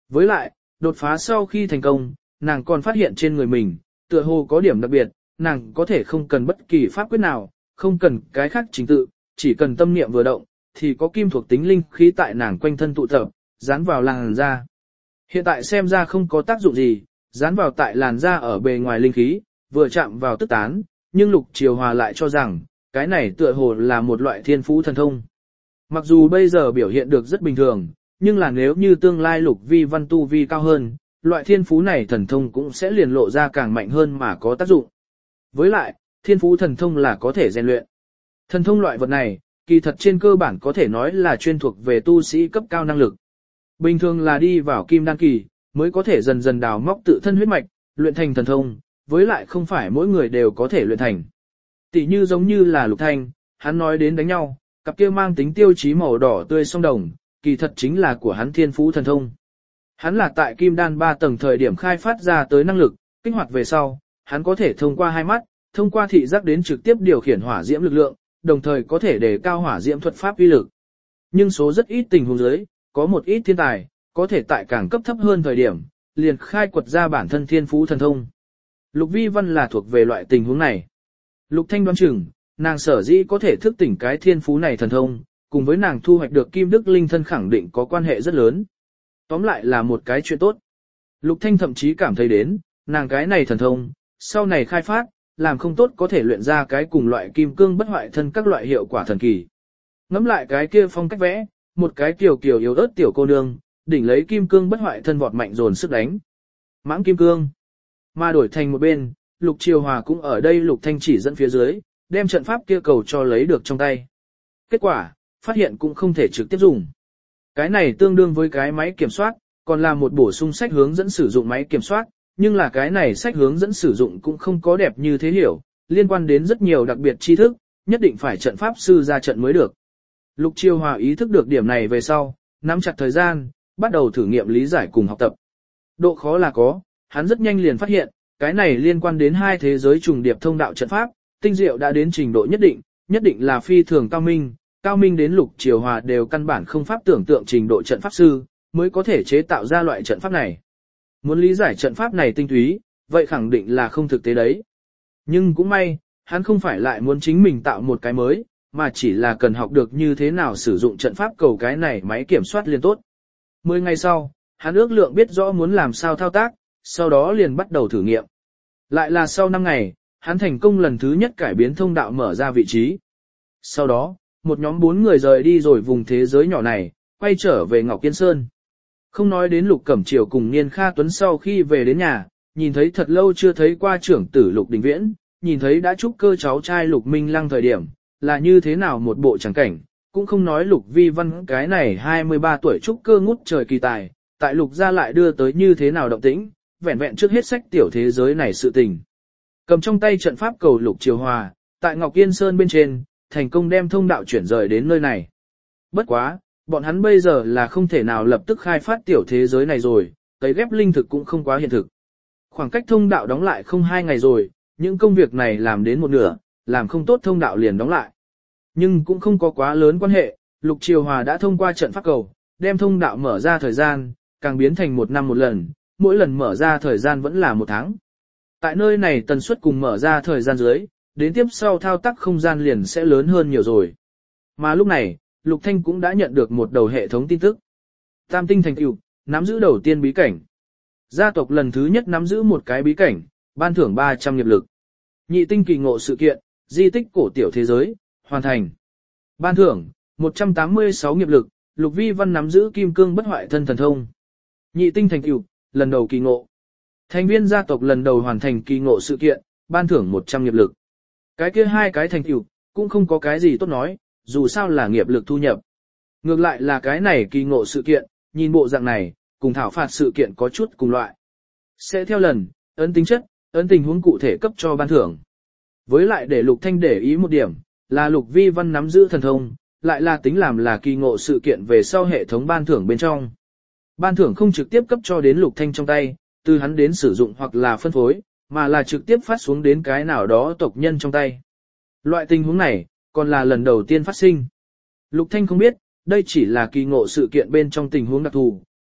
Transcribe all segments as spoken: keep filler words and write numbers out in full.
Với lại, đột phá sau khi thành công, nàng còn phát hiện trên người mình, tựa hồ có điểm đặc biệt, nàng có thể không cần bất kỳ pháp quyết nào, không cần cái khác chính tự, chỉ cần tâm niệm vừa động, thì có kim thuộc tính linh khí tại nàng quanh thân tụ tập, dán vào làn da. Hiện tại xem ra không có tác dụng gì, dán vào tại làn da ở bề ngoài linh khí, vừa chạm vào tức tán, nhưng Lục Triều Hòa lại cho rằng, cái này tựa hồ là một loại thiên phú thần thông. Mặc dù bây giờ biểu hiện được rất bình thường, nhưng là nếu như tương lai Lục Vi Văn tu vi cao hơn, loại thiên phú này thần thông cũng sẽ liền lộ ra càng mạnh hơn mà có tác dụng. Với lại, thiên phú thần thông là có thể rèn luyện. Thần thông loại vật này, kỳ thật trên cơ bản có thể nói là chuyên thuộc về tu sĩ cấp cao năng lực. Bình thường là đi vào kim đan kỳ, mới có thể dần dần đào móc tự thân huyết mạch, luyện thành thần thông, với lại không phải mỗi người đều có thể luyện thành. Tỷ như giống như là Lục Thanh, hắn nói đến đánh nhau, cặp kia mang tính tiêu chí màu đỏ tươi song đồng, kỳ thật chính là của hắn thiên phú thần thông. Hắn là tại kim đan ba tầng thời điểm khai phát ra tới năng lực, kích hoạt về sau, hắn có thể thông qua hai mắt, thông qua thị giác đến trực tiếp điều khiển hỏa diễm lực lượng, đồng thời có thể đề cao hỏa diễm thuật pháp uy lực. Nhưng số rất ít tình huống dưới, có một ít thiên tài, có thể tại càng cấp thấp hơn thời điểm, liền khai quật ra bản thân thiên phú thần thông. Lục Vi Văn là thuộc về loại tình huống này. Lục Thanh đoán chừng, nàng sở dĩ có thể thức tỉnh cái thiên phú này thần thông, cùng với nàng thu hoạch được kim đức linh thân khẳng định có quan hệ rất lớn. Tóm lại là một cái chuyện tốt. Lục Thanh thậm chí cảm thấy đến, nàng cái này thần thông, sau này khai phát, làm không tốt có thể luyện ra cái cùng loại kim cương bất hoại thân các loại hiệu quả thần kỳ. Ngắm lại cái kia phong cách vẽ, một cái kiều kiều yếu ớt tiểu cô nương, đỉnh lấy kim cương bất hoại thân vọt mạnh dồn sức đánh. Mãng kim cương. Mà đổi thành một bên, Lục Triều Hòa cũng ở đây Lục Thanh chỉ dẫn phía dưới, đem trận pháp kia cầu cho lấy được trong tay. Kết quả, phát hiện cũng không thể trực tiếp dùng. Cái này tương đương với cái máy kiểm soát, còn là một bổ sung sách hướng dẫn sử dụng máy kiểm soát, nhưng là cái này sách hướng dẫn sử dụng cũng không có đẹp như thế hiểu, liên quan đến rất nhiều đặc biệt tri thức, nhất định phải trận pháp sư ra trận mới được. Lục Triều Hòa ý thức được điểm này về sau, nắm chặt thời gian, bắt đầu thử nghiệm lý giải cùng học tập. Độ khó là có, hắn rất nhanh liền phát hiện, cái này liên quan đến hai thế giới trùng điệp thông đạo trận pháp, tinh diệu đã đến trình độ nhất định, nhất định là phi thường cao minh, cao minh đến Lục Triều Hòa đều căn bản không pháp tưởng tượng trình độ trận pháp sư, mới có thể chế tạo ra loại trận pháp này. Muốn lý giải trận pháp này tinh túy, vậy khẳng định là không thực tế đấy. Nhưng cũng may, hắn không phải lại muốn chính mình tạo một cái mới, mà chỉ là cần học được như thế nào sử dụng trận pháp cầu cái này máy kiểm soát liên tốt. Mười ngày sau, hắn ước lượng biết rõ muốn làm sao thao tác, sau đó liền bắt đầu thử nghiệm. Lại là sau năm ngày, hắn thành công lần thứ nhất cải biến thông đạo mở ra vị trí. Sau đó, một nhóm bốn người rời đi rồi vùng thế giới nhỏ này, quay trở về Ngọc Yên Sơn. Không nói đến Lục Cẩm Triều cùng Niên Kha Tuấn sau khi về đến nhà, nhìn thấy thật lâu chưa thấy qua trưởng tử Lục Đình Viễn, nhìn thấy đã trúc cơ cháu trai Lục Minh Lăng thời điểm, là như thế nào một bộ tràng cảnh, cũng không nói Lục Vi Văn cái này hai mươi ba tuổi trúc cơ ngút trời kỳ tài, tại Lục gia lại đưa tới như thế nào động tĩnh, vẹn vẹn trước hết sách tiểu thế giới này sự tình. Cầm trong tay trận pháp cầu Lục Triều Hòa, tại Ngọc Yên Sơn bên trên, thành công đem thông đạo chuyển rời đến nơi này. Bất quá, bọn hắn bây giờ là không thể nào lập tức khai phát tiểu thế giới này rồi, tới ghép linh thực cũng không quá hiện thực. Khoảng cách thông đạo đóng lại không hai ngày rồi, những công việc này làm đến một nửa, làm không tốt thông đạo liền đóng lại. Nhưng cũng không có quá lớn quan hệ, Lục Triều Hòa đã thông qua trận pháp cầu, đem thông đạo mở ra thời gian, càng biến thành một năm một lần, mỗi lần mở ra thời gian vẫn là một tháng. Tại nơi này tần suất cùng mở ra thời gian dưới, đến tiếp sau thao tác không gian liền sẽ lớn hơn nhiều rồi. Mà lúc này, Lục Thanh cũng đã nhận được một đầu hệ thống tin tức. Tam tinh thành tựu, nắm giữ đầu tiên bí cảnh. Gia tộc lần thứ nhất nắm giữ một cái bí cảnh, ban thưởng ba trăm nghiệp lực. Nhị tinh kỳ ngộ sự kiện, di tích cổ tiểu thế giới, hoàn thành. Ban thưởng, một trăm tám mươi sáu nghiệp lực, Lục Vi Văn nắm giữ kim cương bất hoại thân thần thông. Nhị tinh thành tựu, lần đầu kỳ ngộ. Thành viên gia tộc lần đầu hoàn thành kỳ ngộ sự kiện, ban thưởng một trăm nghiệp lực. Cái kia hai cái thành tựu, cũng không có cái gì tốt nói, dù sao là nghiệp lực thu nhập. Ngược lại là cái này kỳ ngộ sự kiện, nhìn bộ dạng này, cùng thảo phạt sự kiện có chút cùng loại. Sẽ theo lần, ấn tính chất, ấn tình huống cụ thể cấp cho ban thưởng. Với lại để Lục Thanh để ý một điểm, là Lục Vi Văn nắm giữ thần thông, lại là tính làm là kỳ ngộ sự kiện về sau hệ thống ban thưởng bên trong. Ban thưởng không trực tiếp cấp cho đến Lục Thanh trong tay, từ hắn đến sử dụng hoặc là phân phối, mà là trực tiếp phát xuống đến cái nào đó tộc nhân trong tay. Loại tình huống này, còn là lần đầu tiên phát sinh. Lục Thanh không biết, đây chỉ là kỳ ngộ sự kiện bên trong tình huống đặc thù,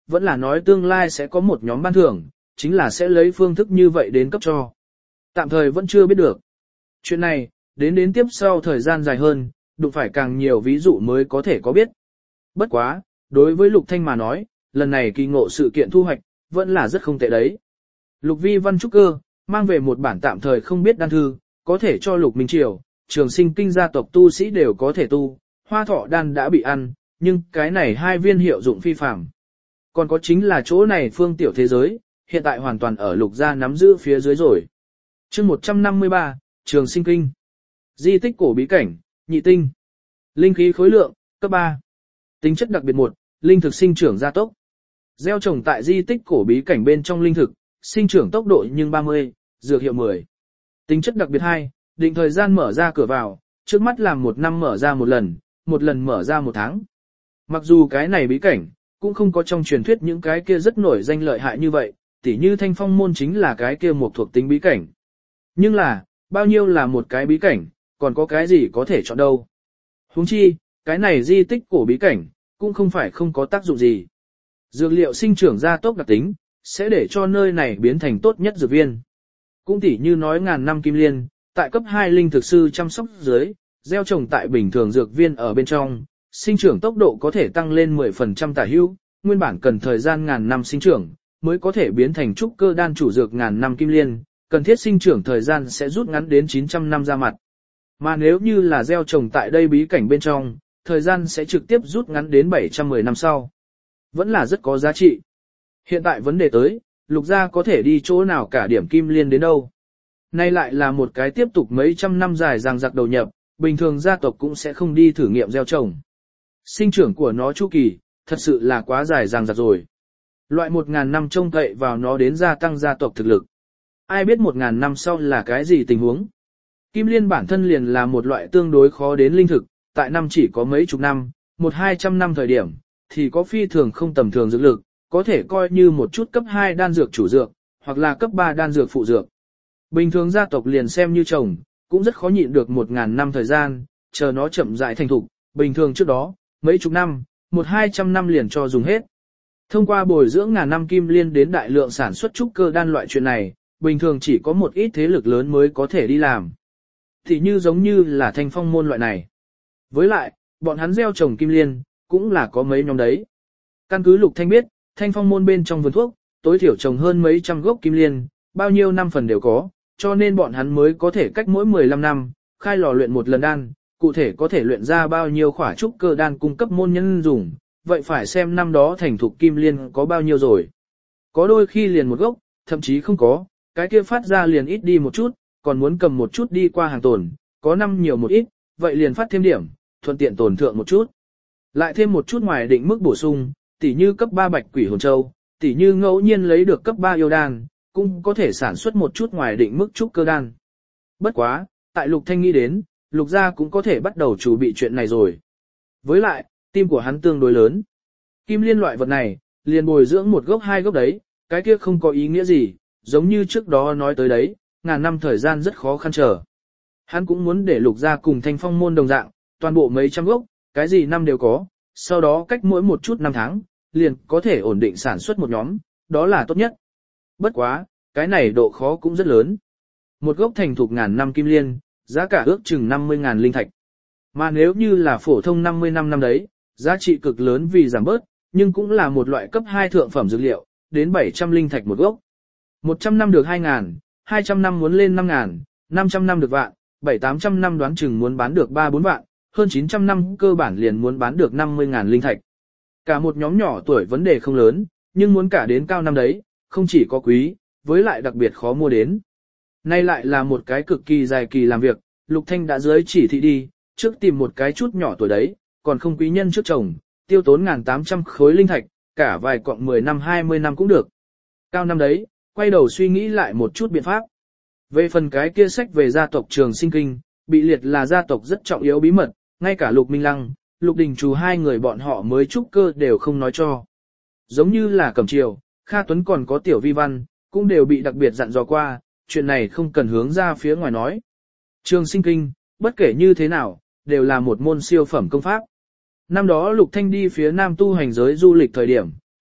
vẫn là nói tương lai sẽ có một nhóm ban thưởng, chính là sẽ lấy phương thức như vậy đến cấp cho. Tạm thời vẫn chưa biết được. Chuyện này, đến đến tiếp sau thời gian dài hơn, đụng phải càng nhiều ví dụ mới có thể có biết. Bất quá, đối với Lục Thanh mà nói, lần này kỳ ngộ sự kiện thu hoạch, vẫn là rất không tệ đấy. Lục Vi Văn Trúc Cơ, mang về một bản tạm thời không biết đan thư, có thể cho Lục Minh Triều, Trường Sinh Kinh gia tộc tu sĩ đều có thể tu, hoa thọ đan đã bị ăn, nhưng cái này hai viên hiệu dụng phi phàm. Còn có chính là chỗ này phương tiểu thế giới, hiện tại hoàn toàn ở Lục gia nắm giữ phía dưới rồi. Chương một trăm năm mươi ba, Trường Sinh Kinh. Di tích cổ bí cảnh, nhị tinh. Linh khí khối lượng, cấp ba. Tính chất đặc biệt một, linh thực sinh trưởng gia tốc. Gieo trồng tại di tích cổ bí cảnh bên trong linh thực, sinh trưởng tốc độ nhưng ba mươi, dược hiệu mười. Tính chất đặc biệt hai, định thời gian mở ra cửa vào, trước mắt làm một năm mở ra một lần, một lần mở ra một tháng. Mặc dù cái này bí cảnh, cũng không có trong truyền thuyết những cái kia rất nổi danh lợi hại như vậy, tỉ như Thanh Phong môn chính là cái kia một thuộc tính bí cảnh. Nhưng là, bao nhiêu là một cái bí cảnh, còn có cái gì có thể chọn đâu. Huống chi, cái này di tích cổ bí cảnh, cũng không phải không có tác dụng gì. Dược liệu sinh trưởng gia tốc đặc tính, sẽ để cho nơi này biến thành tốt nhất dược viên. Cũng tỉ như nói ngàn năm kim liên, tại cấp hai linh thực sư chăm sóc dưới, gieo trồng tại bình thường dược viên ở bên trong, sinh trưởng tốc độ có thể tăng lên mười phần trăm tả hữu, nguyên bản cần thời gian ngàn năm sinh trưởng, mới có thể biến thành trúc cơ đan chủ dược ngàn năm kim liên, cần thiết sinh trưởng thời gian sẽ rút ngắn đến chín trăm năm ra mặt. Mà nếu như là gieo trồng tại đây bí cảnh bên trong, thời gian sẽ trực tiếp rút ngắn đến bảy trăm mười năm sau. Vẫn là rất có giá trị. Hiện tại vấn đề tới, Lục gia có thể đi chỗ nào cả điểm kim liên đến đâu. Nay lại là một cái tiếp tục mấy trăm năm dài dằng dặc đầu nhập, bình thường gia tộc cũng sẽ không đi thử nghiệm gieo trồng. Sinh trưởng của nó chu kỳ, thật sự là quá dài dằng dặc rồi. Loại một ngàn năm trông cậy vào nó đến gia tăng gia tộc thực lực. Ai biết một ngàn năm sau là cái gì tình huống. Kim liên bản thân liền là một loại tương đối khó đến linh thực, tại năm chỉ có mấy chục năm, một hai trăm năm thời điểm, thì có phi thường không tầm thường dược lực, có thể coi như một chút cấp hai đan dược chủ dược, hoặc là cấp ba đan dược phụ dược. Bình thường gia tộc liền xem như trồng, cũng rất khó nhịn được một ngàn năm thời gian, chờ nó chậm rãi thành thục, bình thường trước đó, mấy chục năm, một hai trăm năm liền cho dùng hết. Thông qua bồi dưỡng ngàn năm kim liên đến đại lượng sản xuất trúc cơ đan loại chuyện này, bình thường chỉ có một ít thế lực lớn mới có thể đi làm. Thì như giống như là Thanh Phong môn loại này. Với lại, bọn hắn gieo trồng kim liên, cũng là có mấy nhóm đấy. Căn cứ Lục Thanh biết, Thanh Phong môn bên trong vườn thuốc, tối thiểu trồng hơn mấy trăm gốc kim liên, bao nhiêu năm phần đều có, cho nên bọn hắn mới có thể cách mỗi mười lăm năm, khai lò luyện một lần đan, cụ thể có thể luyện ra bao nhiêu khỏa trúc cơ đan cung cấp môn nhân dùng, vậy phải xem năm đó thành thục kim liên có bao nhiêu rồi. Có đôi khi liền một gốc, thậm chí không có, cái kia phát ra liền ít đi một chút, còn muốn cầm một chút đi qua hàng tồn, có năm nhiều một ít, vậy liền phát thêm điểm, thuận tiện tồn thượng một chút. Lại thêm một chút ngoài định mức bổ sung, tỉ như cấp ba bạch quỷ hồn châu, tỉ như ngẫu nhiên lấy được cấp ba yêu đan, cũng có thể sản xuất một chút ngoài định mức trúc cơ đan. Bất quá, tại Lục Thanh nghĩ đến, Lục gia cũng có thể bắt đầu chuẩn bị chuyện này rồi. Với lại, tim của hắn tương đối lớn. Kim liên loại vật này, liền bồi dưỡng một gốc hai gốc đấy, cái kia không có ý nghĩa gì, giống như trước đó nói tới đấy, ngàn năm thời gian rất khó khăn trở. Hắn cũng muốn để Lục gia cùng Thanh Phong môn đồng dạng, toàn bộ mấy trăm gốc, cái gì năm đều có, sau đó cách mỗi một chút năm tháng, liền có thể ổn định sản xuất một nhóm, đó là tốt nhất. Bất quá, cái này độ khó cũng rất lớn. Một gốc thành thục ngàn năm kim liên, giá cả ước chừng năm mươi ngàn linh thạch. Mà nếu như là phổ thông năm mươi năm năm đấy, giá trị cực lớn vì giảm bớt, nhưng cũng là một loại cấp hai thượng phẩm dược liệu, đến bảy trăm linh thạch một gốc. một trăm năm được hai ngàn, hai trăm năm muốn lên năm ngàn, năm trăm năm được vạn, bảy tám trăm năm đoán chừng muốn bán được ba bốn vạn, hơn chín trăm năm cơ bản liền muốn bán được năm mươi ngàn linh thạch. Cả một nhóm nhỏ tuổi vấn đề không lớn, nhưng muốn cả đến cao năm đấy, không chỉ có quý, với lại đặc biệt khó mua đến. Nay lại là một cái cực kỳ dài kỳ làm việc, Lục Thanh đã dưới chỉ thị đi, trước tìm một cái chút nhỏ tuổi đấy, còn không quý nhân trước chồng, tiêu tốn một nghìn tám trăm khối linh thạch, cả vài cọng mười năm hai mươi năm cũng được. Cao năm đấy, quay đầu suy nghĩ lại một chút biện pháp. Về phần cái kia sách về gia tộc Trường Sinh Kinh, bị liệt là gia tộc rất trọng yếu bí mật, ngay cả Lục Minh Lăng, Lục Đình Trù hai người bọn họ mới trúc cơ đều không nói cho. Giống như là Cẩm Triều, Kha Tuấn còn có Tiểu Vi Văn, cũng đều bị đặc biệt dặn dò qua, chuyện này không cần hướng ra phía ngoài nói. Trường Sinh Kinh, bất kể như thế nào, đều là một môn siêu phẩm công pháp. Năm đó Lục Thanh đi phía Nam tu hành giới du lịch thời điểm,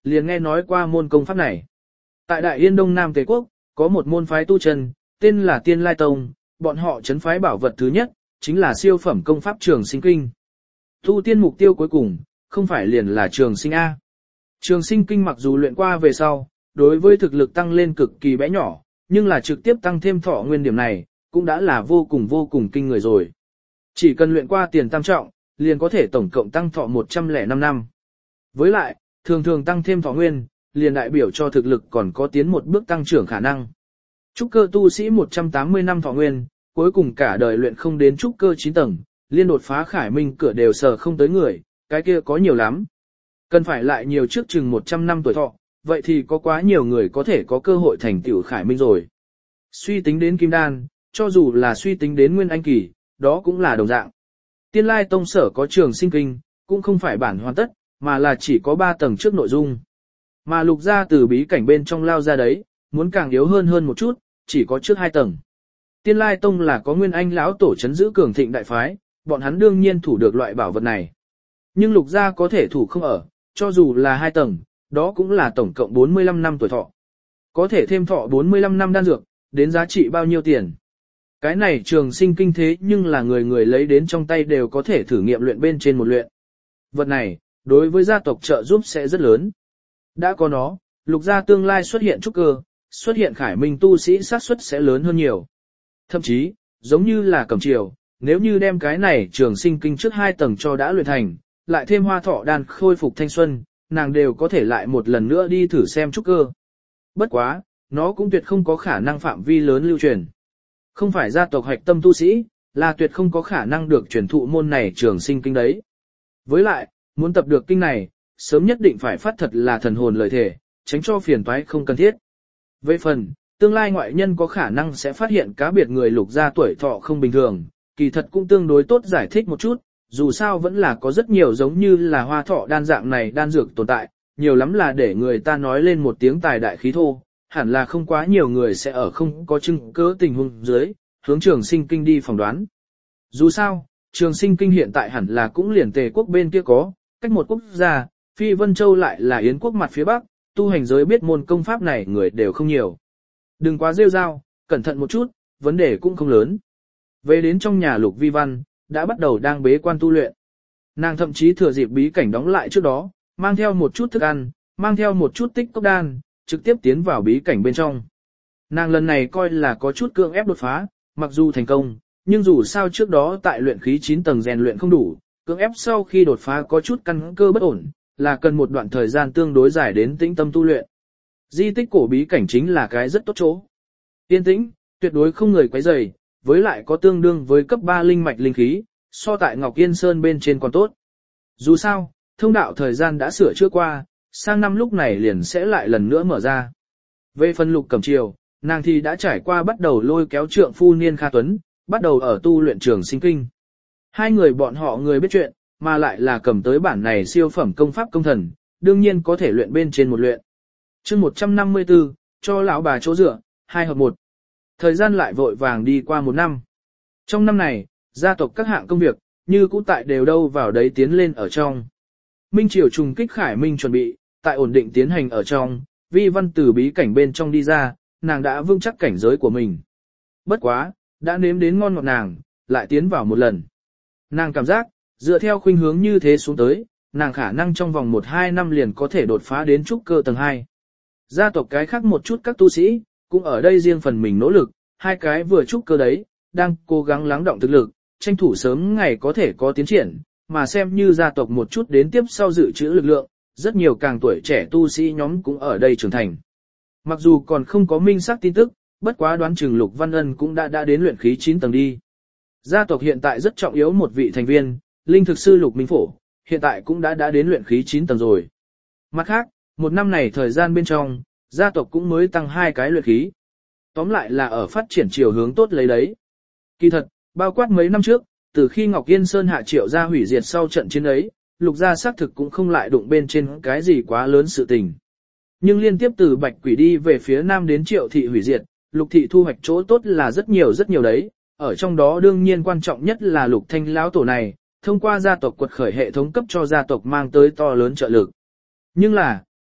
liền nghe nói qua môn công pháp này. Tại Đại Yên Đông Nam Tề Quốc, có một môn phái tu chân, tên là Tiên Lai Tông, bọn họ trấn phái bảo vật thứ nhất, chính là siêu phẩm công pháp Trường Sinh Kinh. Tu tiên mục tiêu cuối cùng, không phải liền là Trường Sinh A. Trường Sinh Kinh mặc dù luyện qua về sau, đối với thực lực tăng lên cực kỳ bé nhỏ, nhưng là trực tiếp tăng thêm thọ nguyên điểm này, cũng đã là vô cùng vô cùng kinh người rồi. Chỉ cần luyện qua tiền tam trọng, liền có thể tổng cộng tăng thọ một trăm lẻ năm năm. Với lại, thường thường tăng thêm thọ nguyên, liền đại biểu cho thực lực còn có tiến một bước tăng trưởng khả năng. Trúc cơ tu sĩ một trăm tám mươi năm thọ nguyên, cuối cùng cả đời luyện không đến trúc cơ chín tầng, liên đột phá khải minh cửa đều sờ không tới người, cái kia có nhiều lắm. Cần phải lại nhiều trước chừng một trăm năm tuổi thọ, vậy thì có quá nhiều người có thể có cơ hội thành tựu khải minh rồi. Suy tính đến kim đan, cho dù là suy tính đến nguyên anh kỳ, đó cũng là đồng dạng. Tiên Lai Tông sở có Trường Sinh Kinh, cũng không phải bản hoàn tất, mà là chỉ có ba tầng trước nội dung. Mà lục gia từ bí cảnh bên trong lao ra đấy, muốn càng yếu hơn hơn một chút, chỉ có trước hai tầng. Tiên Lai Tông là có nguyên anh lão tổ chấn giữ cường thịnh đại phái, bọn hắn đương nhiên thủ được loại bảo vật này. Nhưng lục gia có thể thủ không ở, cho dù là hai tầng, đó cũng là tổng cộng bốn mươi lăm năm tuổi thọ. Có thể thêm thọ bốn mươi lăm năm đan dược, đến giá trị bao nhiêu tiền. Cái này Trường Sinh Kinh thế nhưng là người người lấy đến trong tay đều có thể thử nghiệm luyện bên trên một luyện. Vật này, đối với gia tộc trợ giúp sẽ rất lớn. Đã có nó, lục gia tương lai xuất hiện trúc cơ, xuất hiện khải minh tu sĩ xác suất sẽ lớn hơn nhiều. Thậm chí, giống như là Cẩm Triều, nếu như đem cái này Trường Sinh Kinh trước hai tầng cho đã luyện thành, lại thêm hoa thọ đan khôi phục thanh xuân, nàng đều có thể lại một lần nữa đi thử xem trúc cơ. Bất quá, nó cũng tuyệt không có khả năng phạm vi lớn lưu truyền. Không phải gia tộc hạch tâm tu sĩ, là tuyệt không có khả năng được truyền thụ môn này Trường Sinh Kinh đấy. Với lại, muốn tập được kinh này, sớm nhất định phải phát thật là thần hồn lời thể, tránh cho phiền toái không cần thiết. Về phần, tương lai ngoại nhân có khả năng sẽ phát hiện cá biệt người lục gia tuổi thọ không bình thường, kỳ thật cũng tương đối tốt giải thích một chút, dù sao vẫn là có rất nhiều giống như là hoa thọ đan dạng này đan dược tồn tại, nhiều lắm là để người ta nói lên một tiếng tài đại khí thô, hẳn là không quá nhiều người sẽ ở không có chứng cứ tình huống dưới, hướng Trường Sinh Kinh đi phỏng đoán. Dù sao, Trường Sinh Kinh hiện tại hẳn là cũng liền Tề quốc bên kia có, cách một quốc gia, Phi Vân Châu lại là Yến quốc mặt phía bắc, tu hành giới biết môn công pháp này người đều không nhiều. Đừng quá rêu rao, cẩn thận một chút, vấn đề cũng không lớn. Về đến trong nhà Lục Vi Văn, đã bắt đầu đang bế quan tu luyện. Nàng thậm chí thừa dịp bí cảnh đóng lại trước đó, mang theo một chút thức ăn, mang theo một chút tích cốc đan, trực tiếp tiến vào bí cảnh bên trong. Nàng lần này coi là có chút cưỡng ép đột phá, mặc dù thành công, nhưng dù sao trước đó tại luyện khí chín tầng rèn luyện không đủ, cưỡng ép sau khi đột phá có chút căn cơ bất ổn, là cần một đoạn thời gian tương đối dài đến tĩnh tâm tu luyện. Di tích cổ bí cảnh chính là cái rất tốt chỗ. Yên tĩnh, tuyệt đối không người quấy rầy, với lại có tương đương với cấp ba linh mạch linh khí, so tại Ngọc Yên Sơn bên trên còn tốt. Dù sao, thông đạo thời gian đã sửa chữa qua, sang năm lúc này liền sẽ lại lần nữa mở ra. Về phần Lục Cẩm Triều, nàng thì đã trải qua bắt đầu lôi kéo trượng phu Niên Kha Tuấn, bắt đầu ở tu luyện Trường Sinh Kinh. Hai người bọn họ người biết chuyện, mà lại là cầm tới bản này siêu phẩm công pháp công thần, đương nhiên có thể luyện bên trên một luyện. Chương một trăm năm mươi tư, cho lão bà chỗ dựa, hai hợp một. Thời gian lại vội vàng đi qua một năm. Trong năm này, gia tộc các hạng công việc, như cũ tại đều đâu vào đấy tiến lên ở trong. Minh Triều trùng kích Khải Minh chuẩn bị, tại ổn định tiến hành ở trong, Vi Văn từ bí cảnh bên trong đi ra, nàng đã vững chắc cảnh giới của mình. Bất quá, đã nếm đến ngon ngọt nàng, lại tiến vào một lần. Nàng cảm giác, dựa theo khuynh hướng như thế xuống tới, nàng khả năng trong vòng một hai năm liền có thể đột phá đến trúc cơ tầng hai. Gia tộc cái khác một chút các tu sĩ, cũng ở đây riêng phần mình nỗ lực, hai cái vừa trúc cơ đấy, đang cố gắng lắng động thực lực, tranh thủ sớm ngày có thể có tiến triển, mà xem như gia tộc một chút đến tiếp sau dự trữ lực lượng, rất nhiều càng tuổi trẻ tu sĩ nhóm cũng ở đây trưởng thành. Mặc dù còn không có minh xác tin tức, bất quá đoán chừng Lục Văn Ân cũng đã đã đến luyện khí chín tầng đi. Gia tộc hiện tại rất trọng yếu một vị thành viên, linh thực sư Lục Minh Phổ, hiện tại cũng đã đã đến luyện khí chín tầng rồi. Mặt khác, một năm này thời gian bên trong, gia tộc cũng mới tăng hai cái luyện khí. Tóm lại là ở phát triển chiều hướng tốt lấy đấy. Kỳ thật, bao quát mấy năm trước, từ khi Ngọc Yên Sơn hạ Triệu gia hủy diệt sau trận chiến ấy, Lục gia xác thực cũng không lại đụng bên trên cái gì quá lớn sự tình. Nhưng liên tiếp từ Bạch Quỷ đi về phía nam đến Triệu thị hủy diệt, Lục thị thu hoạch chỗ tốt là rất nhiều rất nhiều đấy, ở trong đó đương nhiên quan trọng nhất là Lục Thanh lão tổ này, thông qua gia tộc quật khởi hệ thống cấp cho gia tộc mang tới to lớn trợ lực. Nhưng là,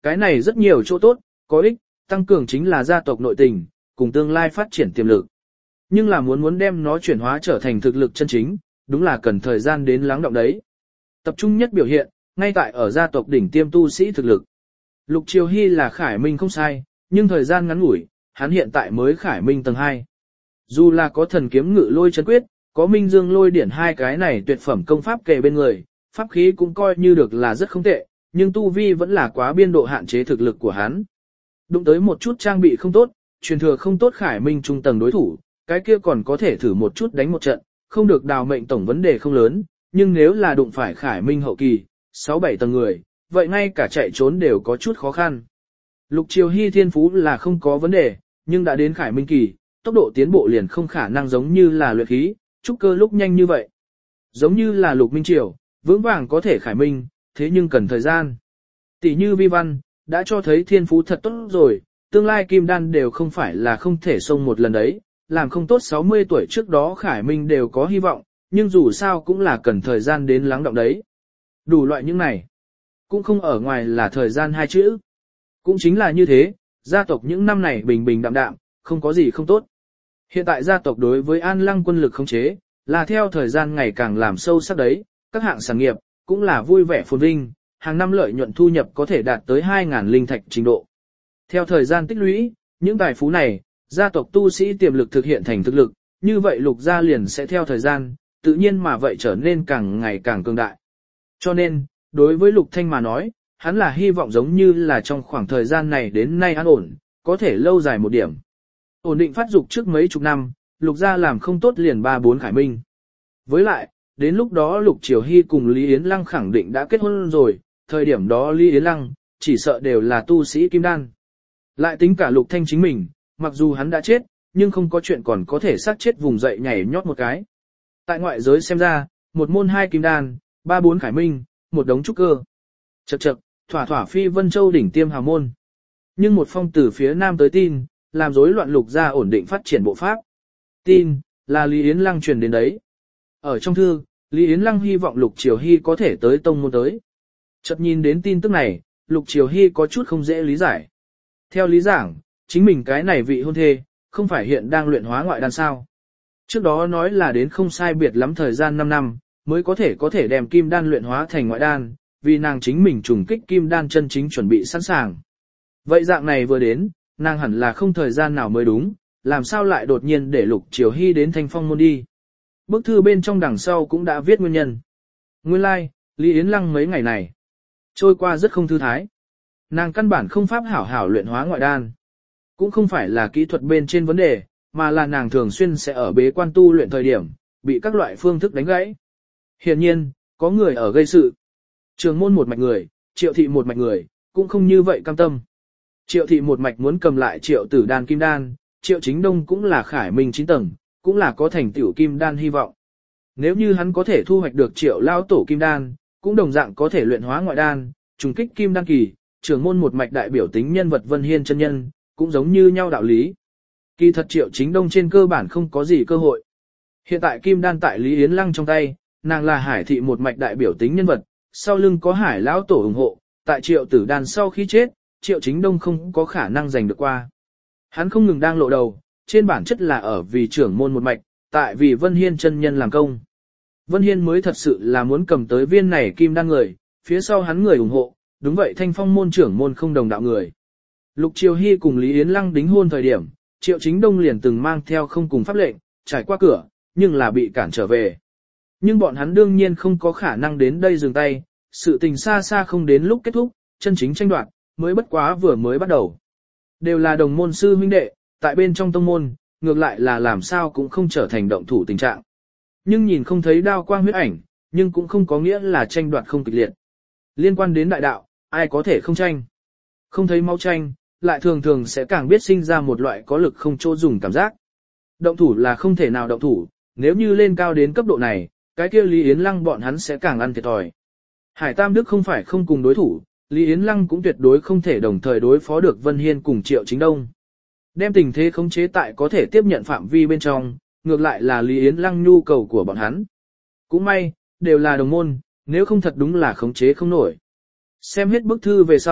Cái này rất nhiều chỗ tốt, có ích, tăng cường chính là gia tộc nội tình, cùng tương lai phát triển tiềm lực. Nhưng là muốn muốn đem nó chuyển hóa trở thành thực lực chân chính, đúng là cần thời gian đến lắng động đấy. Tập trung nhất biểu hiện, ngay tại ở gia tộc đỉnh tiêm tu sĩ thực lực. Lục Triều Hy là Khải Minh không sai, nhưng thời gian ngắn ngủi, hắn hiện tại mới Khải Minh tầng hai. Dù là có thần kiếm ngự lôi chân quyết, có minh dương lôi điển hai cái này tuyệt phẩm công pháp kề bên người, pháp khí cũng coi như được là rất không tệ, nhưng tu vi vẫn là quá biên độ hạn chế thực lực của hắn. Đụng tới một chút trang bị không tốt, truyền thừa không tốt Khải Minh trung tầng đối thủ, cái kia còn có thể thử một chút đánh một trận, không được đào mệnh tổng vấn đề không lớn, nhưng nếu là đụng phải Khải Minh hậu kỳ, sáu bảy tầng người, vậy ngay cả chạy trốn đều có chút khó khăn. Lục Triều Hy thiên phú là không có vấn đề, nhưng đã đến Khải Minh kỳ, tốc độ tiến bộ liền không khả năng giống như là luyện khí, trúc cơ lúc nhanh như vậy. Giống như là Lục Minh Triều, vững vàng có thể Khải Minh, thế nhưng cần thời gian. Tỷ như Vi Văn, đã cho thấy thiên phú thật tốt rồi, tương lai kim đan đều không phải là không thể xông một lần đấy, làm không tốt sáu mươi tuổi trước đó Khải Minh đều có hy vọng, nhưng dù sao cũng là cần thời gian đến lắng động đấy. Đủ loại những này, cũng không ở ngoài là thời gian hai chữ. Cũng chính là như thế, gia tộc những năm này bình bình đạm đạm, không có gì không tốt. Hiện tại gia tộc đối với An Lăng quân lực khống chế, là theo thời gian ngày càng làm sâu sắc đấy, các hạng sản nghiệp, cũng là vui vẻ phồn vinh, hàng năm lợi nhuận thu nhập có thể đạt tới hai nghìn linh thạch trình độ. Theo thời gian tích lũy, những tài phú này, gia tộc tu sĩ tiềm lực thực hiện thành thực lực, như vậy Lục gia liền sẽ theo thời gian, tự nhiên mà vậy trở nên càng ngày càng cường đại. Cho nên, đối với Lục Thanh mà nói, hắn là hy vọng giống như là trong khoảng thời gian này đến nay an ổn, có thể lâu dài một điểm. Ổn định phát dục trước mấy chục năm, Lục gia làm không tốt liền ba bốn Khải Minh. Với lại, đến lúc đó Lục Triều Hy cùng Lý Yến Lăng khẳng định đã kết hôn rồi, thời điểm đó Lý Yến Lăng, chỉ sợ đều là tu sĩ kim đan. Lại tính cả Lục Thanh chính mình, mặc dù hắn đã chết, nhưng không có chuyện còn có thể sát chết vùng dậy nhảy nhót một cái. Tại ngoại giới xem ra, một môn hai kim đan, ba bốn Khải Minh, một đống trúc cơ. Chậc chậc, thỏa thỏa phi Vân Châu đỉnh tiêm hào môn. Nhưng một phong từ phía nam tới tin, làm rối loạn Lục gia ổn định phát triển bộ pháp. Tin, là Lý Yến Lăng truyền đến đấy. Ở trong thư, Lý Yến Lăng hy vọng Lục Triều Hy có thể tới tông môn tới. Chợt nhìn đến tin tức này, Lục Triều Hy có chút không dễ lý giải. Theo lý giảng, chính mình cái này vị hôn thê, không phải hiện đang luyện hóa ngoại đan sao. Trước đó nói là đến không sai biệt lắm thời gian năm năm, mới có thể có thể đem kim đan luyện hóa thành ngoại đan, vì nàng chính mình trùng kích kim đan chân chính chuẩn bị sẵn sàng. Vậy dạng này vừa đến, nàng hẳn là không thời gian nào mới đúng, làm sao lại đột nhiên để Lục Triều Hy đến Thanh Phong môn đi. Bức thư bên trong đằng sau cũng đã viết nguyên nhân. Nguyên lai, like, Lý Yến Lăng mấy ngày này, trôi qua rất không thư thái. Nàng căn bản không pháp hảo hảo luyện hóa ngoại đan. Cũng không phải là kỹ thuật bên trên vấn đề, mà là nàng thường xuyên sẽ ở bế quan tu luyện thời điểm, bị các loại phương thức đánh gãy. Hiển nhiên, có người ở gây sự. Trường môn một mạch người, Triệu thị một mạch người, cũng không như vậy cam tâm. Triệu thị một mạch muốn cầm lại Triệu tử đan kim đan, Triệu chính đông cũng là Khải Minh chín tầng, cũng là có thành tiểu kim đan hy vọng. Nếu như hắn có thể thu hoạch được Triệu lao tổ kim đan, cũng đồng dạng có thể luyện hóa ngoại đan, trùng kích kim đan kỳ, trưởng môn một mạch đại biểu tính nhân vật Vân Hiên chân nhân, cũng giống như nhau đạo lý. Kỳ thật Triệu chính đông trên cơ bản không có gì cơ hội. Hiện tại kim đan tại Lý Yến Lăng trong tay, nàng là Hải thị một mạch đại biểu tính nhân vật, sau lưng có Hải lão tổ ủng hộ, tại Triệu tử đan sau khi chết, Triệu chính đông không có khả năng giành được qua. Hắn không ngừng đang lộ đầu, trên bản chất là ở vì trưởng môn một mạch, tại vì Vân Hiên chân nhân làm công. Vân Hiên mới thật sự là muốn cầm tới viên này kim đan người, phía sau hắn người ủng hộ, đúng vậy Thanh Phong môn trưởng môn không đồng đạo người. Lục Triều Hy cùng Lý Yến Lăng đính hôn thời điểm, Triệu chính đông liền từng mang theo không cùng pháp lệnh, trải qua cửa, nhưng là bị cản trở về. Nhưng bọn hắn đương nhiên không có khả năng đến đây dừng tay, sự tình xa xa không đến lúc kết thúc, chân chính tranh đoạt, mới bất quá vừa mới bắt đầu. Đều là đồng môn sư huynh đệ, tại bên trong tông môn, ngược lại là làm sao cũng không trở thành động thủ tình trạng. Nhưng nhìn không thấy đao quang huyết ảnh, nhưng cũng không có nghĩa là tranh đoạt không kịch liệt. Liên quan đến đại đạo, ai có thể không tranh. Không thấy máu tranh, lại thường thường sẽ càng biết sinh ra một loại có lực không chỗ dùng cảm giác. Động thủ là không thể nào động thủ, nếu như lên cao đến cấp độ này, cái kia Lý Yến Lăng bọn hắn sẽ càng ăn thiệt thòi. Hải Tam Đức không phải không cùng đối thủ, Lý Yến Lăng cũng tuyệt đối không thể đồng thời đối phó được Vân Hiên cùng Triệu chính đông. Đem tình thế khống chế tại có thể tiếp nhận phạm vi bên trong, ngược lại là Lý Yến Lăng nhu cầu của bọn hắn. Cũng may, đều là đồng môn, nếu không thật đúng là khống chế không nổi. Xem hết bức thư về sau,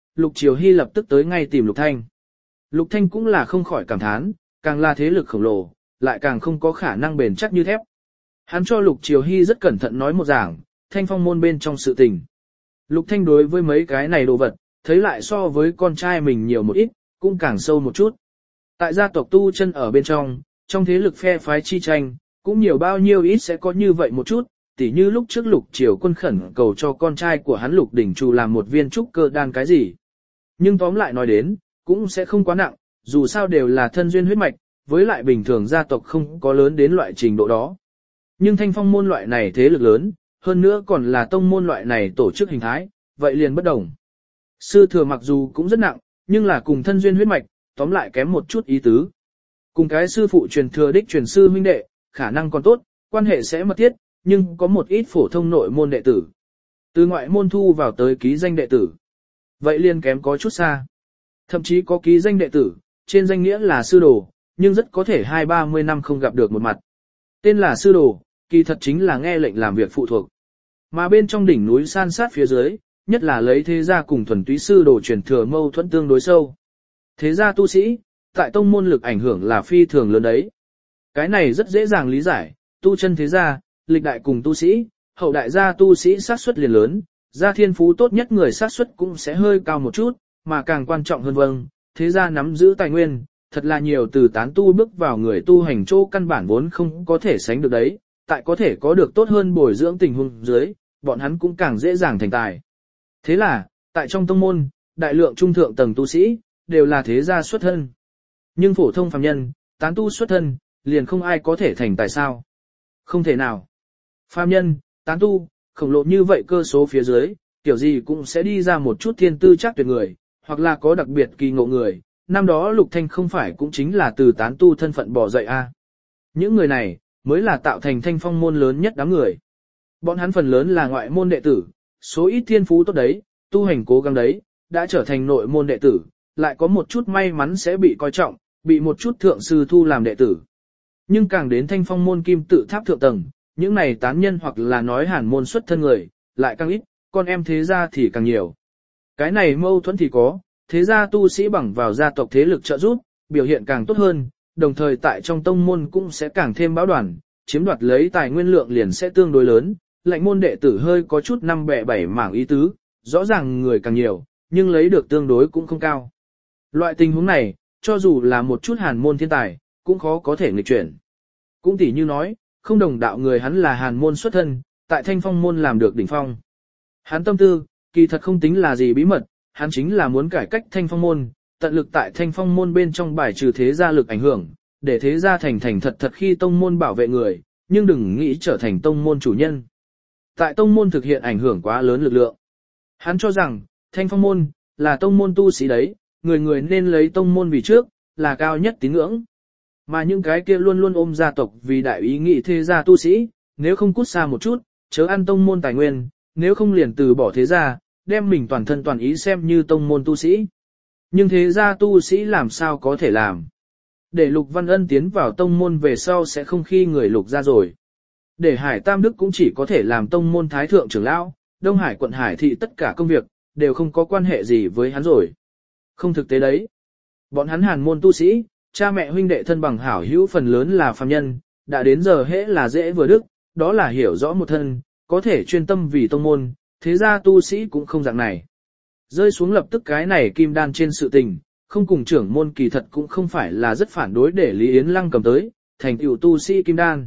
Lục Triều Hy lập tức tới ngay tìm Lục Thanh. Lục Thanh cũng là không khỏi cảm thán, càng là thế lực khổng lồ, lại càng không có khả năng bền chắc như thép. Hắn cho Lục Triều Hy rất cẩn thận nói một giảng, Thanh Phong môn bên trong sự tình. Lục Thanh đối với mấy cái này đồ vật, thấy lại so với con trai mình nhiều một ít, cũng càng sâu một chút. Tại gia tộc tu chân ở bên trong, trong thế lực phe phái chi tranh, cũng nhiều bao nhiêu ít sẽ có như vậy một chút, tỉ như lúc trước Lục Triều Quân khẩn cầu cho con trai của hắn Lục Đỉnh Trù làm một viên trúc cơ đan cái gì. Nhưng tóm lại nói đến, cũng sẽ không quá nặng, dù sao đều là thân duyên huyết mạch, với lại bình thường gia tộc không có lớn đến loại trình độ đó. Nhưng Thanh Phong môn loại này thế lực lớn, hơn nữa còn là tông môn loại này tổ chức hình thái, vậy liền bất đồng. Sư thừa mặc dù cũng rất nặng, nhưng là cùng thân duyên huyết mạch, tóm lại kém một chút ý tứ. Cùng cái sư phụ truyền thừa đích truyền sư huynh đệ, khả năng còn tốt, quan hệ sẽ mật thiết, nhưng có một ít phổ thông nội môn đệ tử. Từ ngoại môn thu vào tới ký danh đệ tử. Vậy liền kém có chút xa. Thậm chí có ký danh đệ tử, trên danh nghĩa là sư đồ, nhưng rất có thể hai ba mươi năm không gặp được một mặt. Tên là sư đồ, kỳ thật chính là nghe lệnh làm việc phụ thuộc. Mà bên trong đỉnh núi san sát phía dưới, nhất là lấy thế gia cùng thuần túy sư đồ truyền thừa mâu thuẫn tương đối sâu. Thế gia tu sĩ, tại tông môn lực ảnh hưởng là phi thường lớn đấy. Cái này rất dễ dàng lý giải, tu chân thế gia, lịch đại cùng tu sĩ, hậu đại gia tu sĩ sát suất liền lớn, gia thiên phú tốt nhất người sát suất cũng sẽ hơi cao một chút, mà càng quan trọng hơn vâng, thế gia nắm giữ tài nguyên, thật là nhiều từ tán tu bước vào người tu hành chỗ căn bản vốn không có thể sánh được đấy, tại có thể có được tốt hơn bồi dưỡng tình huống dưới, bọn hắn cũng càng dễ dàng thành tài. Thế là, tại trong tông môn, đại lượng trung thượng tầng tu sĩ, đều là thế gia xuất thân. Nhưng phổ thông phàm nhân, tán tu xuất thân, liền không ai có thể thành tài sao. Không thể nào. Phàm nhân, tán tu, khổng lồ như vậy cơ số phía dưới, kiểu gì cũng sẽ đi ra một chút thiên tư chắc tuyệt người, hoặc là có đặc biệt kỳ ngộ người. Năm đó Lục Thanh không phải cũng chính là từ tán tu thân phận bỏ dậy a. À. Những người này, mới là tạo thành Thanh Phong môn lớn nhất đám người. Bọn hắn phần lớn là ngoại môn đệ tử, số ít thiên phú tốt đấy, tu hành cố gắng đấy, đã trở thành nội môn đệ tử, lại có một chút may mắn sẽ bị coi trọng, bị một chút thượng sư thu làm đệ tử. Nhưng càng đến Thanh Phong môn kim tự tháp thượng tầng, những này tán nhân hoặc là nói hàn môn xuất thân người, lại càng ít, con em thế gia thì càng nhiều. Cái này mâu thuẫn thì có, thế gia tu sĩ bằng vào gia tộc thế lực trợ giúp, biểu hiện càng tốt hơn, đồng thời tại trong tông môn cũng sẽ càng thêm báo đoàn, chiếm đoạt lấy tài nguyên lượng liền sẽ tương đối lớn, lệnh môn đệ tử hơi có chút năm bẻ bảy mảng ý tứ, rõ ràng người càng nhiều, nhưng lấy được tương đối cũng không cao. Loại tình huống này, cho dù là một chút hàn môn thiên tài, cũng khó có thể nghịch chuyển. Cũng tỉ như nói, không đồng đạo người hắn là hàn môn xuất thân, tại Thanh Phong môn làm được đỉnh phong. Hắn tâm tư, kỳ thật không tính là gì bí mật, hắn chính là muốn cải cách Thanh Phong môn, tận lực tại Thanh Phong môn bên trong bài trừ thế gia lực ảnh hưởng, để thế gia thành thành thật thật khi tông môn bảo vệ người, nhưng đừng nghĩ trở thành tông môn chủ nhân. Tại tông môn thực hiện ảnh hưởng quá lớn lực lượng. Hắn cho rằng, Thanh Phong môn, là tông môn tu sĩ đấy, người người nên lấy tông môn vì trước, là cao nhất tín ngưỡng. Mà những cái kia luôn luôn ôm gia tộc vì đại ý nghĩ thế gia tu sĩ, nếu không cút xa một chút, chớ ăn tông môn tài nguyên, nếu không liền từ bỏ thế gia, đem mình toàn thân toàn ý xem như tông môn tu sĩ. Nhưng thế gia tu sĩ làm sao có thể làm? Để Lục Văn Ân tiến vào tông môn về sau sẽ không khi người Lục ra rồi. Để Hải Tam Đức cũng chỉ có thể làm tông môn thái thượng trưởng lão, Đông Hải quận Hải thị tất cả công việc, đều không có quan hệ gì với hắn rồi. Không thực tế đấy. Bọn hắn hàn môn tu sĩ, cha mẹ huynh đệ thân bằng hảo hữu phần lớn là phàm nhân, đã đến giờ hễ là dễ vừa đức, đó là hiểu rõ một thân, có thể chuyên tâm vì tông môn, thế ra tu sĩ cũng không dạng này. Rơi xuống lập tức cái này kim đan trên sự tình, không cùng trưởng môn kỳ thật cũng không phải là rất phản đối để Lý Yến Lăng cầm tới, thành tựu tu sĩ kim đan.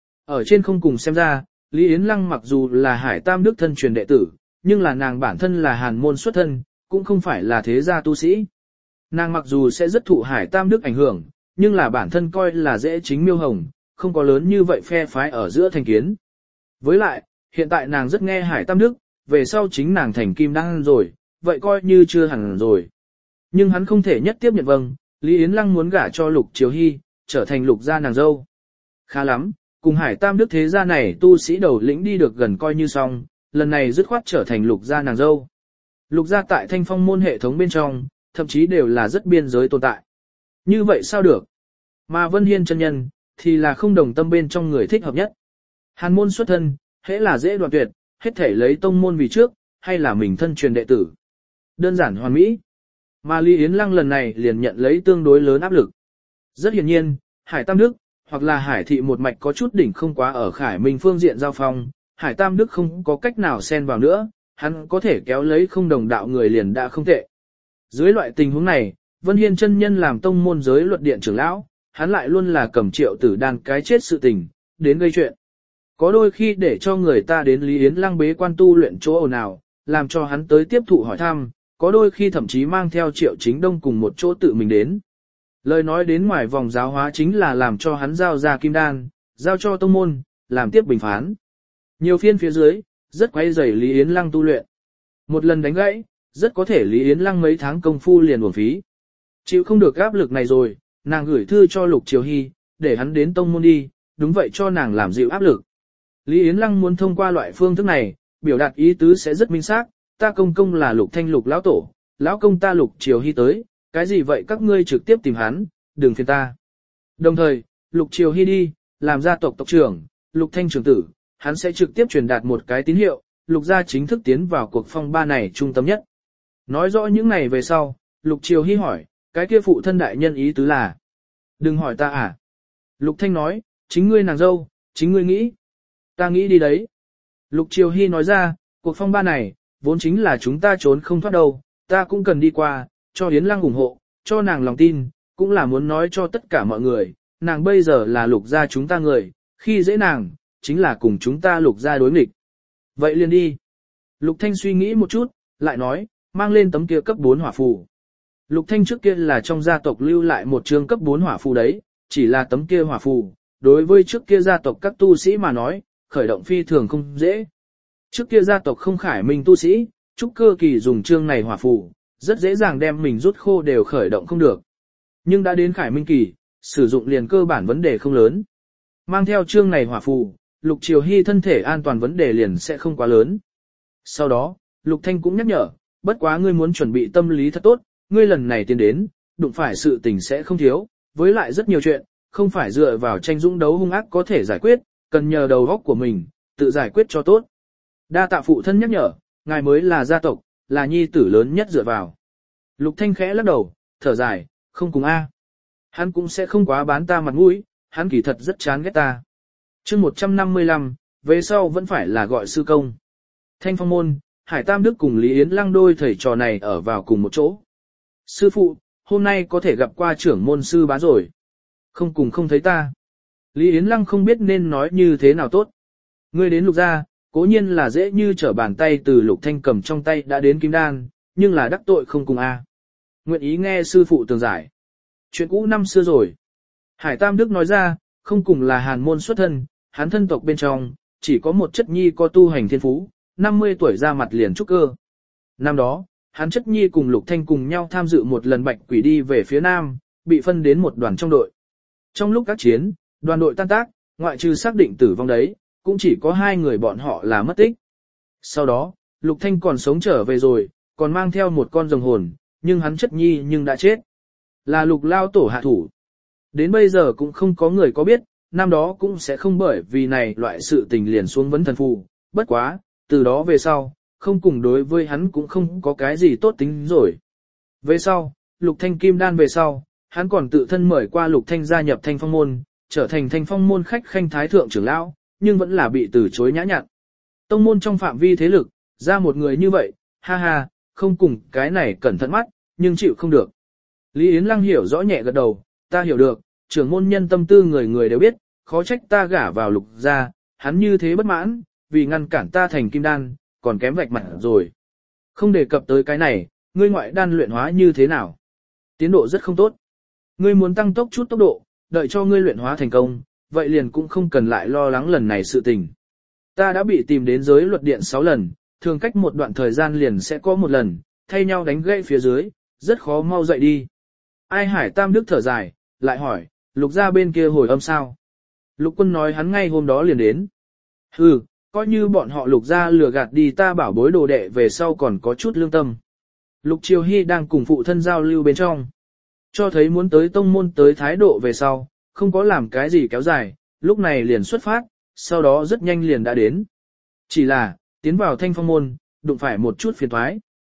Ở trên không cùng xem ra, Lý Yến Lăng mặc dù là Hải Tam Đức thân truyền đệ tử, nhưng là nàng bản thân là hàn môn xuất thân, cũng không phải là thế gia tu sĩ. Nàng mặc dù sẽ rất thụ Hải Tam Đức ảnh hưởng, nhưng là bản thân coi là dễ chính miêu hồng, không có lớn như vậy phe phái ở giữa thành kiến. Với lại, hiện tại nàng rất nghe Hải Tam Đức, về sau chính nàng thành kim đan rồi, vậy coi như chưa hẳn rồi. Nhưng hắn không thể nhất tiếp nhận vâng, Lý Yến Lăng muốn gả cho Lục Triều Hy, trở thành Lục gia nàng dâu. Khá lắm, cùng Hải Tam Đức thế gia này tu sĩ đầu lĩnh đi được gần coi như xong, lần này dứt khoát trở thành Lục gia nàng dâu. Lục gia tại Thanh Phong môn hệ thống bên trong, thậm chí đều là rất biên giới tồn tại. Như vậy sao được? Mà Vân Hiên chân nhân, thì là không đồng tâm bên trong người thích hợp nhất. Hàn môn xuất thân, hễ là dễ đoạn tuyệt, hết thể lấy tông môn vì trước, hay là mình thân truyền đệ tử. đơn giản hoàn mỹ. Mà Lý Yến Lăng lần này liền nhận lấy tương đối lớn áp lực. Rất hiển nhiên, Hải Tam Đức, hoặc là Hải Thị một mạch có chút đỉnh không quá ở Khải Minh phương diện giao phong, Hải Tam Đức không có cách nào xen vào nữa, hắn có thể kéo lấy không đồng đạo người liền đã không tệ. Dưới loại tình huống này, Vân Hiên chân nhân làm tông môn giới luật điện trưởng lão, hắn lại luôn là cầm Triệu Tử Đan cái chết sự tình, đến gây chuyện. Có đôi khi để cho người ta đến Lý Yến Lăng bế quan tu luyện chỗ ồn ào, làm cho hắn tới tiếp thụ hỏi thăm, có đôi khi thậm chí mang theo Triệu Chính Đông cùng một chỗ tự mình đến. Lời nói đến ngoài vòng giáo hóa chính là làm cho hắn giao ra kim đan, giao cho tông môn, làm tiếp bình phán. Nhiều phiên phía dưới, rất quay rầy Lý Yến Lăng tu luyện. Một lần đánh gãy, rất có thể Lý Yến Lăng mấy tháng công phu liền uổng phí. Chịu không được áp lực này rồi, nàng gửi thư cho Lục Triều Hy, để hắn đến tông môn đi, đúng vậy cho nàng làm dịu áp lực. Lý Yến Lăng muốn thông qua loại phương thức này, biểu đạt ý tứ sẽ rất minh xác, ta công công là Lục Thanh Lục lão tổ, lão công ta Lục Triều Hy tới, cái gì vậy các ngươi trực tiếp tìm hắn, đừng phiền ta. Đồng thời, Lục Triều Hy đi, làm gia tộc tộc trưởng, Lục Thanh trưởng tử, hắn sẽ trực tiếp truyền đạt một cái tín hiệu, Lục gia chính thức tiến vào cuộc phong ba này trung tâm nhất. Nói rõ những này về sau, Lục Triều Hy hỏi, cái kia phụ thân đại nhân ý tứ là, đừng hỏi ta à. Lục Thanh nói, chính ngươi nàng dâu, chính ngươi nghĩ. Ta nghĩ đi đấy. Lục Triều Hy nói ra, cuộc phong ba này, vốn chính là chúng ta trốn không thoát đâu, ta cũng cần đi qua, cho Yến Lăng ủng hộ, cho nàng lòng tin, cũng là muốn nói cho tất cả mọi người, nàng bây giờ là Lục gia chúng ta người, khi dễ nàng, chính là cùng chúng ta Lục gia đối nghịch. Vậy liền đi. Lục Thanh suy nghĩ một chút, lại nói, mang lên tấm kia cấp bốn hỏa phù. Lục Thanh trước kia là trong gia tộc lưu lại một chương cấp bốn hỏa phù đấy, chỉ là tấm kia hỏa phù, đối với trước kia gia tộc các tu sĩ mà nói, khởi động phi thường không dễ. Trước kia gia tộc không khải minh tu sĩ, trúc cơ kỳ dùng chương này hỏa phù, rất dễ dàng đem mình rút khô đều khởi động không được. Nhưng đã đến khải minh kỳ, sử dụng liền cơ bản vấn đề không lớn. Mang theo chương này hỏa phù, Lục Triều Hy thân thể an toàn vấn đề liền sẽ không quá lớn. Sau đó, Lục Thanh cũng nhắc nhở, bất quá ngươi muốn chuẩn bị tâm lý thật tốt, ngươi lần này tiến đến, đụng phải sự tình sẽ không thiếu, với lại rất nhiều chuyện, không phải dựa vào tranh dũng đấu hung ác có thể giải quyết, cần nhờ đầu óc của mình, tự giải quyết cho tốt. Đa tạ phụ thân nhắc nhở, ngài mới là gia tộc, là nhi tử lớn nhất dựa vào. Lục Thanh khẽ lắc đầu, thở dài, không cùng a. Hắn cũng sẽ không quá bán ta mặt mũi, hắn kỳ thật rất chán ghét ta. Chương một trăm năm mươi lăm, về sau vẫn phải là gọi sư công. Thanh Phong môn, Hải Tam Đức cùng Lý Yến Lăng đôi thầy trò này ở vào cùng một chỗ. Sư phụ, hôm nay có thể gặp qua trưởng môn sư bá rồi. Không cùng không thấy ta. Lý Yến Lăng không biết nên nói như thế nào tốt. Ngươi đến Lục gia, cố nhiên là dễ như trở bàn tay từ Lục Thanh cầm trong tay đã đến kim đan, nhưng là đắc tội không cùng a. Nguyện ý nghe sư phụ tường giải. Chuyện cũ năm xưa rồi. Hải Tam Đức nói ra, không cùng là hàn môn xuất thân, hắn thân tộc bên trong, chỉ có một chất nhi có tu hành thiên phú, năm mươi tuổi ra mặt liền trúc cơ. Năm đó, hắn chất nhi cùng Lục Thanh cùng nhau tham dự một lần bạch quỷ đi về phía nam, bị phân đến một đoàn trong đội. Trong lúc các chiến, đoàn đội tan tác, ngoại trừ xác định tử vong đấy, cũng chỉ có hai người bọn họ là mất tích. Sau đó, Lục Thanh còn sống trở về rồi, còn mang theo một con rồng hồn, nhưng hắn chất nhi nhưng đã chết. Là Lục lao tổ hạ thủ. Đến bây giờ cũng không có người có biết, năm đó cũng sẽ không bởi vì này loại sự tình liền xuống vấn thần phù, bất quá, từ đó về sau, không cùng đối với hắn cũng không có cái gì tốt tính rồi. Về sau, Lục Thanh kim đan về sau, hắn còn tự thân mời qua Lục Thanh gia nhập Thanh Phong môn, trở thành Thanh Phong môn khách khanh thái thượng trưởng lão, nhưng vẫn là bị từ chối nhã nhặn. Tông môn trong phạm vi thế lực, ra một người như vậy, ha ha, không cùng cái này cẩn thận mắt, nhưng chịu không được. Lý Yến Lăng hiểu rõ nhẹ gật đầu, ta hiểu được, trưởng môn nhân tâm tư người người đều biết, khó trách ta gả vào Lục gia, hắn như thế bất mãn, vì ngăn cản ta thành kim đan, còn kém vạch mặt rồi. Không đề cập tới cái này, ngươi ngoại đan luyện hóa như thế nào? Tiến độ rất không tốt. Ngươi muốn tăng tốc chút tốc độ, đợi cho ngươi luyện hóa thành công, vậy liền cũng không cần lại lo lắng lần này sự tình. Ta đã bị tìm đến giới luật điện sáu lần, thường cách một đoạn thời gian liền sẽ có một lần, thay nhau đánh gãy phía dưới, rất khó mau dậy đi. Ai Hải Tam Đức thở dài, lại hỏi, Lục gia bên kia hồi âm sao? Lục Quân nói hắn ngay hôm đó liền đến. Hừ, coi như bọn họ Lục gia lừa gạt đi ta bảo bối đồ đệ về sau còn có chút lương tâm. Lục Triều Hy đang cùng phụ thân giao lưu bên trong. Cho thấy muốn tới tông môn tới thái độ về sau, không có làm cái gì kéo dài, lúc này liền xuất phát, sau đó rất nhanh liền đã đến. Chỉ là, tiến vào Thanh Phong môn, đụng phải một chút phiền toái.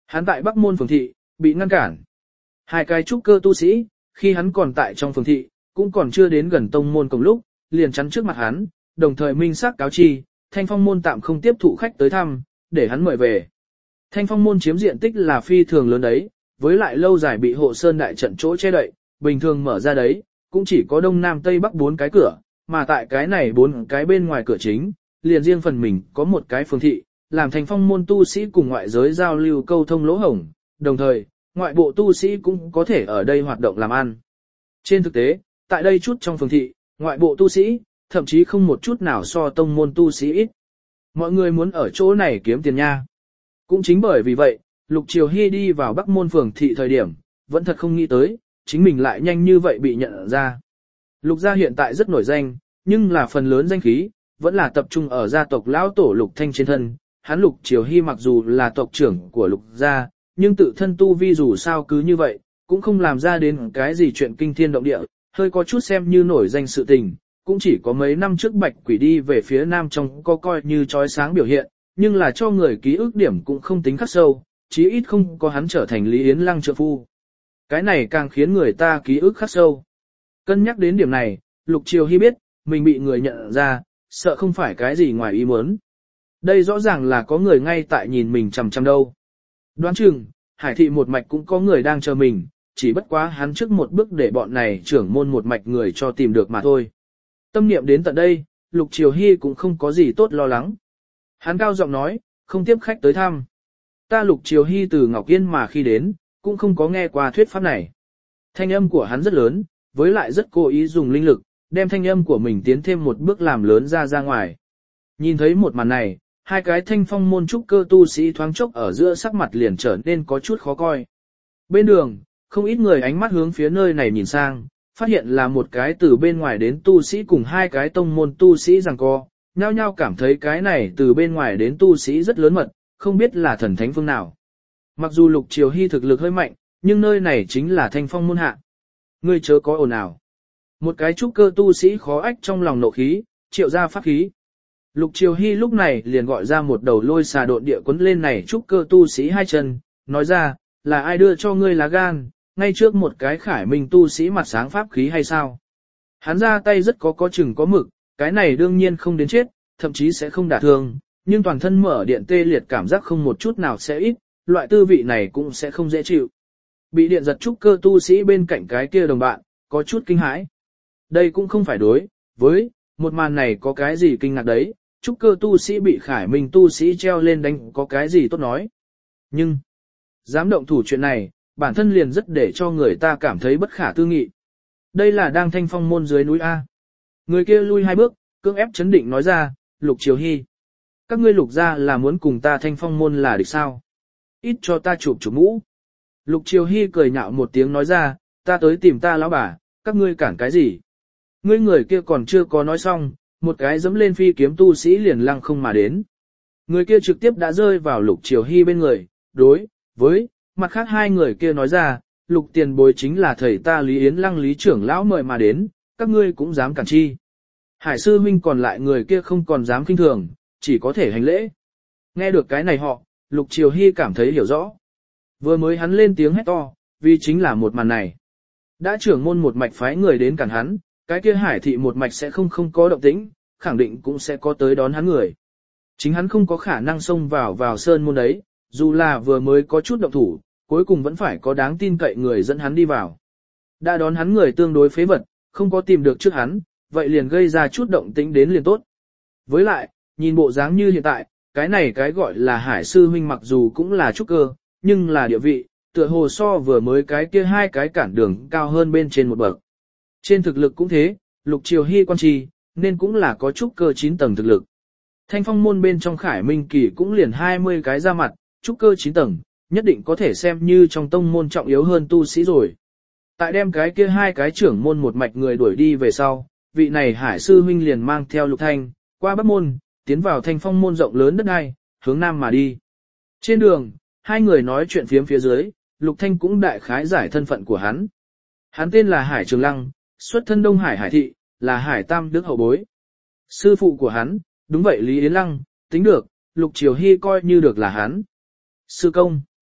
Hắn tại Bắc Môn phường thị, bị ngăn cản. Hai cái trúc cơ tu sĩ, khi hắn còn tại trong phường thị, cũng còn chưa đến gần tông môn cùng lúc, liền chắn trước mặt hắn, đồng thời minh xác cáo chi, Thanh Phong môn tạm không tiếp thụ khách tới thăm, để hắn mời về. Thanh Phong môn chiếm diện tích là phi thường lớn đấy, với lại lâu dài bị hộ sơn đại trận chỗ che đậy, bình thường mở ra đấy, cũng chỉ có đông nam tây bắc bốn cái cửa, mà tại cái này bốn cái bên ngoài cửa chính, liền riêng phần mình có một cái phường thị, làm Thanh Phong môn tu sĩ cùng ngoại giới giao lưu câu thông lỗ hổng, đồng thời, ngoại bộ tu sĩ cũng có thể ở đây hoạt động làm ăn. Trên thực tế, tại đây chút trong phường thị, ngoại bộ tu sĩ, thậm chí không một chút nào so tông môn tu sĩ ít. Mọi người muốn ở chỗ này kiếm tiền nha. Cũng chính bởi vì vậy, Lục Triều Hy đi vào Bắc môn phường thị thời điểm, vẫn thật không nghĩ tới, chính mình lại nhanh như vậy bị nhận ra. Lục gia hiện tại rất nổi danh, nhưng là phần lớn danh khí, vẫn là tập trung ở gia tộc lão tổ Lục Thanh trên thân. Hắn Lục Triều Hy mặc dù là tộc trưởng của Lục gia, nhưng tự thân tu vi dù sao cứ như vậy, cũng không làm ra đến cái gì chuyện kinh thiên động địa, hơi có chút xem như nổi danh sự tình, cũng chỉ có mấy năm trước Bạch Quỷ đi về phía nam trong có coi như chói sáng biểu hiện, nhưng là cho người ký ức điểm cũng không tính khắc sâu, chí ít không có hắn trở thành Lý Yến Lăng trợ phu. Cái này càng khiến người ta ký ức khắc sâu. Cân nhắc đến điểm này, Lục Triều Hy biết, mình bị người nhận ra, sợ không phải cái gì ngoài ý muốn. Đây rõ ràng là có người ngay tại nhìn mình chằm chằm đâu. Đoán chừng, Hải thị một mạch cũng có người đang chờ mình, chỉ bất quá hắn trước một bước để bọn này trưởng môn một mạch người cho tìm được mà thôi. Tâm niệm đến tận đây, Lục Triều Hy cũng không có gì tốt lo lắng. Hắn cao giọng nói, không tiếp khách tới thăm. Ta Lục Triều Hy từ Ngọc Yên mà khi đến, cũng không có nghe qua thuyết pháp này. Thanh âm của hắn rất lớn, với lại rất cố ý dùng linh lực, đem thanh âm của mình tiến thêm một bước làm lớn ra ra ngoài. Nhìn thấy một màn này, hai cái Thanh Phong môn trúc cơ tu sĩ thoáng chốc ở giữa sắc mặt liền trở nên có chút khó coi. Bên đường, không ít người ánh mắt hướng phía nơi này nhìn sang, phát hiện là một cái từ bên ngoài đến tu sĩ cùng hai cái tông môn tu sĩ giằng co, nhao nhao cảm thấy cái này từ bên ngoài đến tu sĩ rất lớn mật, không biết là thần thánh phương nào. Mặc dù Lục Triều Hy thực lực hơi mạnh, nhưng nơi này chính là Thanh Phong môn hạ. Ngươi chớ có ồn ào. Một cái trúc cơ tu sĩ khó ách trong lòng nộ khí, triệu ra pháp khí. Lục Triều Hy lúc này liền gọi ra một đầu lôi xà độn địa quấn lên này trúc cơ tu sĩ hai chân, nói ra, là ai đưa cho ngươi lá gan, ngay trước một cái khải minh tu sĩ mặt sáng pháp khí hay sao? Hắn ra tay rất có có chừng có mực, cái này đương nhiên không đến chết, thậm chí sẽ không đả thương, nhưng toàn thân mở điện tê liệt cảm giác không một chút nào sẽ ít, loại tư vị này cũng sẽ không dễ chịu. Bị điện giật trúc cơ tu sĩ bên cạnh cái kia đồng bạn, có chút kinh hãi. Đây cũng không phải đối, với, một màn này có cái gì kinh ngạc đấy, trúc cơ tu sĩ bị khải minh tu sĩ treo lên đánh có cái gì tốt nói. Nhưng, dám động thủ chuyện này, bản thân liền rất để cho người ta cảm thấy bất khả tư nghị. Đây là đang Thanh Phong môn dưới núi A. Người kia lui hai bước, cưỡng ép chấn định nói ra, Lục Triều Hy. Các ngươi Lục gia là muốn cùng ta Thanh Phong môn là địch sao? Ít cho ta chụp chụp mũ. Lục Triều Hy cười nhạo một tiếng nói ra, ta tới tìm ta lão bà, các ngươi cản cái gì? Ngươi người kia còn chưa có nói xong, một cái dẫm lên phi kiếm tu sĩ liền lăng không mà đến. Người kia trực tiếp đã rơi vào Lục Triều Hy bên người, đối, với, mặt khác hai người kia nói ra, Lục tiền bối chính là thầy ta Lý Yến Lăng Lý trưởng lão mời mà đến, các ngươi cũng dám cản chi. Hải sư huynh còn lại người kia không còn dám kinh thường, chỉ có thể hành lễ. Nghe được cái này họ, Lục Triều Hy cảm thấy hiểu rõ. Vừa mới hắn lên tiếng hét to, vì chính là một màn này. Đã trưởng môn một mạch phái người đến cản hắn, cái kia Hải thị một mạch sẽ không không có động tĩnh, khẳng định cũng sẽ có tới đón hắn người. Chính hắn không có khả năng xông vào vào sơn môn đấy, dù là vừa mới có chút động thủ, cuối cùng vẫn phải có đáng tin cậy người dẫn hắn đi vào. Đã đón hắn người tương đối phế vật, không có tìm được trước hắn, vậy liền gây ra chút động tĩnh đến liền tốt. Với lại, nhìn bộ dáng như hiện tại, cái này cái gọi là Hải sư huynh mặc dù cũng là trúc cơ, nhưng là địa vị, tựa hồ so vừa mới cái kia hai cái cản đường cao hơn bên trên một bậc. Trên thực lực cũng thế, Lục Triều Hy quan trì, nên cũng là có trúc cơ chín tầng thực lực. Thanh Phong môn bên trong Khải Minh Kỳ cũng liền hai mươi cái ra mặt, trúc cơ chín tầng, nhất định có thể xem như trong tông môn trọng yếu hơn tu sĩ rồi. Tại đem cái kia hai cái trưởng môn một mạch người đuổi đi về sau, vị này Hải sư huynh liền mang theo Lục Thanh, qua Bắc môn, tiến vào Thanh Phong môn rộng lớn đất đai, hướng nam mà đi. Trên đường, hai người nói chuyện phiếm phía dưới, Lục Thanh cũng đại khái giải thân phận của hắn. Hắn tên là Hải Trường Lăng, xuất thân Đông Hải Hải thị, là Hải Tam Đức hậu bối. Sư phụ của hắn, đúng vậy Lý Yến Lăng, tính được, Lục Triều Hy coi như được là hắn. Sư công.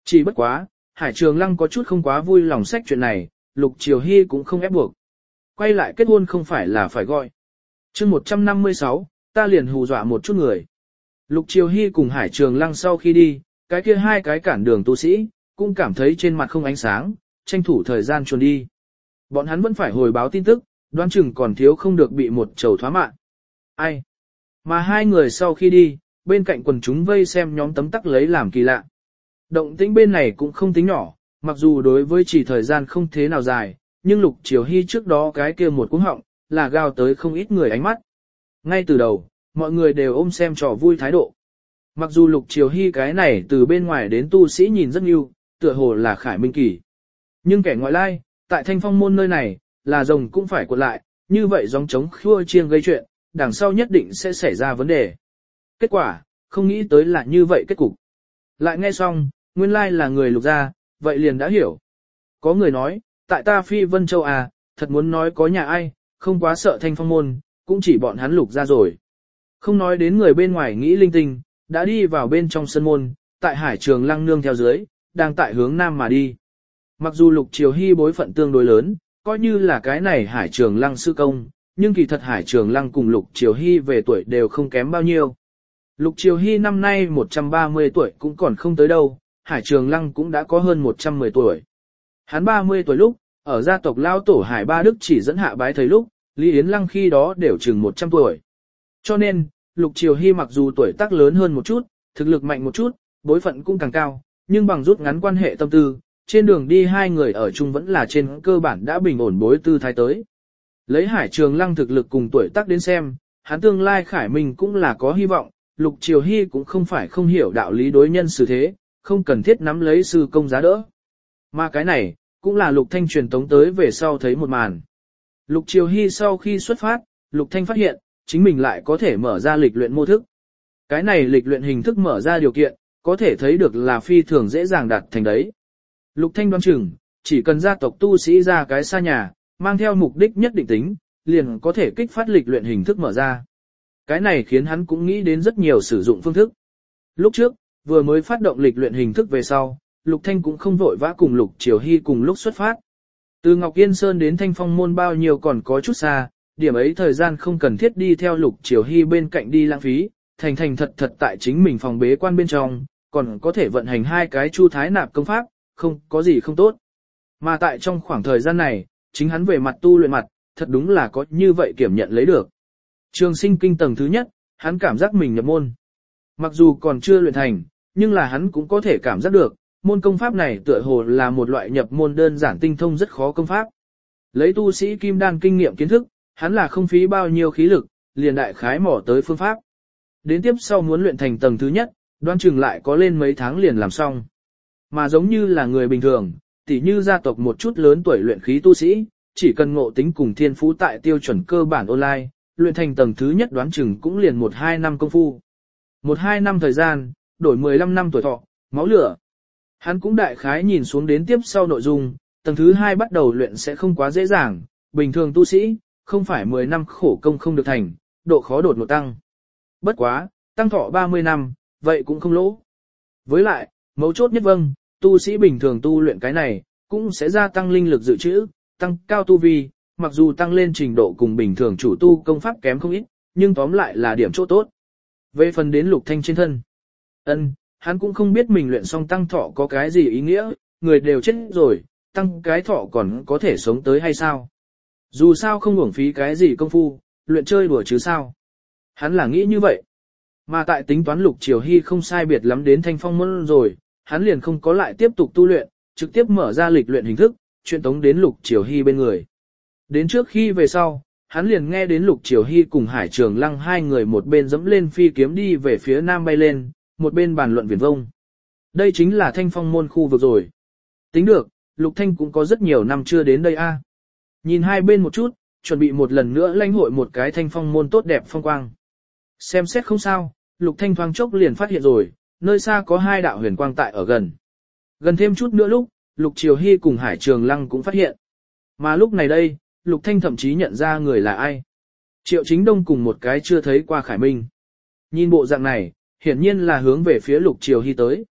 Chỉ bất quá, Hải Trường Lăng có chút không quá vui lòng sách chuyện này, Lục Triều Hy cũng không ép buộc. Quay lại kết hôn không phải là phải gọi. chương một trăm năm mươi sáu, ta liền hù dọa một chút người. Lục Triều Hy cùng Hải Trường Lăng sau khi đi, cái kia hai cái cản đường tu sĩ, cũng cảm thấy trên mặt không ánh sáng, tranh thủ thời gian chuồn đi. Bọn hắn vẫn phải hồi báo tin tức, đoán chừng còn thiếu không được bị một trầu thoá mạng. Ai? Mà hai người sau khi đi, bên cạnh quần chúng vây xem nhóm tấm tắc lấy làm kỳ lạ. Động tĩnh bên này cũng không tính nhỏ, mặc dù đối với chỉ thời gian không thế nào dài, nhưng Lục Triều Hy trước đó cái kia một cú họng, là gào tới không ít người ánh mắt. Ngay từ đầu, mọi người đều ôm xem trò vui thái độ. Mặc dù Lục Triều Hy cái này từ bên ngoài đến tu sĩ nhìn rất nhiều, tựa hồ là Khải Minh Kỳ. Nhưng kẻ ngoại lai, tại Thanh Phong môn nơi này, là rồng cũng phải cuộn lại, như vậy gióng trống khua chiêng gây chuyện, đằng sau nhất định sẽ xảy ra vấn đề. Kết quả, không nghĩ tới là như vậy kết cục. Lại nghe xong, nguyên lai là người Lục gia, vậy liền đã hiểu. Có người nói, tại ta Phi Vân Châu à, thật muốn nói có nhà ai, không quá sợ Thanh Phong môn, cũng chỉ bọn hắn Lục gia rồi. Không nói đến người bên ngoài nghĩ linh tinh, đã đi vào bên trong sân môn, tại Hải Trường Lăng nương theo dưới, đang tại hướng nam mà đi. Mặc dù Lục Triều Hy bối phận tương đối lớn, coi như là cái này Hải Trường Lăng sư công, nhưng kỳ thật Hải Trường Lăng cùng Lục Triều Hy về tuổi đều không kém bao nhiêu. Lục Triều Hy năm nay một trăm ba mươi tuổi cũng còn không tới đâu, Hải Trường Lăng cũng đã có hơn một trăm mười tuổi. Hắn ba mươi tuổi lúc, ở gia tộc Lao Tổ Hải Ba Đức chỉ dẫn hạ bái thầy lúc, Lý Yến Lăng khi đó đều chừng một trăm tuổi. Cho nên, Lục Triều Hy mặc dù tuổi tác lớn hơn một chút, thực lực mạnh một chút, bối phận cũng càng cao, nhưng bằng rút ngắn quan hệ tâm tư, trên đường đi hai người ở chung vẫn là trên cơ bản đã bình ổn bối tư thái tới. Lấy Hải Trường Lăng thực lực cùng tuổi tác đến xem, hắn tương lai Khải Minh cũng là có hy vọng, Lục Triều Hy cũng không phải không hiểu đạo lý đối nhân xử thế, không cần thiết nắm lấy sư công giá đỡ. Mà cái này, cũng là Lục Thanh truyền tống tới về sau thấy một màn. Lục Triều Hy sau khi xuất phát, Lục Thanh phát hiện, chính mình lại có thể mở ra lịch luyện mô thức. Cái này lịch luyện hình thức mở ra điều kiện, có thể thấy được là phi thường dễ dàng đạt thành đấy. Lục Thanh đoán chừng, chỉ cần gia tộc tu sĩ ra cái xa nhà, mang theo mục đích nhất định tính, liền có thể kích phát lịch luyện hình thức mở ra. Cái này khiến hắn cũng nghĩ đến rất nhiều sử dụng phương thức. Lúc trước, vừa mới phát động lịch luyện hình thức về sau, Lục Thanh cũng không vội vã cùng Lục Triều Hy cùng lúc xuất phát. Từ Ngọc Yên Sơn đến Thanh Phong môn bao nhiêu còn có chút xa, điểm ấy thời gian không cần thiết đi theo Lục Triều Hy bên cạnh đi lãng phí, thành thành thật thật tại chính mình phòng bế quan bên trong, còn có thể vận hành hai cái chu thái nạp công pháp, không có gì không tốt. Mà tại trong khoảng thời gian này, chính hắn về mặt tu luyện mặt, thật đúng là có như vậy kiểm nhận lấy được. Trường sinh kinh tầng thứ nhất, hắn cảm giác mình nhập môn. Mặc dù còn chưa luyện thành, nhưng là hắn cũng có thể cảm giác được, môn công pháp này tựa hồ là một loại nhập môn đơn giản tinh thông rất khó công pháp. Lấy tu sĩ kim đan kinh nghiệm kiến thức, hắn là không phí bao nhiêu khí lực, liền đại khái mỏ tới phương pháp. Đến tiếp sau muốn luyện thành tầng thứ nhất, đoán chừng lại có lên mấy tháng liền làm xong. Mà giống như là người bình thường, tỉ như gia tộc một chút lớn tuổi luyện khí tu sĩ, chỉ cần ngộ tính cùng thiên phú tại tiêu chuẩn cơ bản online, luyện thành tầng thứ nhất đoán chừng cũng liền một hai năm công phu. một hai năm thời gian, đổi mười lăm năm tuổi thọ, máu lửa. Hắn cũng đại khái nhìn xuống đến tiếp sau nội dung, tầng thứ hai bắt đầu luyện sẽ không quá dễ dàng, bình thường tu sĩ, không phải mười năm khổ công không được thành, độ khó đột ngột tăng. Bất quá, tăng thọ ba mươi năm, vậy cũng không lỗ. Với lại, mấu chốt nhất vâng, tu sĩ bình thường tu luyện cái này, cũng sẽ gia tăng linh lực dự trữ, tăng cao tu vi, mặc dù tăng lên trình độ cùng bình thường chủ tu công pháp kém không ít, nhưng tóm lại là điểm chỗ tốt. Về phần đến Lục Thanh trên thân, ân, hắn cũng không biết mình luyện xong tăng thọ có cái gì ý nghĩa, người đều chết rồi, tăng cái thọ còn có thể sống tới hay sao? Dù sao không uổng phí cái gì công phu, luyện chơi đùa chứ sao? Hắn là nghĩ như vậy. Mà tại tính toán Lục Triều Hy không sai biệt lắm đến Thanh Phong môn rồi, hắn liền không có lại tiếp tục tu luyện, trực tiếp mở ra lịch luyện hình thức, chuyện tống đến Lục Triều Hy bên người. Đến trước khi về sau, hắn liền nghe đến Lục Triều Hy cùng Hải Trường Lăng hai người một bên dẫm lên phi kiếm đi về phía nam bay lên, một bên bàn luận viển vông. Đây chính là Thanh Phong môn khu vực rồi. Tính được, Lục Thanh cũng có rất nhiều năm chưa đến đây a. Nhìn hai bên một chút, chuẩn bị một lần nữa lãnh hội một cái Thanh Phong môn tốt đẹp phong quang. Xem xét không sao, Lục Thanh thoáng chốc liền phát hiện rồi, nơi xa có hai đạo huyền quang tại ở gần. Gần thêm chút nữa lúc, Lục Triều Hy cùng Hải Trường Lăng cũng phát hiện. Mà lúc này đây, Lục Thanh thậm chí nhận ra người là ai. Triệu Chính Đông cùng một cái chưa thấy qua Khải Minh. Nhìn bộ dạng này, hiển nhiên là hướng về phía Lục Triều Hy tới.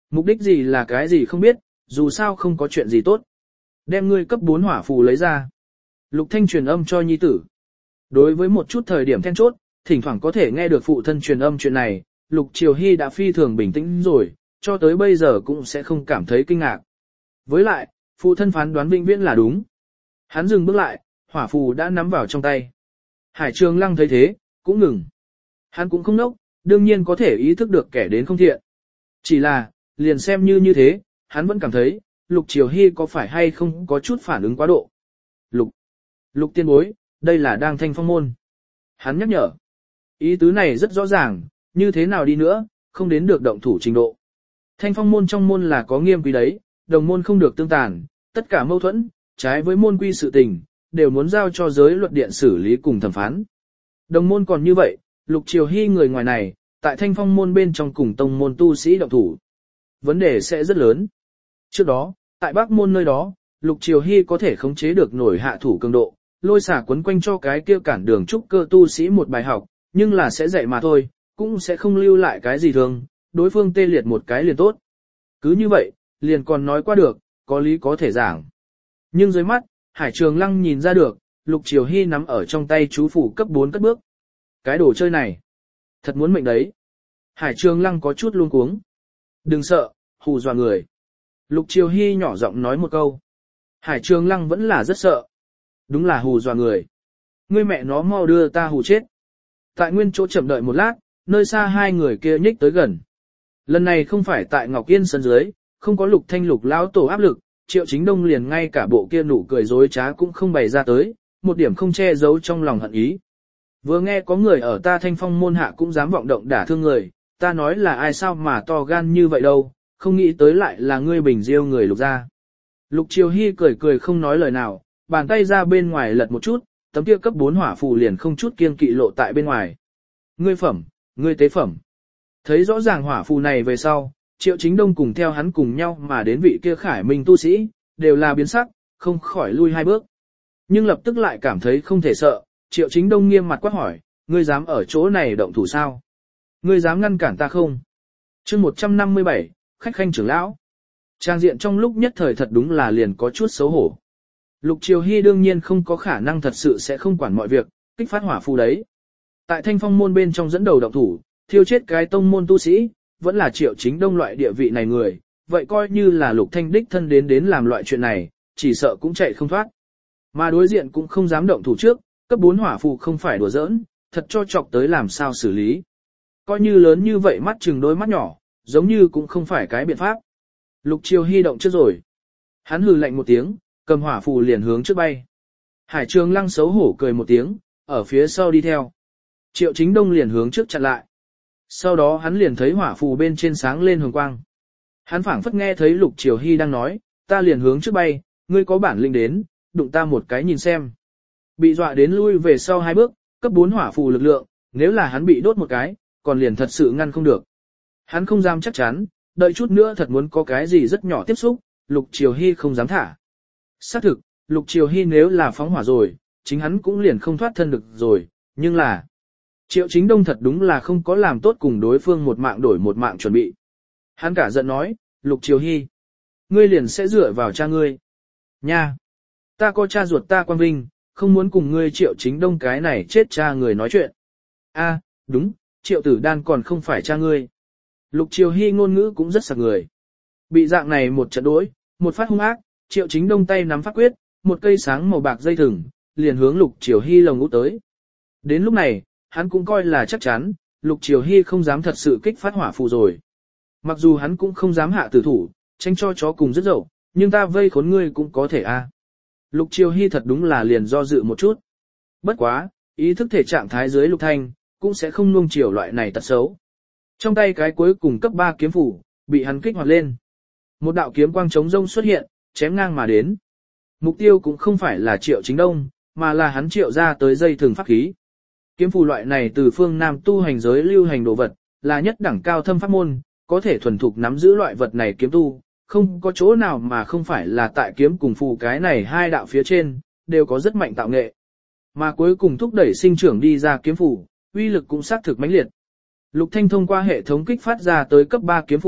Mục đích gì là cái gì không biết, dù sao không có chuyện gì tốt. Đem ngươi cấp bốn hỏa phù lấy ra. Lục Thanh truyền âm cho nhi tử. Đối với một chút thời điểm then chốt, thỉnh thoảng có thể nghe được phụ thân truyền âm chuyện này, Lục Triều Hy đã phi thường bình tĩnh rồi, cho tới bây giờ cũng sẽ không cảm thấy kinh ngạc. Với lại, phụ thân phán đoán vĩnh viễn là đúng. Hắn dừng bước lại, hỏa phù đã nắm vào trong tay. Hải Trường Lăng thấy thế, cũng ngừng. Hắn cũng không nốc, đương nhiên có thể ý thức được kẻ đến không thiện. Chỉ là, liền xem như như thế, hắn vẫn cảm thấy, Lục Triều Hy có phải hay không có chút phản ứng quá độ. Lục, Lục tiên bối, đây là đang thanh phong môn. Hắn nhắc nhở. Ý tứ này rất rõ ràng, như thế nào đi nữa, không đến được động thủ trình độ. Thanh phong môn trong môn là có nghiêm quý đấy, đồng môn không được tương tàn, tất cả mâu thuẫn, trái với môn quy sự tình, đều muốn giao cho giới luật điện xử lý cùng thẩm phán. Đồng môn còn như vậy, Lục Triều Hy người ngoài này, tại thanh phong môn bên trong cùng tông môn tu sĩ động thủ. Vấn đề sẽ rất lớn. Trước đó, tại Bắc môn nơi đó, Lục Triều Hy có thể khống chế được nổi hạ thủ cường độ, lôi xả quấn quanh cho cái kia cản đường trúc cơ tu sĩ một bài học, nhưng là sẽ dạy mà thôi, cũng sẽ không lưu lại cái gì thường, đối phương tê liệt một cái liền tốt. Cứ như vậy, liền còn nói qua được, có lý có thể giảng. Nhưng dưới mắt, Hải Trường Lăng nhìn ra được, Lục Triều Hy nắm ở trong tay chú phủ cấp bốn cất bước. Cái đồ chơi này, thật muốn mệnh đấy. Hải Trường Lăng có chút luống cuống. Đừng sợ, hù dọa người. Lục Triều Hy nhỏ giọng nói một câu. Hải Trường Lăng vẫn là rất sợ. Đúng là hù dọa người. Ngươi mẹ nó mau đưa ta hù chết. Tại nguyên chỗ chậm đợi một lát, nơi xa hai người kia nhích tới gần. Lần này không phải tại Ngọc Yên sân dưới, không có Lục Thanh Lục lão tổ áp lực, Triệu Chính Đông liền ngay cả bộ kia nụ cười dối trá cũng không bày ra tới, một điểm không che giấu trong lòng hận ý. Vừa nghe có người ở ta Thanh Phong môn hạ cũng dám vọng động đả thương người, ta nói là ai sao mà to gan như vậy đâu, không nghĩ tới lại là ngươi Bình Diêu người Lục gia. Lục Triều Hy cười cười không nói lời nào, bàn tay ra bên ngoài lật một chút, tấm kia cấp bốn hỏa phù liền không chút kiêng kỵ lộ tại bên ngoài. Ngươi phẩm, ngươi tế phẩm. Thấy rõ ràng hỏa phù này về sau, Triệu Chính Đông cùng theo hắn cùng nhau mà đến vị kia Khải Minh tu sĩ, đều là biến sắc, không khỏi lui hai bước. Nhưng lập tức lại cảm thấy không thể sợ, Triệu Chính Đông nghiêm mặt quát hỏi, ngươi dám ở chỗ này động thủ sao? Ngươi dám ngăn cản ta không? Chương một trăm năm mươi bảy, khách khanh trưởng lão. Trang diện trong lúc nhất thời thật đúng là liền có chút xấu hổ. Lục Triều Hy đương nhiên không có khả năng thật sự sẽ không quản mọi việc, kích phát hỏa phù đấy. Tại Thanh Phong môn bên trong dẫn đầu động thủ, thiêu chết cái tông môn tu sĩ, vẫn là Triệu Chính Đông loại địa vị này người, vậy coi như là Lục Thanh đích thân đến đến làm loại chuyện này, chỉ sợ cũng chạy không thoát. Mà đối diện cũng không dám động thủ trước, cấp bốn hỏa phù không phải đùa giỡn, thật cho chọc tới làm sao xử lý. Coi như lớn như vậy mắt chừng đôi mắt nhỏ, giống như cũng không phải cái biện pháp. Lục Triều Hy động trước rồi. Hắn hừ lạnh một tiếng, cầm hỏa phù liền hướng trước bay. Hải Trường Lăng xấu hổ cười một tiếng, ở phía sau đi theo. Triệu Chính Đông liền hướng trước chặn lại. Sau đó hắn liền thấy hỏa phù bên trên sáng lên hồng quang. Hắn phảng phất nghe thấy Lục Triều Hy đang nói, ta liền hướng trước bay, ngươi có bản lĩnh đến, đụng ta một cái nhìn xem. Bị dọa đến lui về sau hai bước, cấp bốn hỏa phù lực lượng, nếu là hắn bị đốt một cái, còn liền thật sự ngăn không được. Hắn không dám chắc chắn, đợi chút nữa thật muốn có cái gì rất nhỏ tiếp xúc, Lục Triều Hy không dám thả. Xác thực, Lục Triều Hy nếu là phóng hỏa rồi, chính hắn cũng liền không thoát thân được rồi, nhưng là Triệu Chính Đông thật đúng là không có làm tốt cùng đối phương một mạng đổi một mạng chuẩn bị. Hắn cả giận nói, Lục Triều Hy, ngươi liền sẽ dựa vào cha ngươi. Nha! Ta có cha ruột ta Quang Vinh, không muốn cùng ngươi Triệu Chính Đông cái này chết cha người nói chuyện. A, đúng, Triệu Tử Đan còn không phải cha ngươi. Lục Triều Hy ngôn ngữ cũng rất sặc người. Bị dạng này một trận đối, một phát hung ác, Triệu Chính Đông tay nắm pháp quyết, một cây sáng màu bạc dây thừng, liền hướng Lục Triều Hy lồng ngũ tới. Đến lúc này, hắn cũng coi là chắc chắn, Lục Triều Hy không dám thật sự kích phát hỏa phù rồi. Mặc dù hắn cũng không dám hạ tử thủ, tránh cho chó cùng rất dậu, nhưng ta vây khốn ngươi cũng có thể a. Lục Triều Hy thật đúng là liền do dự một chút. Bất quá, ý thức thể trạng thái dưới Lục Thanh, cũng sẽ không nuông chiều loại này tật xấu. Trong tay cái cuối cùng cấp ba kiếm phủ, bị hắn kích hoạt lên. Một đạo kiếm quang trống rông xuất hiện, chém ngang mà đến. Mục tiêu cũng không phải là Triệu Chính Đông, mà là hắn triệu ra tới dây thường pháp khí. Kiếm phù loại này từ phương Nam tu hành giới lưu hành đồ vật, là nhất đẳng cao thâm pháp môn, có thể thuần thục nắm giữ loại vật này kiếm tu, không có chỗ nào mà không phải là tại kiếm cùng phù cái này hai đạo phía trên, đều có rất mạnh tạo nghệ. Mà cuối cùng thúc đẩy sinh trưởng đi ra kiếm phù, uy lực cũng xác thực mãnh liệt. Lục Thanh thông qua hệ thống kích phát ra tới cấp ba kiếm phù,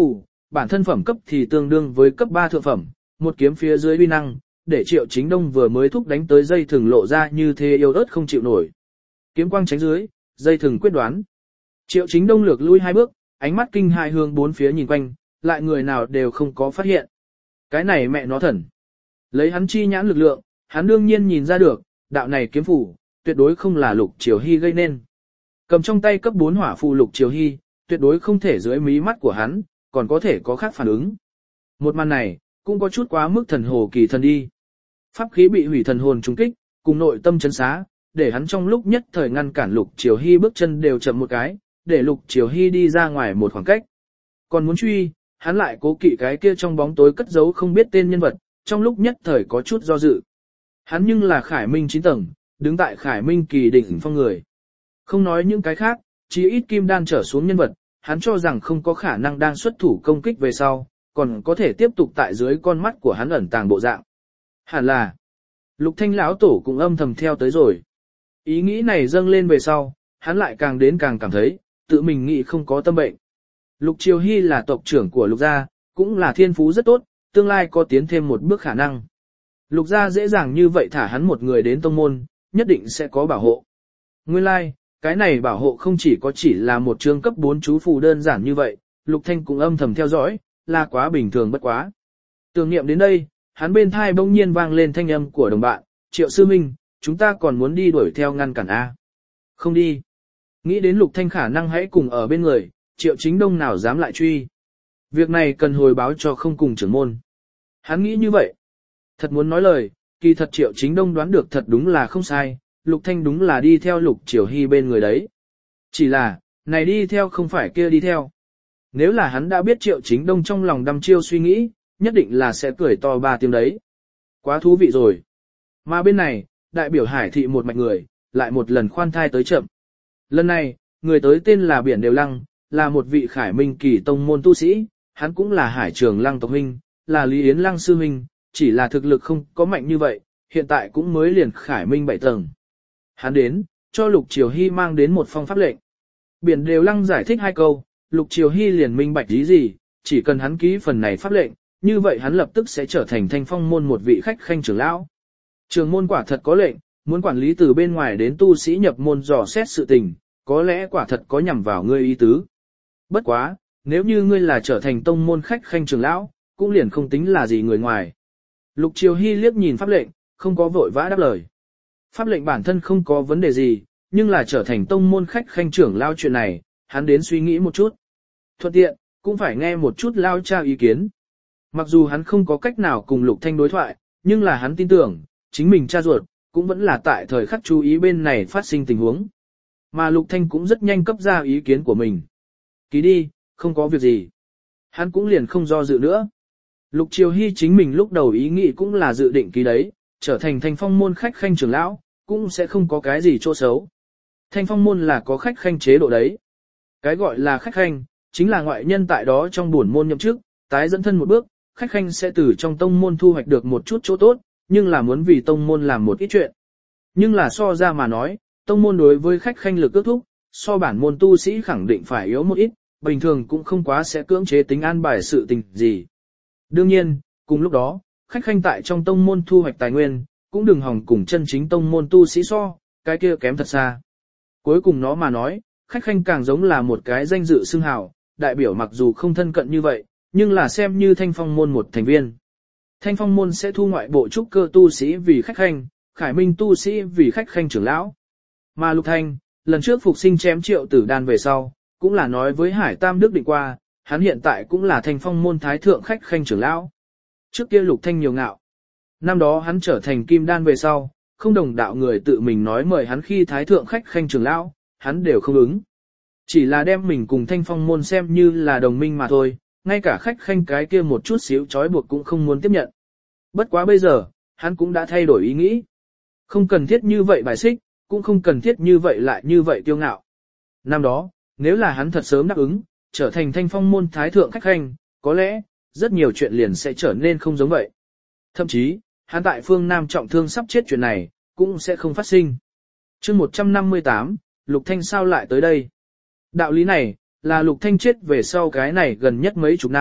bản thân phẩm cấp thì tương đương với cấp ba thượng phẩm, một kiếm phía dưới uy năng, để Triệu Chính Đông vừa mới thúc đánh tới dây thừng lộ ra như thế yếu ớt không chịu nổi. Kiếm quang tránh dưới, dây thừng quyết đoán. Triệu Chính Đông lược lui hai bước, ánh mắt kinh hãi hướng bốn phía nhìn quanh, lại người nào đều không có phát hiện. Cái này mẹ nó thần. Lấy hắn chi nhãn lực lượng, hắn đương nhiên nhìn ra được, đạo này kiếm phủ, tuyệt đối không là Lục Triều Hy gây nên. Cầm trong tay cấp bốn hỏa phù Lục Triều Hy, tuyệt đối không thể dưới mí mắt của hắn, còn có thể có khác phản ứng. Một màn này, cũng có chút quá mức thần hồ kỳ thần đi. Pháp khí bị hủy thần hồn trúng kích, cùng nội tâm chấn xá, để hắn trong lúc nhất thời ngăn cản Lục Triều Hy bước chân đều chậm một cái, để Lục Triều Hy đi ra ngoài một khoảng cách. Còn muốn truy, hắn lại cố kỵ cái kia trong bóng tối cất giấu không biết tên nhân vật, trong lúc nhất thời có chút do dự. Hắn nhưng là Khải Minh chín tầng, đứng tại Khải Minh kỳ đỉnh phong người. Không nói những cái khác, chỉ ít kim đan trở xuống nhân vật, hắn cho rằng không có khả năng đang xuất thủ công kích về sau, còn có thể tiếp tục tại dưới con mắt của hắn ẩn tàng bộ dạng. Hẳn là, Lục Thanh lão tổ cũng âm thầm theo tới rồi. Ý nghĩ này dâng lên về sau, hắn lại càng đến càng cảm thấy, tự mình nghĩ không có tâm bệnh. Lục Triều Hy là tộc trưởng của Lục gia, cũng là thiên phú rất tốt, tương lai có tiến thêm một bước khả năng. Lục gia dễ dàng như vậy thả hắn một người đến tông môn, nhất định sẽ có bảo hộ. Nguyên lai, like, cái này bảo hộ không chỉ có chỉ là một chương cấp bốn chú phù đơn giản như vậy, Lục Thanh cũng âm thầm theo dõi, là quá bình thường bất quá. Tưởng niệm đến đây, hắn bên thai bỗng nhiên vang lên thanh âm của đồng bạn, Triệu Sư Minh, chúng ta còn muốn đi đuổi theo ngăn cản A. Không đi. Nghĩ đến Lục Thanh khả năng hãy cùng ở bên người, Triệu Chính Đông nào dám lại truy. Việc này cần hồi báo cho không cùng trưởng môn. Hắn nghĩ như vậy. Thật muốn nói lời, kỳ thật Triệu Chính Đông đoán được thật đúng là không sai, Lục Thanh đúng là đi theo Lục Triều Hy bên người đấy. Chỉ là, này đi theo không phải kia đi theo. Nếu là hắn đã biết Triệu Chính Đông trong lòng đăm chiêu suy nghĩ, nhất định là sẽ cười to ba tiếng đấy. Quá thú vị rồi. Mà bên này, đại biểu Hải thị một mạch người, lại một lần khoan thai tới chậm. Lần này, người tới tên là Biển Đều Lăng, là một vị Khải Minh kỳ tông môn tu sĩ, hắn cũng là Hải Trường Lăng tộc huynh, là Lý Yến Lăng sư huynh, chỉ là thực lực không có mạnh như vậy, hiện tại cũng mới liền Khải Minh bảy tầng. Hắn đến, cho Lục Triều Hy mang đến một phong pháp lệnh. Biển Đều Lăng giải thích hai câu, Lục Triều Hy liền minh bạch ý gì, chỉ cần hắn ký phần này pháp lệnh, như vậy hắn lập tức sẽ trở thành Thanh Phong môn một vị khách khanh trưởng lão. Trường môn quả thật có lệnh, muốn quản lý từ bên ngoài đến tu sĩ nhập môn dò xét sự tình, có lẽ quả thật có nhằm vào ngươi ý tứ. Bất quá, nếu như ngươi là trở thành tông môn khách khanh trưởng lão, cũng liền không tính là gì người ngoài. Lục Triều Hy liếc nhìn pháp lệnh, không có vội vã đáp lời. Pháp lệnh bản thân không có vấn đề gì, nhưng là trở thành tông môn khách khanh trưởng lão chuyện này, hắn đến suy nghĩ một chút. Thuận tiện, cũng phải nghe một chút lao cha ý kiến. Mặc dù hắn không có cách nào cùng Lục Thanh đối thoại, nhưng là hắn tin tưởng, chính mình cha ruột, cũng vẫn là tại thời khắc chú ý bên này phát sinh tình huống. Mà Lục Thanh cũng rất nhanh cấp ra ý kiến của mình. Ký đi, không có việc gì. Hắn cũng liền không do dự nữa. Lục Triều Hy chính mình lúc đầu ý nghĩ cũng là dự định ký đấy, trở thành Thanh Phong môn khách khanh trưởng lão, cũng sẽ không có cái gì chỗ xấu. Thanh Phong môn là có khách khanh chế độ đấy. Cái gọi là khách khanh, chính là ngoại nhân tại đó trong buồn môn nhậm chức, tái dẫn thân một bước, khách khanh sẽ từ trong tông môn thu hoạch được một chút chỗ tốt, nhưng là muốn vì tông môn làm một ít chuyện. Nhưng là so ra mà nói, tông môn đối với khách khanh lực ước thúc, so bản môn tu sĩ khẳng định phải yếu một ít, bình thường cũng không quá sẽ cưỡng chế tính an bài sự tình gì. Đương nhiên, cùng lúc đó, khách khanh tại trong tông môn thu hoạch tài nguyên, cũng đừng hòng cùng chân chính tông môn tu sĩ so, cái kia kém thật xa. Cuối cùng nó mà nói, khách khanh càng giống là một cái danh dự xưng hào, đại biểu mặc dù không thân cận như vậy, nhưng là xem như Thanh Phong môn một thành viên. Thanh Phong môn sẽ thu ngoại bộ trúc cơ tu sĩ vì khách khanh, Khải Minh tu sĩ vì khách khanh trưởng lão. Mà Lục Thanh, lần trước phục sinh chém Triệu Tử Đan về sau, cũng là nói với Hải Tam Đức định qua, hắn hiện tại cũng là Thanh Phong môn thái thượng khách khanh trưởng lão. Trước kia Lục Thanh nhiều ngạo. Năm đó hắn trở thành Kim Đan về sau, không đồng đạo người tự mình nói mời hắn khi thái thượng khách khanh trưởng lão, hắn đều không ứng. Chỉ là đem mình cùng Thanh Phong môn xem như là đồng minh mà thôi, ngay cả khách khanh cái kia một chút xíu trói buộc cũng không muốn tiếp nhận. Bất quá bây giờ, hắn cũng đã thay đổi ý nghĩ. Không cần thiết như vậy bài xích, cũng không cần thiết như vậy lại như vậy kiêu ngạo. Năm đó, nếu là hắn thật sớm đáp ứng, trở thành Thanh Phong môn thái thượng khách khanh, có lẽ, rất nhiều chuyện liền sẽ trở nên không giống vậy. Thậm chí, hắn tại phương Nam trọng thương sắp chết chuyện này, cũng sẽ không phát sinh. Chương một trăm năm mươi tám, Lục Thanh sao lại tới đây? Đạo lý này, là Lục Thanh chết về sau cái này gần nhất mấy chục năm,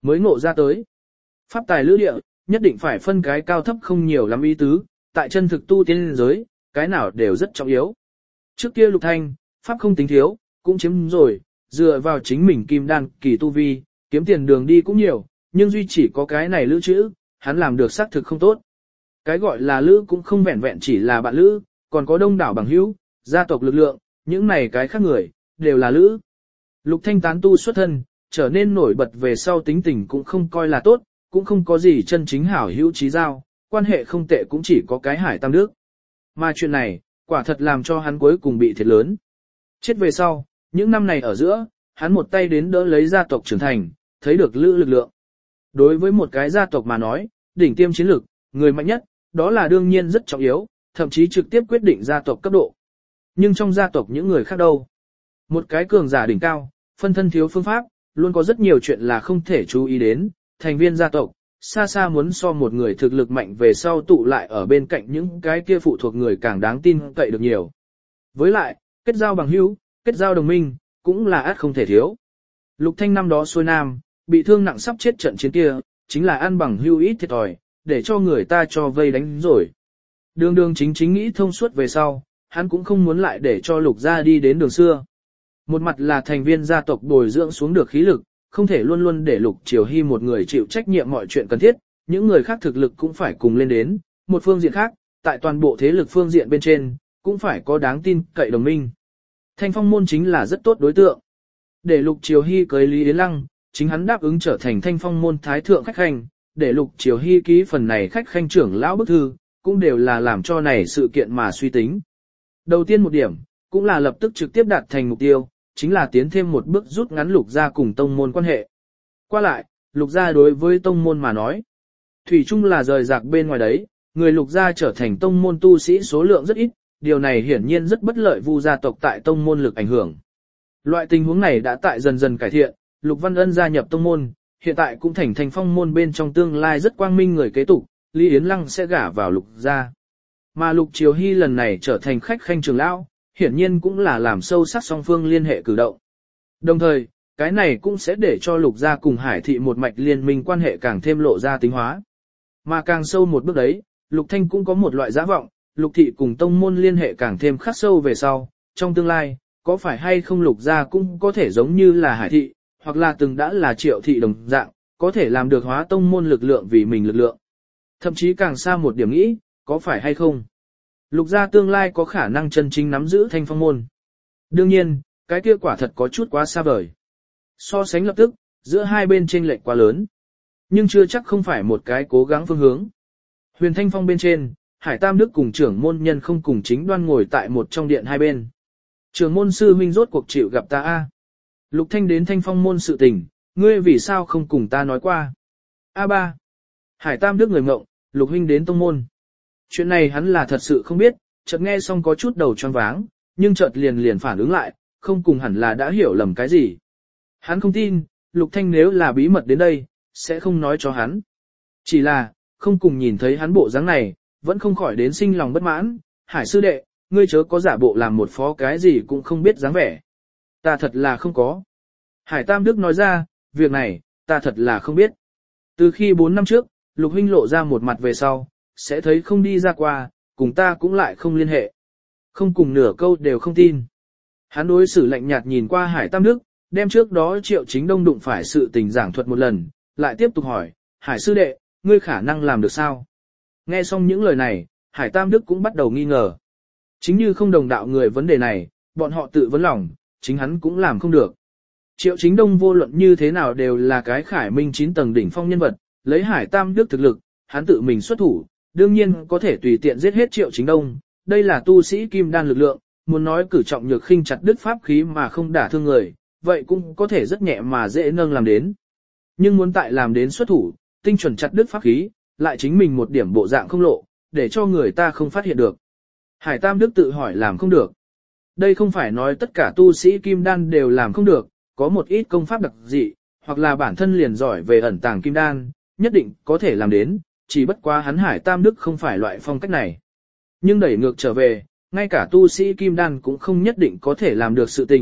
mới ngộ ra tới. Pháp tài lữ địa, nhất định phải phân cái cao thấp không nhiều lắm ý tứ, tại chân thực tu tiên giới, cái nào đều rất trọng yếu. Trước kia Lục Thanh, Pháp không tính thiếu, cũng chiếm rồi, dựa vào chính mình kim đan kỳ tu vi, kiếm tiền đường đi cũng nhiều, nhưng duy chỉ có cái này lữ chữ, hắn làm được xác thực không tốt. Cái gọi là lữ cũng không vẹn vẹn chỉ là bạn lữ, còn có đông đảo bằng hữu, gia tộc lực lượng, những này cái khác người, đều là lữ. Lục Thanh tán tu xuất thân, trở nên nổi bật về sau tính tình cũng không coi là tốt, cũng không có gì chân chính hảo hữu trí giao, quan hệ không tệ cũng chỉ có cái Hải Tam Đức. Mà chuyện này, quả thật làm cho hắn cuối cùng bị thiệt lớn. Chết về sau, những năm này ở giữa, hắn một tay đến đỡ lấy gia tộc trưởng thành, thấy được lữ lực lượng. Đối với một cái gia tộc mà nói, đỉnh tiêm chiến lực, người mạnh nhất, đó là đương nhiên rất trọng yếu, thậm chí trực tiếp quyết định gia tộc cấp độ. Nhưng trong gia tộc những người khác đâu? Một cái cường giả đỉnh cao, phân thân thiếu phương pháp, luôn có rất nhiều chuyện là không thể chú ý đến, thành viên gia tộc, xa xa muốn so một người thực lực mạnh về sau tụ lại ở bên cạnh những cái kia phụ thuộc người càng đáng tin cậy được nhiều. Với lại, kết giao bằng hữu, kết giao đồng minh, cũng là át không thể thiếu. Lục Thanh năm đó xuôi nam, bị thương nặng sắp chết trận chiến kia, chính là ăn bằng hữu ít thiệt thòi, để cho người ta cho vây đánh rồi. Đường đường chính chính nghĩ thông suốt về sau, hắn cũng không muốn lại để cho Lục gia đi đến đường xưa. Một mặt là thành viên gia tộc bồi dưỡng xuống được khí lực, không thể luôn luôn để Lục Triều Hy một người chịu trách nhiệm mọi chuyện cần thiết, những người khác thực lực cũng phải cùng lên đến. Một phương diện khác, tại toàn bộ thế lực phương diện bên trên, cũng phải có đáng tin cậy đồng minh. Thanh Phong môn chính là rất tốt đối tượng. Để Lục Triều Hy cưới Lý Yến Lăng, chính hắn đáp ứng trở thành Thanh Phong môn thái thượng khách khanh, để Lục Triều Hy ký phần này khách khanh trưởng lão bức thư, cũng đều là làm cho này sự kiện mà suy tính. Đầu tiên một điểm, cũng là lập tức trực tiếp đạt thành mục tiêu, chính là tiến thêm một bước rút ngắn Lục gia cùng tông môn quan hệ. Qua lại, Lục gia đối với tông môn mà nói, thủy chung là rời rạc bên ngoài đấy, người Lục gia trở thành tông môn tu sĩ số lượng rất ít, điều này hiển nhiên rất bất lợi Vu gia tộc tại tông môn lực ảnh hưởng. Loại tình huống này đã tại dần dần cải thiện, Lục Văn Ân gia nhập tông môn, hiện tại cũng thành Thanh Phong môn bên trong tương lai rất quang minh người kế tục, Lý Yến Lăng sẽ gả vào Lục gia. Mà Lục Triều Hy lần này trở thành khách khanh trưởng lão, hiển nhiên cũng là làm sâu sắc song phương liên hệ cử động. Đồng thời, cái này cũng sẽ để cho Lục gia cùng Hải thị một mạch liên minh quan hệ càng thêm lộ ra tính hóa. Mà càng sâu một bước đấy, Lục Thanh cũng có một loại giả vọng, Lục thị cùng tông môn liên hệ càng thêm khắc sâu về sau, trong tương lai, có phải hay không Lục gia cũng có thể giống như là Hải thị, hoặc là từng đã là Triệu thị đồng dạng, có thể làm được hóa tông môn lực lượng vì mình lực lượng. Thậm chí càng xa một điểm nghĩ, có phải hay không? Lục gia tương lai có khả năng chân chính nắm giữ Thanh Phong môn. Đương nhiên, cái kia quả thật có chút quá xa vời. So sánh lập tức, giữa hai bên chênh lệch quá lớn. Nhưng chưa chắc không phải một cái cố gắng phương hướng. Huyền Thanh Phong bên trên, Hải Tam Đức cùng trưởng môn nhân không cùng chính đoan ngồi tại một trong điện hai bên. Trưởng môn sư huynh rốt cuộc chịu gặp ta a. Lục Thanh đến Thanh Phong môn sự tình, ngươi vì sao không cùng ta nói qua? A ba. Hải Tam Đức người ngộng, Lục huynh đến tông môn. Chuyện này hắn là thật sự không biết, chợt nghe xong có chút đầu choáng váng, nhưng chợt liền liền phản ứng lại, không cùng hẳn là đã hiểu lầm cái gì. Hắn không tin, Lục Thanh nếu là bí mật đến đây, sẽ không nói cho hắn. Chỉ là, không cùng nhìn thấy hắn bộ dáng này, vẫn không khỏi đến sinh lòng bất mãn. Hải sư đệ, ngươi chớ có giả bộ làm một phó cái gì cũng không biết dáng vẻ. Ta thật là không có. Hải Tam Đức nói ra, việc này, ta thật là không biết. Từ khi bốn năm trước, Lục huynh lộ ra một mặt về sau, sẽ thấy không đi ra qua, cùng ta cũng lại không liên hệ. Không cùng nửa câu đều không tin. Hắn đối xử lạnh nhạt nhìn qua Hải Tam Đức, đem trước đó Triệu Chính Đông đụng phải sự tình giảng thuật một lần, lại tiếp tục hỏi, Hải sư đệ, ngươi khả năng làm được sao? Nghe xong những lời này, Hải Tam Đức cũng bắt đầu nghi ngờ. Chính như không đồng đạo người vấn đề này, bọn họ tự vấn lòng, chính hắn cũng làm không được. Triệu Chính Đông vô luận như thế nào đều là cái khải minh chín tầng đỉnh phong nhân vật, lấy Hải Tam Đức thực lực, hắn tự mình xuất thủ, đương nhiên có thể tùy tiện giết hết Triệu Chính Đông. Đây là tu sĩ kim đan lực lượng, muốn nói cử trọng nhược khinh chặt đứt pháp khí mà không đả thương người, vậy cũng có thể rất nhẹ mà dễ nâng làm đến. Nhưng muốn tại làm đến xuất thủ, tinh chuẩn chặt đứt pháp khí, lại chính mình một điểm bộ dạng không lộ, để cho người ta không phát hiện được. Hải Tam Đức tự hỏi làm không được. Đây không phải nói tất cả tu sĩ kim đan đều làm không được, có một ít công pháp đặc dị, hoặc là bản thân liền giỏi về ẩn tàng kim đan, nhất định có thể làm đến, chỉ bất quá hắn Hải Tam Đức không phải loại phong cách này. Nhưng đẩy ngược trở về, ngay cả tu sĩ kim đan cũng không nhất định có thể làm được sự tình,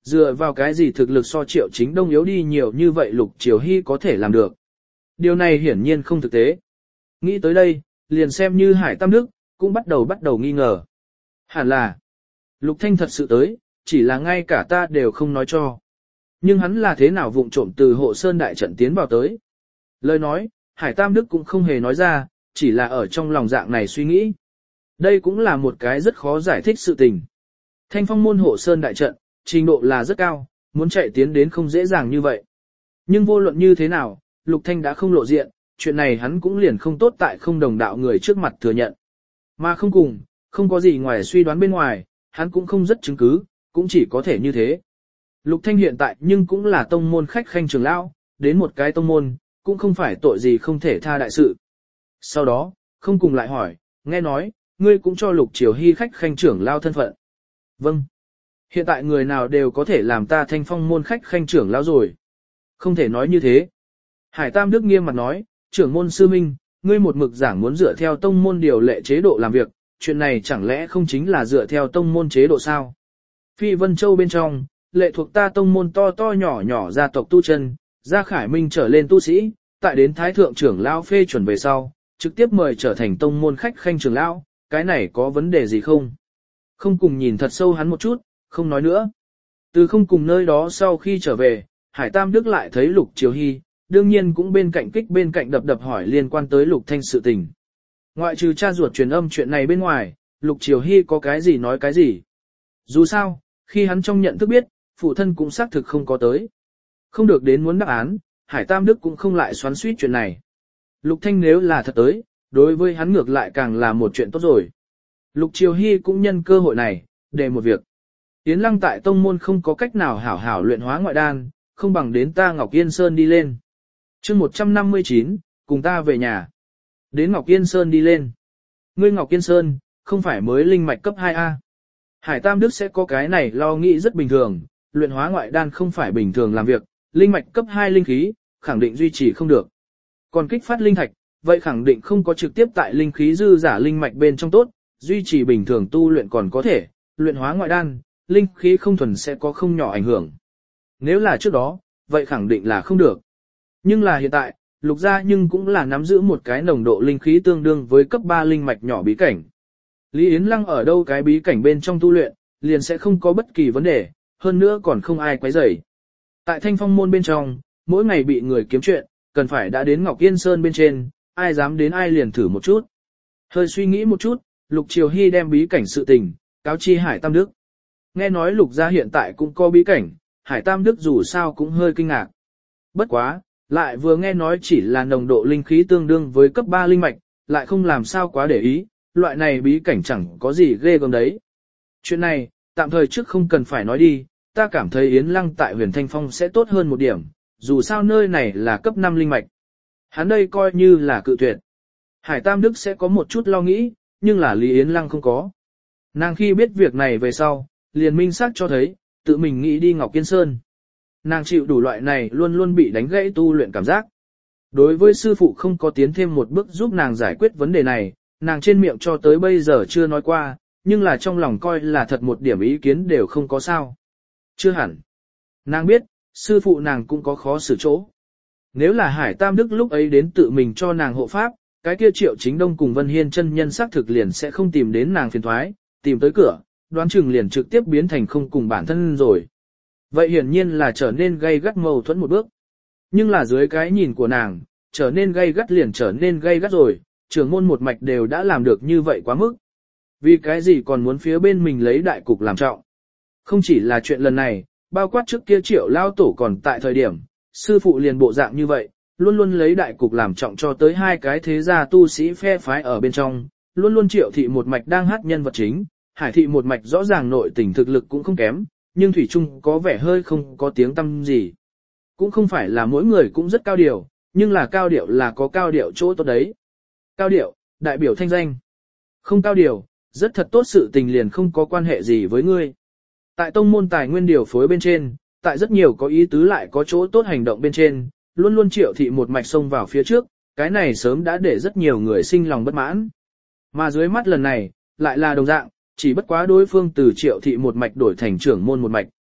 dựa vào cái gì thực lực so Triệu Chính Đông yếu đi nhiều như vậy Lục Triều Hy có thể làm được. Điều này hiển nhiên không thực tế. Nghĩ tới đây, liền xem như Hải Tam Đức, cũng bắt đầu bắt đầu nghi ngờ. Hẳn là, Lục Thanh thật sự tới, chỉ là ngay cả ta đều không nói cho. Nhưng hắn là thế nào vụng trộm từ hộ sơn đại trận tiến vào tới. Lời nói, Hải Tam Đức cũng không hề nói ra, chỉ là ở trong lòng dạng này suy nghĩ. Đây cũng là một cái rất khó giải thích sự tình. Thanh phong môn hộ sơn đại trận, trình độ là rất cao, muốn chạy tiến đến không dễ dàng như vậy. Nhưng vô luận như thế nào, Lục Thanh đã không lộ diện, chuyện này hắn cũng liền không tốt tại không đồng đạo người trước mặt thừa nhận. Mà không cùng, không có gì ngoài suy đoán bên ngoài, hắn cũng không rất chứng cứ, cũng chỉ có thể như thế. Lục Thanh hiện tại nhưng cũng là tông môn khách khanh trưởng lão, đến một cái tông môn, cũng không phải tội gì không thể tha đại sự. Sau đó, không cùng lại hỏi, nghe nói, ngươi cũng cho Lục Triều Hy khách khanh trưởng lão thân phận. Vâng. Hiện tại người nào đều có thể làm ta thanh phong môn khách khanh trưởng lão rồi. Không thể nói như thế. Hải Tam Đức nghiêm mặt nói, trưởng môn sư minh, ngươi một mực giảng muốn dựa theo tông môn điều lệ chế độ làm việc, chuyện này chẳng lẽ không chính là dựa theo tông môn chế độ sao? Phi Vân Châu bên trong, lệ thuộc ta tông môn to to nhỏ nhỏ gia tộc tu chân, gia khải minh trở lên tu sĩ, tại đến thái thượng trưởng lão phê chuẩn về sau, trực tiếp mời trở thành tông môn khách khanh trưởng lão, cái này có vấn đề gì không? Không cùng nhìn thật sâu hắn một chút, không nói nữa. Từ không cùng nơi đó sau khi trở về, Hải Tam Đức lại thấy Lục Triều Hy, đương nhiên cũng bên cạnh kích bên cạnh đập đập hỏi liên quan tới Lục Thanh sự tình. Ngoại trừ cha ruột truyền âm chuyện này bên ngoài, Lục Triều Hy có cái gì nói cái gì. Dù sao, khi hắn trong nhận thức biết, phụ thân cũng xác thực không có tới. Không được đến muốn đáp án, Hải Tam Đức cũng không lại xoắn suýt chuyện này. Lục Thanh nếu là thật tới, đối với hắn ngược lại càng là một chuyện tốt rồi. Lục Triều Hy cũng nhân cơ hội này, để một việc. Yến Lăng tại tông môn không có cách nào hảo hảo luyện hóa ngoại đan, không bằng đến ta Ngọc Yên Sơn đi lên. Chương một trăm năm mươi chín, cùng ta về nhà. Đến Ngọc Yên Sơn đi lên. Ngươi Ngọc Yên Sơn, không phải mới linh mạch cấp hai A. Hải Tam Đức sẽ có cái này lo nghĩ rất bình thường, luyện hóa ngoại đan không phải bình thường làm việc, linh mạch cấp hai linh khí, khẳng định duy trì không được. Còn kích phát linh thạch, vậy khẳng định không có trực tiếp tại linh khí dư giả linh mạch bên trong tốt, duy trì bình thường tu luyện còn có thể, luyện hóa ngoại đan, linh khí không thuần sẽ có không nhỏ ảnh hưởng. Nếu là trước đó, vậy khẳng định là không được. Nhưng là hiện tại, Lục gia nhưng cũng là nắm giữ một cái nồng độ linh khí tương đương với cấp ba linh mạch nhỏ bí cảnh. Lý Yến Lăng ở đâu cái bí cảnh bên trong tu luyện, liền sẽ không có bất kỳ vấn đề, hơn nữa còn không ai quấy rầy. Tại Thanh Phong môn bên trong, mỗi ngày bị người kiếm chuyện, cần phải đã đến Ngọc Yên Sơn bên trên, ai dám đến ai liền thử một chút. Hơi suy nghĩ một chút, Lục Triều Hy đem bí cảnh sự tình, cáo chi Hải Tam Đức. Nghe nói Lục gia hiện tại cũng có bí cảnh, Hải Tam Đức dù sao cũng hơi kinh ngạc. Bất quá, lại vừa nghe nói chỉ là nồng độ linh khí tương đương với cấp ba linh mạch, lại không làm sao quá để ý, loại này bí cảnh chẳng có gì ghê gớm đấy. Chuyện này, tạm thời trước không cần phải nói đi, ta cảm thấy Yến Lăng tại huyền Thanh Phong sẽ tốt hơn một điểm, dù sao nơi này là cấp năm linh mạch. Hắn đây coi như là cự tuyệt. Hải Tam Đức sẽ có một chút lo nghĩ, nhưng là Lý Yến Lăng không có. Nàng khi biết việc này về sau, liền minh xác cho thấy, tự mình nghĩ đi Ngọc Yên Sơn. Nàng chịu đủ loại này luôn luôn bị đánh gãy tu luyện cảm giác. Đối với sư phụ không có tiến thêm một bước giúp nàng giải quyết vấn đề này, nàng trên miệng cho tới bây giờ chưa nói qua, nhưng là trong lòng coi là thật một điểm ý kiến đều không có sao. Chưa hẳn. Nàng biết, sư phụ nàng cũng có khó xử chỗ. Nếu là Hải Tam Đức lúc ấy đến tự mình cho nàng hộ pháp, cái kia Triệu Chính Đông cùng Vân Hiên chân nhân xác thực liền sẽ không tìm đến nàng phiền thoái, tìm tới cửa, đoán chừng liền trực tiếp biến thành không cùng bản thân rồi. Vậy hiển nhiên là trở nên gây gắt mâu thuẫn một bước. Nhưng là dưới cái nhìn của nàng, trở nên gây gắt liền trở nên gây gắt rồi, trưởng môn một mạch đều đã làm được như vậy quá mức. Vì cái gì còn muốn phía bên mình lấy đại cục làm trọng. Không chỉ là chuyện lần này, bao quát trước kia Triệu lao tổ còn tại thời điểm, sư phụ liền bộ dạng như vậy, luôn luôn lấy đại cục làm trọng cho tới hai cái thế gia tu sĩ phe phái ở bên trong, luôn luôn Triệu thị một mạch đang hát nhân vật chính, Hải thị một mạch rõ ràng nội tình thực lực cũng không kém, nhưng thủy chung có vẻ hơi không có tiếng tăm gì. Cũng không phải là mỗi người cũng rất cao điệu, nhưng là cao điệu là có cao điệu chỗ tốt đấy. Cao điệu, đại biểu thanh danh. Không cao điệu, rất thật tốt sự tình liền không có quan hệ gì với ngươi. Tại tông môn tài nguyên điều phối bên trên, tại rất nhiều có ý tứ lại có chỗ tốt hành động bên trên, luôn luôn Triệu thị một mạch xông vào phía trước, cái này sớm đã để rất nhiều người sinh lòng bất mãn. Mà dưới mắt lần này, lại là đồng dạng, chỉ bất quá đối phương từ Triệu thị một mạch đổi thành trưởng môn một mạch.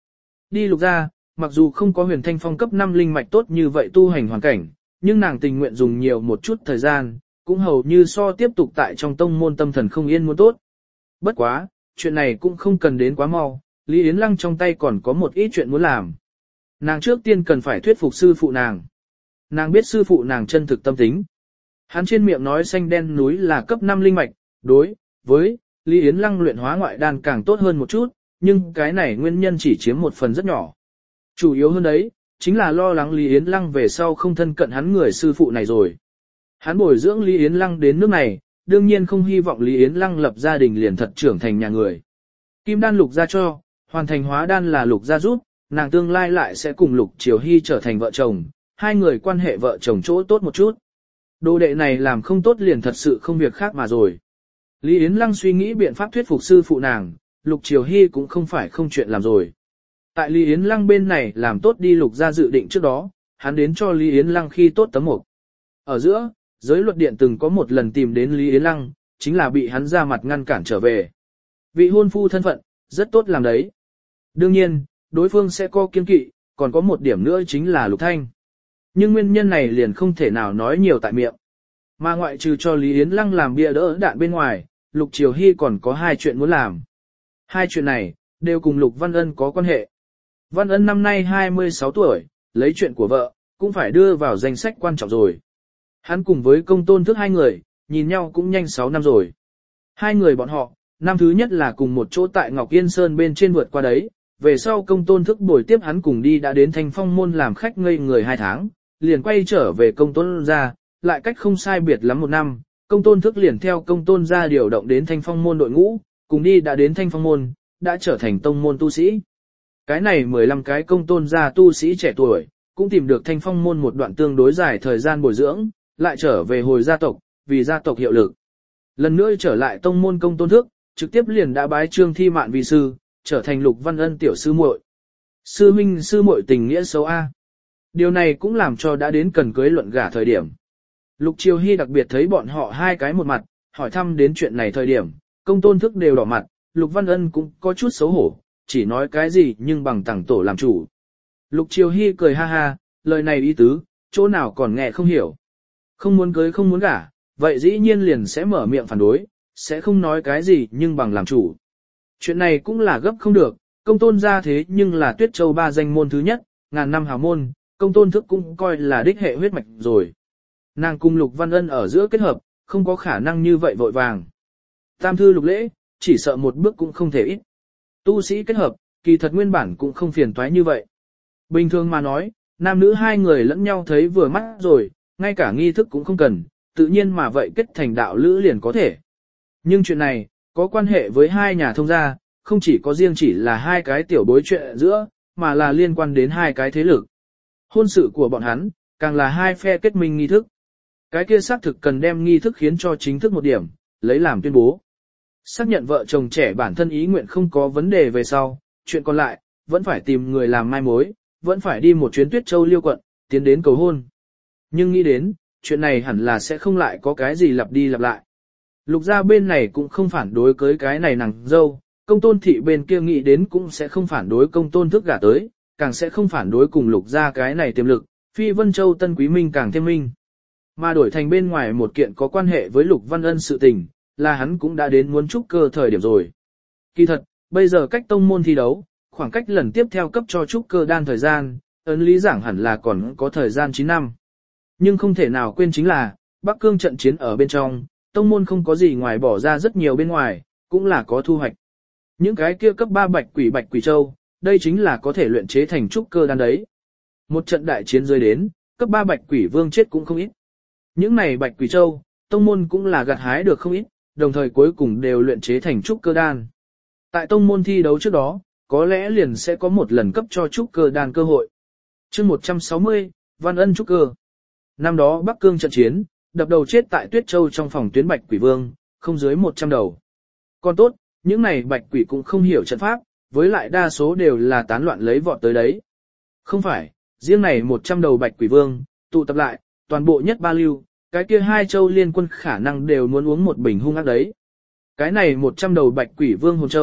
Đi lục gia, mặc dù không có huyền thanh phong cấp năm linh mạch tốt như vậy tu hành hoàn cảnh, nhưng nàng tình nguyện dùng nhiều một chút thời gian, cũng hầu như so tiếp tục tại trong tông môn tâm thần không yên muốn tốt. Bất quá, chuyện này cũng không cần đến quá mau, Lý Yến Lăng trong tay còn có một ít chuyện muốn làm. Nàng trước tiên cần phải thuyết phục sư phụ nàng. Nàng biết sư phụ nàng chân thực tâm tính. Hắn trên miệng nói xanh đen núi là cấp năm linh mạch, đối với Lý Yến Lăng luyện hóa ngoại đan càng tốt hơn một chút, nhưng cái này nguyên nhân chỉ chiếm một phần rất nhỏ. Chủ yếu hơn đấy, chính là lo lắng Lý Yến Lăng về sau không thân cận hắn người sư phụ này rồi. Hắn bồi dưỡng Lý Yến Lăng đến nước này, đương nhiên không hy vọng Lý Yến Lăng lập gia đình liền thật trưởng thành nhà người. Kim đan lục gia cho, hoàn thành hóa đan là lục gia giúp, nàng tương lai lại sẽ cùng Lục Triều Hy trở thành vợ chồng, hai người quan hệ vợ chồng chỗ tốt một chút. Đồ đệ này làm không tốt liền thật sự không việc khác mà rồi. Lý Yến Lăng suy nghĩ biện pháp thuyết phục sư phụ nàng, Lục Triều Hy cũng không phải không chuyện làm rồi. Tại Lý Yến Lăng bên này làm tốt đi lục gia dự định trước đó, hắn đến cho Lý Yến Lăng khi tốt tấm mục. Ở giữa, giới luật điện từng có một lần tìm đến Lý Yến Lăng, chính là bị hắn ra mặt ngăn cản trở về. Vị hôn phu thân phận, rất tốt làm đấy. Đương nhiên, đối phương sẽ có kiên kỵ, còn có một điểm nữa chính là Lục Thanh. Nhưng nguyên nhân này liền không thể nào nói nhiều tại miệng. Mà ngoại trừ cho Lý Yến Lăng làm bia đỡ đạn bên ngoài, Lục Triều Hy còn có hai chuyện muốn làm. Hai chuyện này, đều cùng Lục Văn Ân có quan hệ. Văn Ân năm nay hai mươi sáu tuổi, lấy chuyện của vợ, cũng phải đưa vào danh sách quan trọng rồi. Hắn cùng với Công Tôn Thức hai người, nhìn nhau cũng nhanh sáu năm rồi. Hai người bọn họ, năm thứ nhất là cùng một chỗ tại Ngọc Yên Sơn bên trên vượt qua đấy, về sau Công Tôn Thức bồi tiếp hắn cùng đi đã đến Thanh Phong môn làm khách ngây người hai tháng, liền quay trở về Công Tôn gia, lại cách không sai biệt lắm một năm, Công Tôn Thức liền theo Công Tôn gia điều động đến Thanh Phong môn đội ngũ, cùng đi đã đến Thanh Phong môn, đã trở thành tông môn tu sĩ. Cái này mười lăm cái Công Tôn gia tu sĩ trẻ tuổi, cũng tìm được Thanh Phong môn một đoạn tương đối dài thời gian bồi dưỡng, lại trở về hồi gia tộc, vì gia tộc hiệu lực. Lần nữa trở lại tông môn Công Tôn Thức, trực tiếp liền đã bái Trương Thi Mạn vi sư, trở thành Lục Văn Ân tiểu sư muội. Sư huynh sư muội tình nghĩa xấu a. Điều này cũng làm cho đã đến cần cưới luận gả thời điểm. Lục Triều Hy đặc biệt thấy bọn họ hai cái một mặt, hỏi thăm đến chuyện này thời điểm, Công Tôn Thức đều đỏ mặt, Lục Văn Ân cũng có chút xấu hổ, chỉ nói cái gì nhưng bằng tẳng tổ làm chủ. Lục Triều Hy cười ha ha, lời này ý tứ, chỗ nào còn nghe không hiểu. Không muốn cưới không muốn gả, vậy dĩ nhiên liền sẽ mở miệng phản đối, sẽ không nói cái gì nhưng bằng làm chủ. Chuyện này cũng là gấp không được, Công Tôn gia thế nhưng là Tuyết Châu ba danh môn thứ nhất, ngàn năm hào môn, Công Tôn Thức cũng coi là đích hệ huyết mạch rồi. Nàng cùng Lục Văn Ân ở giữa kết hợp, không có khả năng như vậy vội vàng. Tam thư lục lễ, chỉ sợ một bước cũng không thể ít. Tu sĩ kết hợp, kỳ thật nguyên bản cũng không phiền toái như vậy. Bình thường mà nói, nam nữ hai người lẫn nhau thấy vừa mắt rồi, ngay cả nghi thức cũng không cần, tự nhiên mà vậy kết thành đạo lữ liền có thể. Nhưng chuyện này, có quan hệ với hai nhà thông gia, không chỉ có riêng chỉ là hai cái tiểu bối chuyện giữa, mà là liên quan đến hai cái thế lực. Hôn sự của bọn hắn, càng là hai phe kết minh nghi thức. Cái kia xác thực cần đem nghi thức khiến cho chính thức một điểm, lấy làm tuyên bố. Xác nhận vợ chồng trẻ bản thân ý nguyện không có vấn đề về sau, chuyện còn lại, vẫn phải tìm người làm mai mối, vẫn phải đi một chuyến Tuyết Châu Liêu quận, tiến đến cầu hôn. Nhưng nghĩ đến, chuyện này hẳn là sẽ không lại có cái gì lặp đi lặp lại. Lục gia bên này cũng không phản đối cưới cái này nàng dâu, Công Tôn thị bên kia nghĩ đến cũng sẽ không phản đối Công Tôn Thức gả tới, càng sẽ không phản đối cùng Lục gia cái này tiềm lực, Phi Vân Châu Tân Quý Minh càng thêm minh. Mà đổi thành bên ngoài một kiện có quan hệ với Lục Văn Ân sự tình, là hắn cũng đã đến muốn trúc cơ thời điểm rồi. Kỳ thật, bây giờ cách tông môn thi đấu, khoảng cách lần tiếp theo cấp cho trúc cơ đan thời gian, ấn lý giảng hẳn là còn có thời gian chín năm. Nhưng không thể nào quên chính là, Bắc Cương trận chiến ở bên trong, tông môn không có gì ngoài bỏ ra rất nhiều bên ngoài, cũng là có thu hoạch. Những cái kia cấp ba bạch quỷ bạch quỷ châu, đây chính là có thể luyện chế thành trúc cơ đan đấy. Một trận đại chiến rơi đến, cấp ba bạch quỷ vương chết cũng không ít. Những này bạch quỷ châu, tông môn cũng là gặt hái được không ít, đồng thời cuối cùng đều luyện chế thành trúc cơ đan. Tại tông môn thi đấu trước đó, có lẽ liền sẽ có một lần cấp cho trúc cơ đan cơ hội. Chương một trăm sáu mươi, Văn Ân trúc cơ. Năm đó Bắc Cương trận chiến, đập đầu chết tại Tuyết Châu trong phòng tuyến bạch quỷ vương, không dưới một trăm đầu. Còn tốt, những này bạch quỷ cũng không hiểu trận pháp, với lại đa số đều là tán loạn lấy vọt tới đấy. Không phải, riêng này một trăm đầu bạch quỷ vương, tụ tập lại, toàn bộ nhất ba lưu, cái kia hai châu liên quân khả năng đều muốn uống một bình hung ác đấy. Cái này một trăm đầu bạch quỷ vương hồn châu,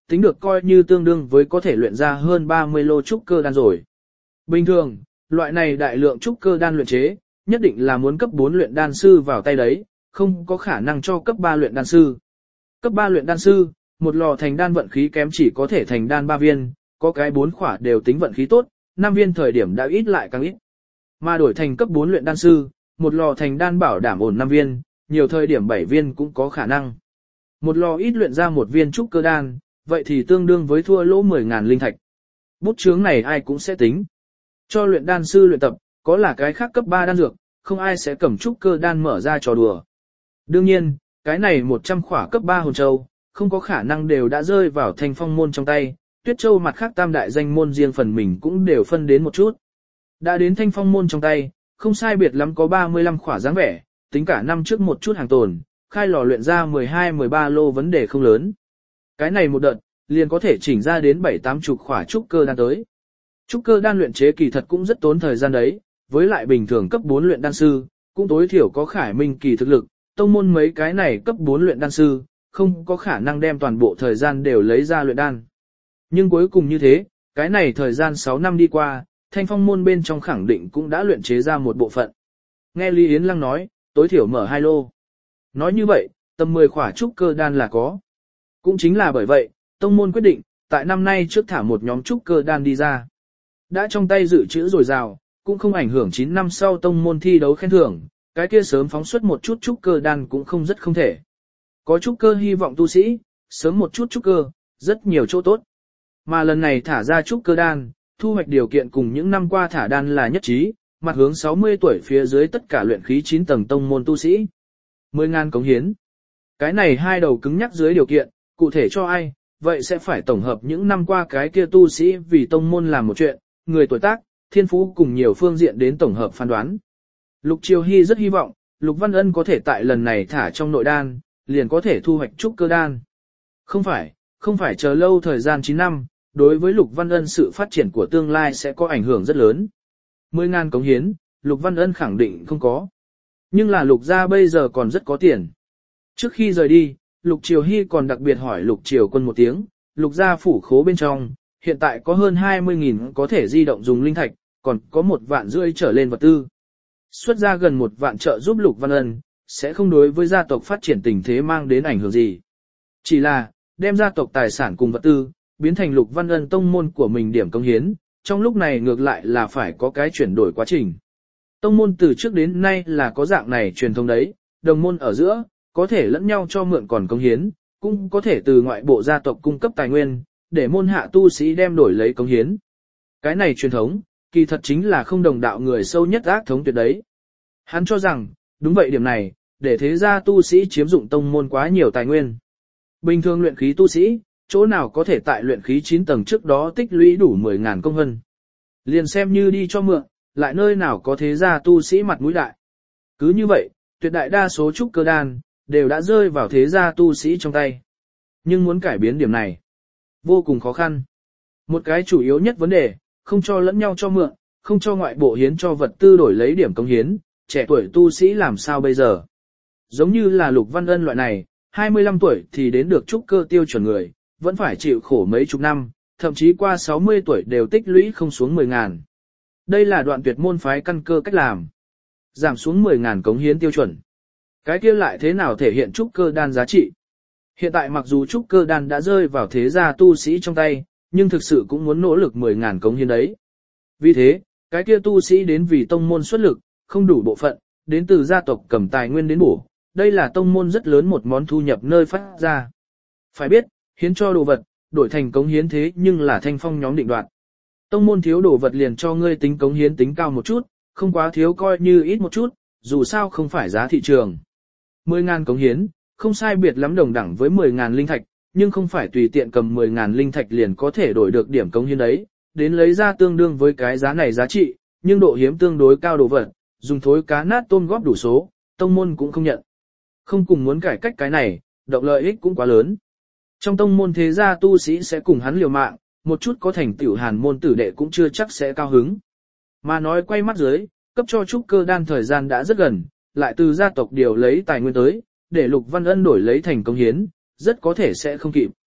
tính được coi như tương đương với có thể luyện ra hơn ba mươi lô trúc cơ đan rồi. Bình thường, loại này đại lượng trúc cơ đan luyện chế, nhất định là muốn cấp bốn luyện đan sư vào tay đấy, không có khả năng cho cấp ba luyện đan sư. Cấp ba luyện đan sư, một lò thành đan vận khí kém chỉ có thể thành đan ba viên, có cái bốn khỏa đều tính vận khí tốt, năm viên thời điểm đã ít lại càng ít. Mà đổi thành cấp bốn luyện đan sư, một lò thành đan bảo đảm ổn năm viên, nhiều thời điểm bảy viên cũng có khả năng. Một lò ít luyện ra một viên trúc cơ đan, vậy thì tương đương với thua lỗ mười ngàn linh thạch. Bút chướng này ai cũng sẽ tính. Cho luyện đan sư luyện tập, có là cái khác cấp ba đan dược, không ai sẽ cầm trúc cơ đan mở ra trò đùa. Đương nhiên, cái này một trăm khỏa cấp ba hồn châu, không có khả năng đều đã rơi vào Thanh Phong môn trong tay, Tuyết Châu mặt khác tam đại danh môn riêng phần mình cũng đều phân đến một chút. Đã đến Thanh Phong môn trong tay, không sai biệt lắm có ba mươi lăm khỏa dáng vẻ, tính cả năm trước một chút hàng tồn, khai lò luyện ra mười hai mười ba lô vấn đề không lớn. Cái này một đợt, liền có thể chỉnh ra đến bảy tám chục khỏa trúc cơ đan tới. Trúc cơ đan luyện chế kỳ thật cũng rất tốn thời gian đấy, với lại bình thường cấp bốn luyện đan sư, cũng tối thiểu có khải minh kỳ thực lực, tông môn mấy cái này cấp bốn luyện đan sư, không có khả năng đem toàn bộ thời gian đều lấy ra luyện đan. Nhưng cuối cùng như thế, cái này thời gian sáu năm đi qua, Thanh Phong môn bên trong khẳng định cũng đã luyện chế ra một bộ phận. Nghe Lý Yến Lăng nói, tối thiểu mở hai lô. Nói như vậy, tầm mười khỏa trúc cơ đan là có. Cũng chính là bởi vậy, tông môn quyết định, tại năm nay trước thả một nhóm trúc cơ đan đi ra. Đã trong tay dự trữ dồi dào, cũng không ảnh hưởng chín năm sau tông môn thi đấu khen thưởng, cái kia sớm phóng xuất một chút trúc cơ đan cũng không rất không thể. Có trúc cơ hy vọng tu sĩ, sớm một chút trúc cơ, rất nhiều chỗ tốt. Mà lần này thả ra trúc cơ đan, thu hoạch điều kiện cùng những năm qua thả đan là nhất trí, mặt hướng sáu mươi tuổi phía dưới tất cả luyện khí chín tầng tông môn tu sĩ. mười ngàn cống hiến. Cái này hai đầu cứng nhắc dưới điều kiện, cụ thể cho ai, vậy sẽ phải tổng hợp những năm qua cái kia tu sĩ vì tông môn làm một chuyện, người tuổi tác, thiên phú cùng nhiều phương diện đến tổng hợp phán đoán. Lục Triều Hy rất hy vọng, Lục Văn Ân có thể tại lần này thả trong nội đan, liền có thể thu hoạch trúc cơ đan. Không phải, không phải chờ lâu thời gian chín năm, đối với Lục Văn Ân sự phát triển của tương lai sẽ có ảnh hưởng rất lớn. Mười ngàn cống hiến, Lục Văn Ân khẳng định không có. Nhưng là Lục gia bây giờ còn rất có tiền. Trước khi rời đi, Lục Triều Hy còn đặc biệt hỏi Lục Triều Quân một tiếng, Lục gia phủ khố bên trong, hiện tại có hơn hai mươi nghìn có thể di động dùng linh thạch, còn có một vạn rưỡi trở lên vật tư. Xuất ra gần một vạn trợ giúp Lục Văn Ân, sẽ không đối với gia tộc phát triển tình thế mang đến ảnh hưởng gì. Chỉ là, đem gia tộc tài sản cùng vật tư, biến thành Lục Văn Ân tông môn của mình điểm công hiến, trong lúc này ngược lại là phải có cái chuyển đổi quá trình. Tông môn từ trước đến nay là có dạng này truyền thống đấy, đồng môn ở giữa, có thể lẫn nhau cho mượn còn công hiến, cũng có thể từ ngoại bộ gia tộc cung cấp tài nguyên, để môn hạ tu sĩ đem đổi lấy công hiến. Cái này truyền thống, kỳ thật chính là không đồng đạo người sâu nhất ác thống tuyệt đấy. Hắn cho rằng, đúng vậy điểm này, để thế gia tu sĩ chiếm dụng tông môn quá nhiều tài nguyên. Bình thường luyện khí tu sĩ, chỗ nào có thể tại luyện khí chín tầng trước đó tích lũy đủ mười ngàn công hân. Liền xem như đi cho mượn, lại nơi nào có thế gia tu sĩ mặt mũi đại. Cứ như vậy, tuyệt đại đa số trúc cơ đan, đều đã rơi vào thế gia tu sĩ trong tay. Nhưng muốn cải biến điểm này, vô cùng khó khăn. Một cái chủ yếu nhất vấn đề, không cho lẫn nhau cho mượn, không cho ngoại bộ hiến cho vật tư đổi lấy điểm công hiến, trẻ tuổi tu sĩ làm sao bây giờ? Giống như là Lục Văn Ân loại này, hai mươi lăm tuổi thì đến được trúc cơ tiêu chuẩn người, vẫn phải chịu khổ mấy chục năm, thậm chí qua sáu mươi tuổi đều tích lũy không xuống mười ngàn. Đây là đoạn tuyệt môn phái căn cơ cách làm. Giảm xuống mười ngàn cống hiến tiêu chuẩn. Cái kia lại thế nào thể hiện trúc cơ đan giá trị? Hiện tại mặc dù trúc cơ đan đã rơi vào thế gia tu sĩ trong tay, nhưng thực sự cũng muốn nỗ lực mười ngàn cống hiến đấy. Vì thế, cái kia tu sĩ đến vì tông môn xuất lực, không đủ bộ phận, đến từ gia tộc cầm tài nguyên đến bổ, đây là tông môn rất lớn một món thu nhập nơi phát ra. Phải biết, hiến cho đồ vật, đổi thành cống hiến thế nhưng là Thanh Phong nhóm định đoạt. Tông môn thiếu đồ vật liền cho ngươi tính cống hiến tính cao một chút, không quá thiếu coi như ít một chút, dù sao không phải giá thị trường. mười ngàn cống hiến, không sai biệt lắm đồng đẳng với mười ngàn linh thạch, nhưng không phải tùy tiện cầm mười ngàn linh thạch liền có thể đổi được điểm cống hiến đấy, đến lấy ra tương đương với cái giá này giá trị, nhưng độ hiếm tương đối cao đồ vật, dùng thối cá nát tôm góp đủ số, tông môn cũng không nhận. Không cùng muốn cải cách cái này, động lợi ích cũng quá lớn. Trong tông môn thế gia tu sĩ sẽ cùng hắn liều mạng, một chút có thành tựu hàn môn tử đệ cũng chưa chắc sẽ cao hứng. Mà nói quay mắt dưới, cấp cho trúc cơ đan thời gian đã rất gần, lại từ gia tộc điều lấy tài nguyên tới, để Lục Văn Ân đổi lấy thành công hiến, rất có thể sẽ không kịp.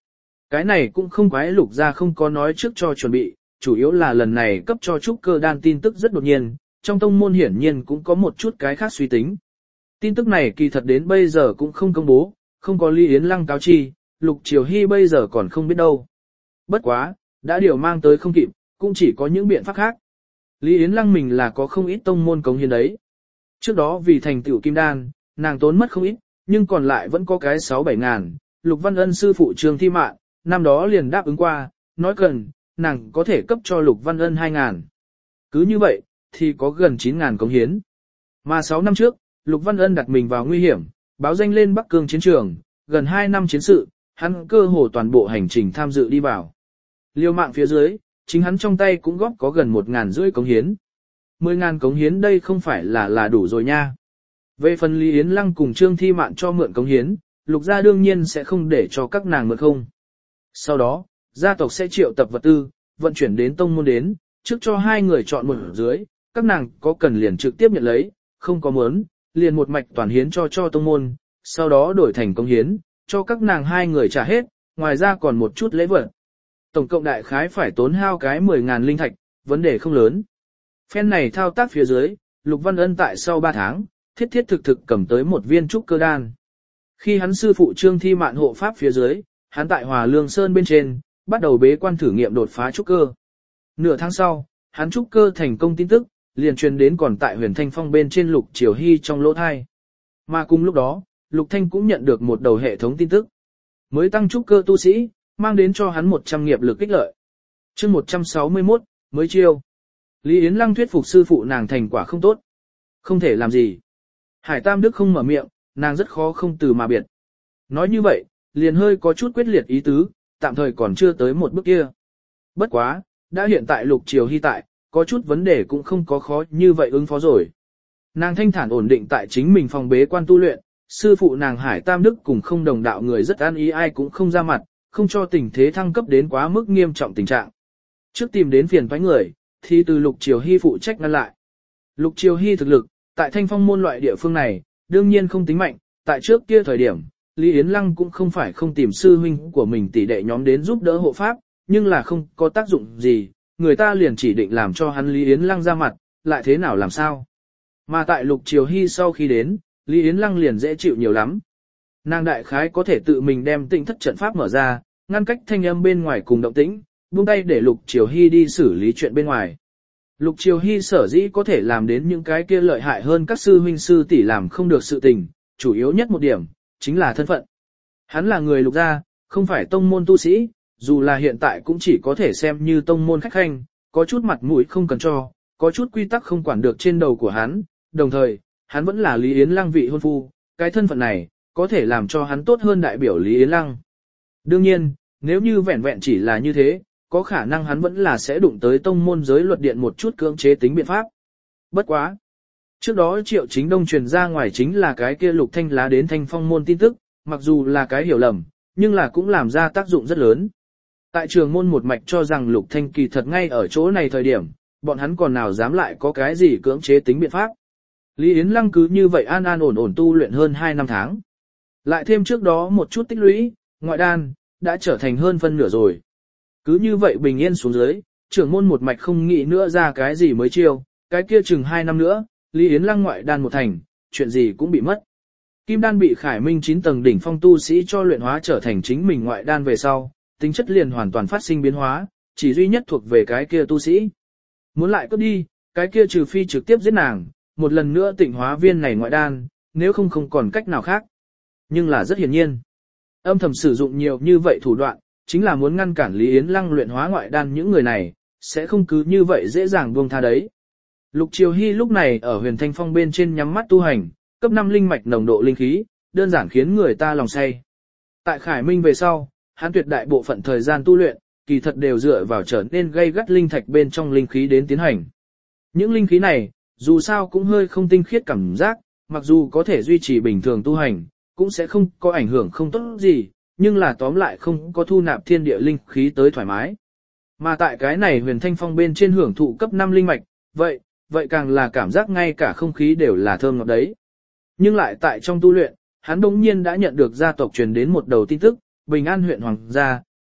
Cái này cũng không quái Lục gia không có nói trước cho chuẩn bị, chủ yếu là lần này cấp cho trúc cơ đan tin tức rất đột nhiên, trong tông môn hiển nhiên cũng có một chút cái khác suy tính. Tin tức này kỳ thật đến bây giờ cũng không công bố, không có Lý Yến Lăng cáo chi, Lục Triều Hy bây giờ còn không biết đâu. Bất quá, đã điều mang tới không kịp, cũng chỉ có những biện pháp khác. Lý Yến Lăng mình là có không ít tông môn cống hiến đấy. Trước đó vì thành tựu kim đan, nàng tốn mất không ít, nhưng còn lại vẫn có cái sáu bảy ngàn. Lục Văn Ân sư phụ Trường Thi Mạn, năm đó liền đáp ứng qua, nói cần, nàng có thể cấp cho Lục Văn Ân hai ngàn. Cứ như vậy, thì có gần chín ngàn cống hiến. Mà sáu năm trước, Lục Văn Ân đặt mình vào nguy hiểm, báo danh lên Bắc Cương chiến trường, gần hai năm chiến sự, hắn cơ hồ toàn bộ hành trình tham dự đi vào. Liều mạng phía dưới, chính hắn trong tay cũng góp có gần một ngàn rưỡi cống hiến. Mười ngàn cống hiến đây không phải là là đủ rồi nha. Về phần Lý Yến Lăng cùng Trương Thi Mạn cho mượn cống hiến, Lục gia đương nhiên sẽ không để cho các nàng mượn không. Sau đó, gia tộc sẽ triệu tập vật tư, vận chuyển đến tông môn đến, trước cho hai người chọn một dưới, các nàng có cần liền trực tiếp nhận lấy, không có muốn, liền một mạch toàn hiến cho cho tông môn, sau đó đổi thành cống hiến, cho các nàng hai người trả hết, ngoài ra còn một chút lễ vật. Tổng cộng đại khái phải tốn hao cái mười ngàn linh thạch, vấn đề không lớn. Phen này thao tác phía dưới, Lục Văn Ân tại sau ba tháng, thiết thiết thực thực cầm tới một viên trúc cơ đan. Khi hắn sư phụ Trương Thi Mạn hộ pháp phía dưới, hắn tại Hòa Lương Sơn bên trên, bắt đầu bế quan thử nghiệm đột phá trúc cơ. Nửa tháng sau, hắn trúc cơ thành công tin tức, liền truyền đến còn tại Huyền Thanh Phong bên trên Lục Triều Hy trong lỗ thai. Mà cùng lúc đó, Lục Thanh cũng nhận được một đầu hệ thống tin tức. Mới tăng trúc cơ tu sĩ, mang đến cho hắn một trăm nghiệp lực ích lợi. Chương một trăm sáu mươi mốt, mới chiêu. Lý Yến Lăng thuyết phục sư phụ nàng thành quả không tốt. Không thể làm gì. Hải Tam Đức không mở miệng, nàng rất khó không từ mà biệt. Nói như vậy, liền hơi có chút quyết liệt ý tứ, tạm thời còn chưa tới một bước kia. Bất quá, đã hiện tại Lục Triều Hy tại, có chút vấn đề cũng không có khó như vậy ứng phó rồi. Nàng thanh thản ổn định tại chính mình phòng bế quan tu luyện, sư phụ nàng Hải Tam Đức cùng không đồng đạo người rất an ý ai cũng không ra mặt, không cho tình thế thăng cấp đến quá mức nghiêm trọng tình trạng. Trước tìm đến phiền toái người, thì từ Lục Triều Hy phụ trách ngăn lại. Lục Triều Hy thực lực, tại Thanh Phong môn loại địa phương này, đương nhiên không tính mạnh, tại trước kia thời điểm, Lý Yến Lăng cũng không phải không tìm sư huynh của mình tỷ đệ nhóm đến giúp đỡ hộ pháp, nhưng là không có tác dụng gì, người ta liền chỉ định làm cho hắn Lý Yến Lăng ra mặt, lại thế nào làm sao. Mà tại Lục Triều Hy sau khi đến, Lý Yến Lăng liền dễ chịu nhiều lắm. Nàng đại khái có thể tự mình đem Tịnh Thất trận pháp mở ra, ngăn cách thanh âm bên ngoài cùng động tĩnh, buông tay để Lục Triều Hy đi xử lý chuyện bên ngoài. Lục Triều Hy sở dĩ có thể làm đến những cái kia lợi hại hơn các sư huynh sư tỷ làm không được sự tình, chủ yếu nhất một điểm, chính là thân phận. Hắn là người Lục gia, không phải tông môn tu sĩ, dù là hiện tại cũng chỉ có thể xem như tông môn khách khanh, có chút mặt mũi không cần cho, có chút quy tắc không quản được trên đầu của hắn, đồng thời, hắn vẫn là Lý Yến Lăng vị hôn phu, cái thân phận này, có thể làm cho hắn tốt hơn đại biểu Lý Yến Lăng. Đương nhiên, nếu như vẹn vẹn chỉ là như thế, có khả năng hắn vẫn là sẽ đụng tới tông môn giới luật điện một chút cưỡng chế tính biện pháp. Bất quá. Trước đó Triệu Chính Đông truyền ra ngoài chính là cái kia Lục Thanh lá đến Thanh Phong môn tin tức, mặc dù là cái hiểu lầm, nhưng là cũng làm ra tác dụng rất lớn. Tại trường môn một mạch cho rằng Lục Thanh kỳ thật ngay ở chỗ này thời điểm, bọn hắn còn nào dám lại có cái gì cưỡng chế tính biện pháp. Lý Yến Lăng cứ như vậy an an ổn ổn tu luyện hơn hai năm tháng. Lại thêm trước đó một chút tích lũy, ngoại đan, đã trở thành hơn phân nửa rồi. Cứ như vậy bình yên xuống dưới, trưởng môn một mạch không nghĩ nữa ra cái gì mới chiêu, cái kia chừng hai năm nữa, Lý Yến Lăng ngoại đan một thành, chuyện gì cũng bị mất. Kim đan bị Khải Minh chín tầng đỉnh phong tu sĩ cho luyện hóa trở thành chính mình ngoại đan về sau, tính chất liền hoàn toàn phát sinh biến hóa, chỉ duy nhất thuộc về cái kia tu sĩ. Muốn lại cướp đi, cái kia trừ phi trực tiếp giết nàng, một lần nữa tịnh hóa viên này ngoại đan, nếu không không còn cách nào khác. Nhưng là rất hiển nhiên, âm thầm sử dụng nhiều như vậy thủ đoạn, chính là muốn ngăn cản Lý Yến Lăng luyện hóa ngoại đan những người này, sẽ không cứ như vậy dễ dàng buông tha đấy. Lục Triều Hy lúc này ở Huyền Thanh Phong bên trên nhắm mắt tu hành, cấp năm linh mạch nồng độ linh khí, đơn giản khiến người ta lòng say. Tại Khải Minh về sau, hắn tuyệt đại bộ phận thời gian tu luyện, kỳ thật đều dựa vào trở nên gây gắt linh thạch bên trong linh khí đến tiến hành. Những linh khí này, dù sao cũng hơi không tinh khiết cảm giác, mặc dù có thể duy trì bình thường tu hành, cũng sẽ không có ảnh hưởng không tốt gì, nhưng là tóm lại không có thu nạp thiên địa linh khí tới thoải mái. Mà tại cái này Huyền Thanh Phong bên trên hưởng thụ cấp năm linh mạch, vậy, vậy càng là cảm giác ngay cả không khí đều là thơm ngọt đấy. Nhưng lại tại trong tu luyện, hắn đống nhiên đã nhận được gia tộc truyền đến một đầu tin tức, Bình An huyện Hoàng gia,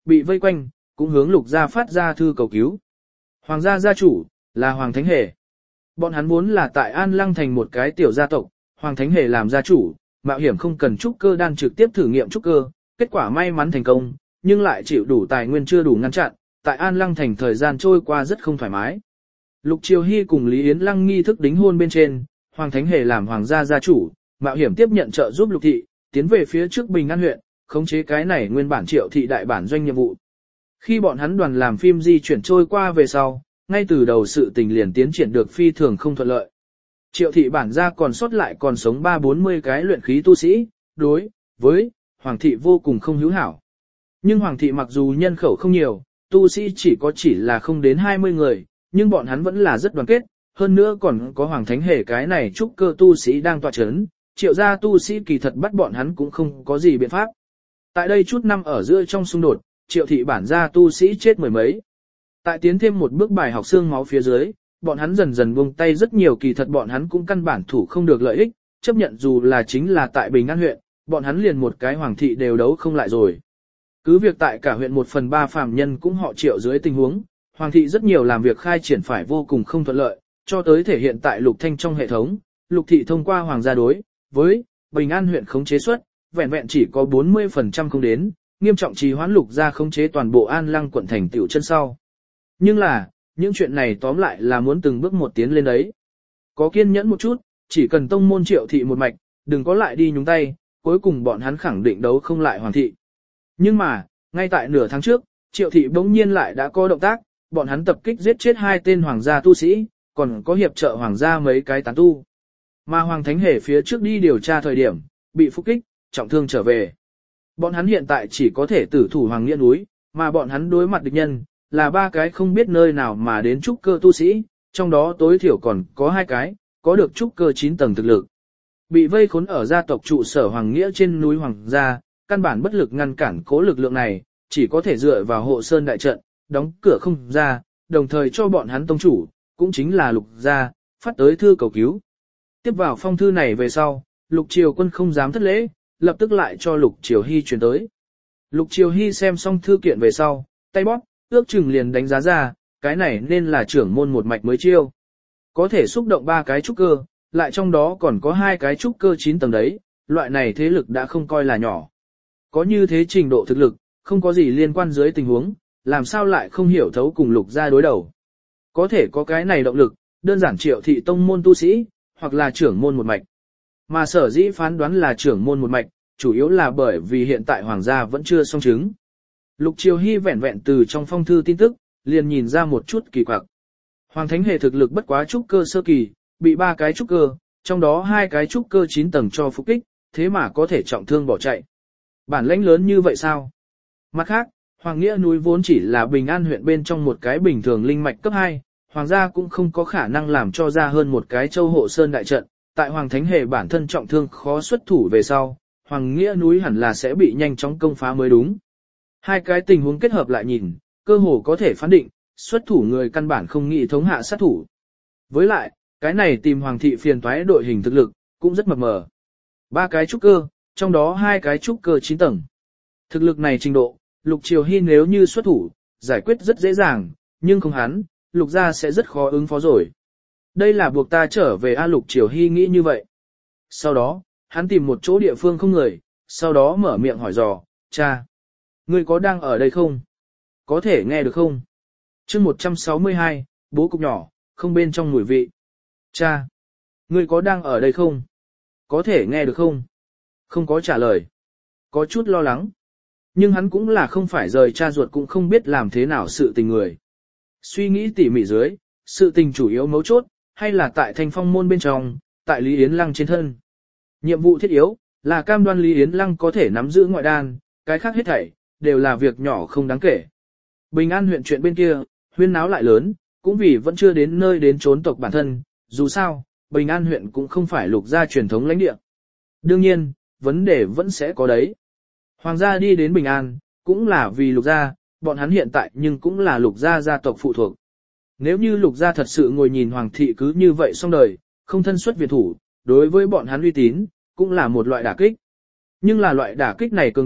bị vây quanh, cũng hướng lục gia phát ra thư cầu cứu. Hoàng gia gia chủ, là Hoàng Thánh Hề. Bọn hắn vốn là tại An Lăng thành một cái tiểu gia tộc, Hoàng Thánh Hề làm gia chủ, mạo hiểm không cần trúc cơ đan trực tiếp thử nghiệm trúc cơ, kết quả may mắn thành công, nhưng lại chịu đủ tài nguyên chưa đủ ngăn chặn, tại An Lăng thành thời gian trôi qua rất không thoải mái. Lục Triều Hy cùng Lý Yến Lăng nghi thức đính hôn bên trên, Hoàng Thánh Hề làm hoàng gia gia chủ, mạo hiểm tiếp nhận trợ giúp Lục thị, tiến về phía trước Bình An huyện, khống chế cái này nguyên bản Triệu thị đại bản doanh nhiệm vụ. Khi bọn hắn đoàn làm phim di chuyển trôi qua về sau, ngay từ đầu sự tình liền tiến triển được phi thường không thuận lợi. Triệu thị bản gia còn sót lại còn sống ba bốn mươi cái luyện khí tu sĩ, đối với Hoàng thị vô cùng không hữu hảo. Nhưng Hoàng thị mặc dù nhân khẩu không nhiều, tu sĩ chỉ có chỉ là không đến hai mươi người, nhưng bọn hắn vẫn là rất đoàn kết, hơn nữa còn có Hoàng Thánh Hề cái này trúc cơ tu sĩ đang tọa chấn, Triệu gia tu sĩ kỳ thật bắt bọn hắn cũng không có gì biện pháp. Tại đây chút năm ở giữa trong xung đột, Triệu thị bản gia tu sĩ chết mười mấy. Tại tiến thêm một bước bài học xương máu phía dưới, bọn hắn dần dần buông tay rất nhiều, kỳ thật bọn hắn cũng căn bản thủ không được lợi ích, chấp nhận dù là chính là tại Bình An huyện, bọn hắn liền một cái Hoàng thị đều đấu không lại rồi. Cứ việc tại cả huyện một phần ba phàm nhân cũng họ Triệu dưới tình huống, Hoàng thị rất nhiều làm việc khai triển phải vô cùng không thuận lợi, cho tới thể hiện tại Lục Thanh trong hệ thống, Lục thị thông qua hoàng gia đối với Bình An huyện khống chế suất, vẹn vẹn chỉ có bốn mươi phần trăm không đến, nghiêm trọng trì hoãn Lục gia khống chế toàn bộ An Lăng quận thành tiểu chân sau. Nhưng là, những chuyện này tóm lại là muốn từng bước một tiến lên đấy. Có kiên nhẫn một chút, chỉ cần tông môn Triệu thị một mạch, đừng có lại đi nhúng tay, cuối cùng bọn hắn khẳng định đấu không lại Hoàng thị. Nhưng mà, ngay tại nửa tháng trước, Triệu thị bỗng nhiên lại đã có động tác, bọn hắn tập kích giết chết hai tên hoàng gia tu sĩ, còn có hiệp trợ hoàng gia mấy cái tán tu. Mà Hoàng Thánh Hề phía trước đi điều tra thời điểm, bị phục kích, trọng thương trở về. Bọn hắn hiện tại chỉ có thể tử thủ Hoàng Nghĩa núi, mà bọn hắn đối mặt địch nhân, là ba cái không biết nơi nào mà đến trúc cơ tu sĩ, trong đó tối thiểu còn có hai cái, có được trúc cơ chín tầng thực lực. Bị vây khốn ở gia tộc trụ sở Hoàng Nghĩa trên núi Hoàng gia, căn bản bất lực ngăn cản cố lực lượng này, chỉ có thể dựa vào hộ sơn đại trận, đóng cửa không ra, đồng thời cho bọn hắn tông chủ, cũng chính là Lục gia, phát tới thư cầu cứu. Tiếp vào phong thư này về sau, Lục Triều Quân không dám thất lễ, lập tức lại cho Lục Triều Hy truyền tới. Lục Triều Hy xem xong thư kiện về sau, tay bóp, ước chừng liền đánh giá ra, cái này nên là trưởng môn một mạch mới chiêu. Có thể xúc động ba cái trúc cơ, lại trong đó còn có hai cái trúc cơ chín tầng đấy, loại này thế lực đã không coi là nhỏ. Có như thế trình độ thực lực, không có gì liên quan dưới tình huống, làm sao lại không hiểu thấu cùng Lục gia đối đầu. Có thể có cái này động lực, đơn giản Triệu thị tông môn tu sĩ, hoặc là trưởng môn một mạch. Mà sở dĩ phán đoán là trưởng môn một mạch, chủ yếu là bởi vì hiện tại hoàng gia vẫn chưa song chứng. Lục Triều Hy vẹn vẹn từ trong phong thư tin tức, liền nhìn ra một chút kỳ quặc. Hoàng Thánh Hề thực lực bất quá trúc cơ sơ kỳ, bị ba cái trúc cơ, trong đó hai cái trúc cơ chín tầng cho phục kích, thế mà có thể trọng thương bỏ chạy. Bản lãnh lớn như vậy sao? Mặt khác, Hoàng Nghĩa núi vốn chỉ là Bình An huyện bên trong một cái bình thường linh mạch cấp hai, hoàng gia cũng không có khả năng làm cho ra hơn một cái châu hộ sơn đại trận, tại Hoàng Thánh Hề bản thân trọng thương khó xuất thủ về sau, Hoàng Nghĩa núi hẳn là sẽ bị nhanh chóng công phá mới đúng. Hai cái tình huống kết hợp lại nhìn, cơ hồ có thể phán định, xuất thủ người căn bản không nghĩ thống hạ sát thủ. Với lại, cái này tìm Hoàng thị phiền toái đội hình thực lực, cũng rất mập mờ. Ba cái trúc cơ, trong đó hai cái trúc cơ chín tầng. Thực lực này trình độ, Lục Triều Hy nếu như xuất thủ, giải quyết rất dễ dàng, nhưng không hắn, Lục gia sẽ rất khó ứng phó rồi. Đây là buộc ta trở về A. Lục Triều Hy nghĩ như vậy. Sau đó, hắn tìm một chỗ địa phương không người, sau đó mở miệng hỏi dò, cha, ngươi có đang ở đây không? Có thể nghe được không? chương một trăm sáu mươi hai, bố cục nhỏ, không bên trong mùi vị. Cha, ngươi có đang ở đây không? Có thể nghe được không? Không có trả lời. Có chút lo lắng. Nhưng hắn cũng là không phải rời cha ruột cũng không biết làm thế nào sự tình người. Suy nghĩ tỉ mỉ dưới, sự tình chủ yếu mấu chốt, hay là tại Thanh Phong môn bên trong, tại Lý Yến Lăng trên thân. Nhiệm vụ thiết yếu, là cam đoan Lý Yến Lăng có thể nắm giữ ngoại đan, cái khác hết thảy, đều là việc nhỏ không đáng kể. Bình An huyện chuyện bên kia, huyên náo lại lớn, cũng vì vẫn chưa đến nơi đến trốn tộc bản thân, dù sao, Bình An huyện cũng không phải Lục gia truyền thống lãnh địa. Đương nhiên, vấn đề vẫn sẽ có đấy. Hoàng gia đi đến Bình An, cũng là vì Lục gia, bọn hắn hiện tại nhưng cũng là Lục gia gia tộc phụ thuộc. Nếu như Lục gia thật sự ngồi nhìn Hoàng thị cứ như vậy xong đời, không thân xuất viện thủ, đối với bọn hắn uy tín, cũng là một loại đả kích. Nhưng là loại đả kích này cường độ,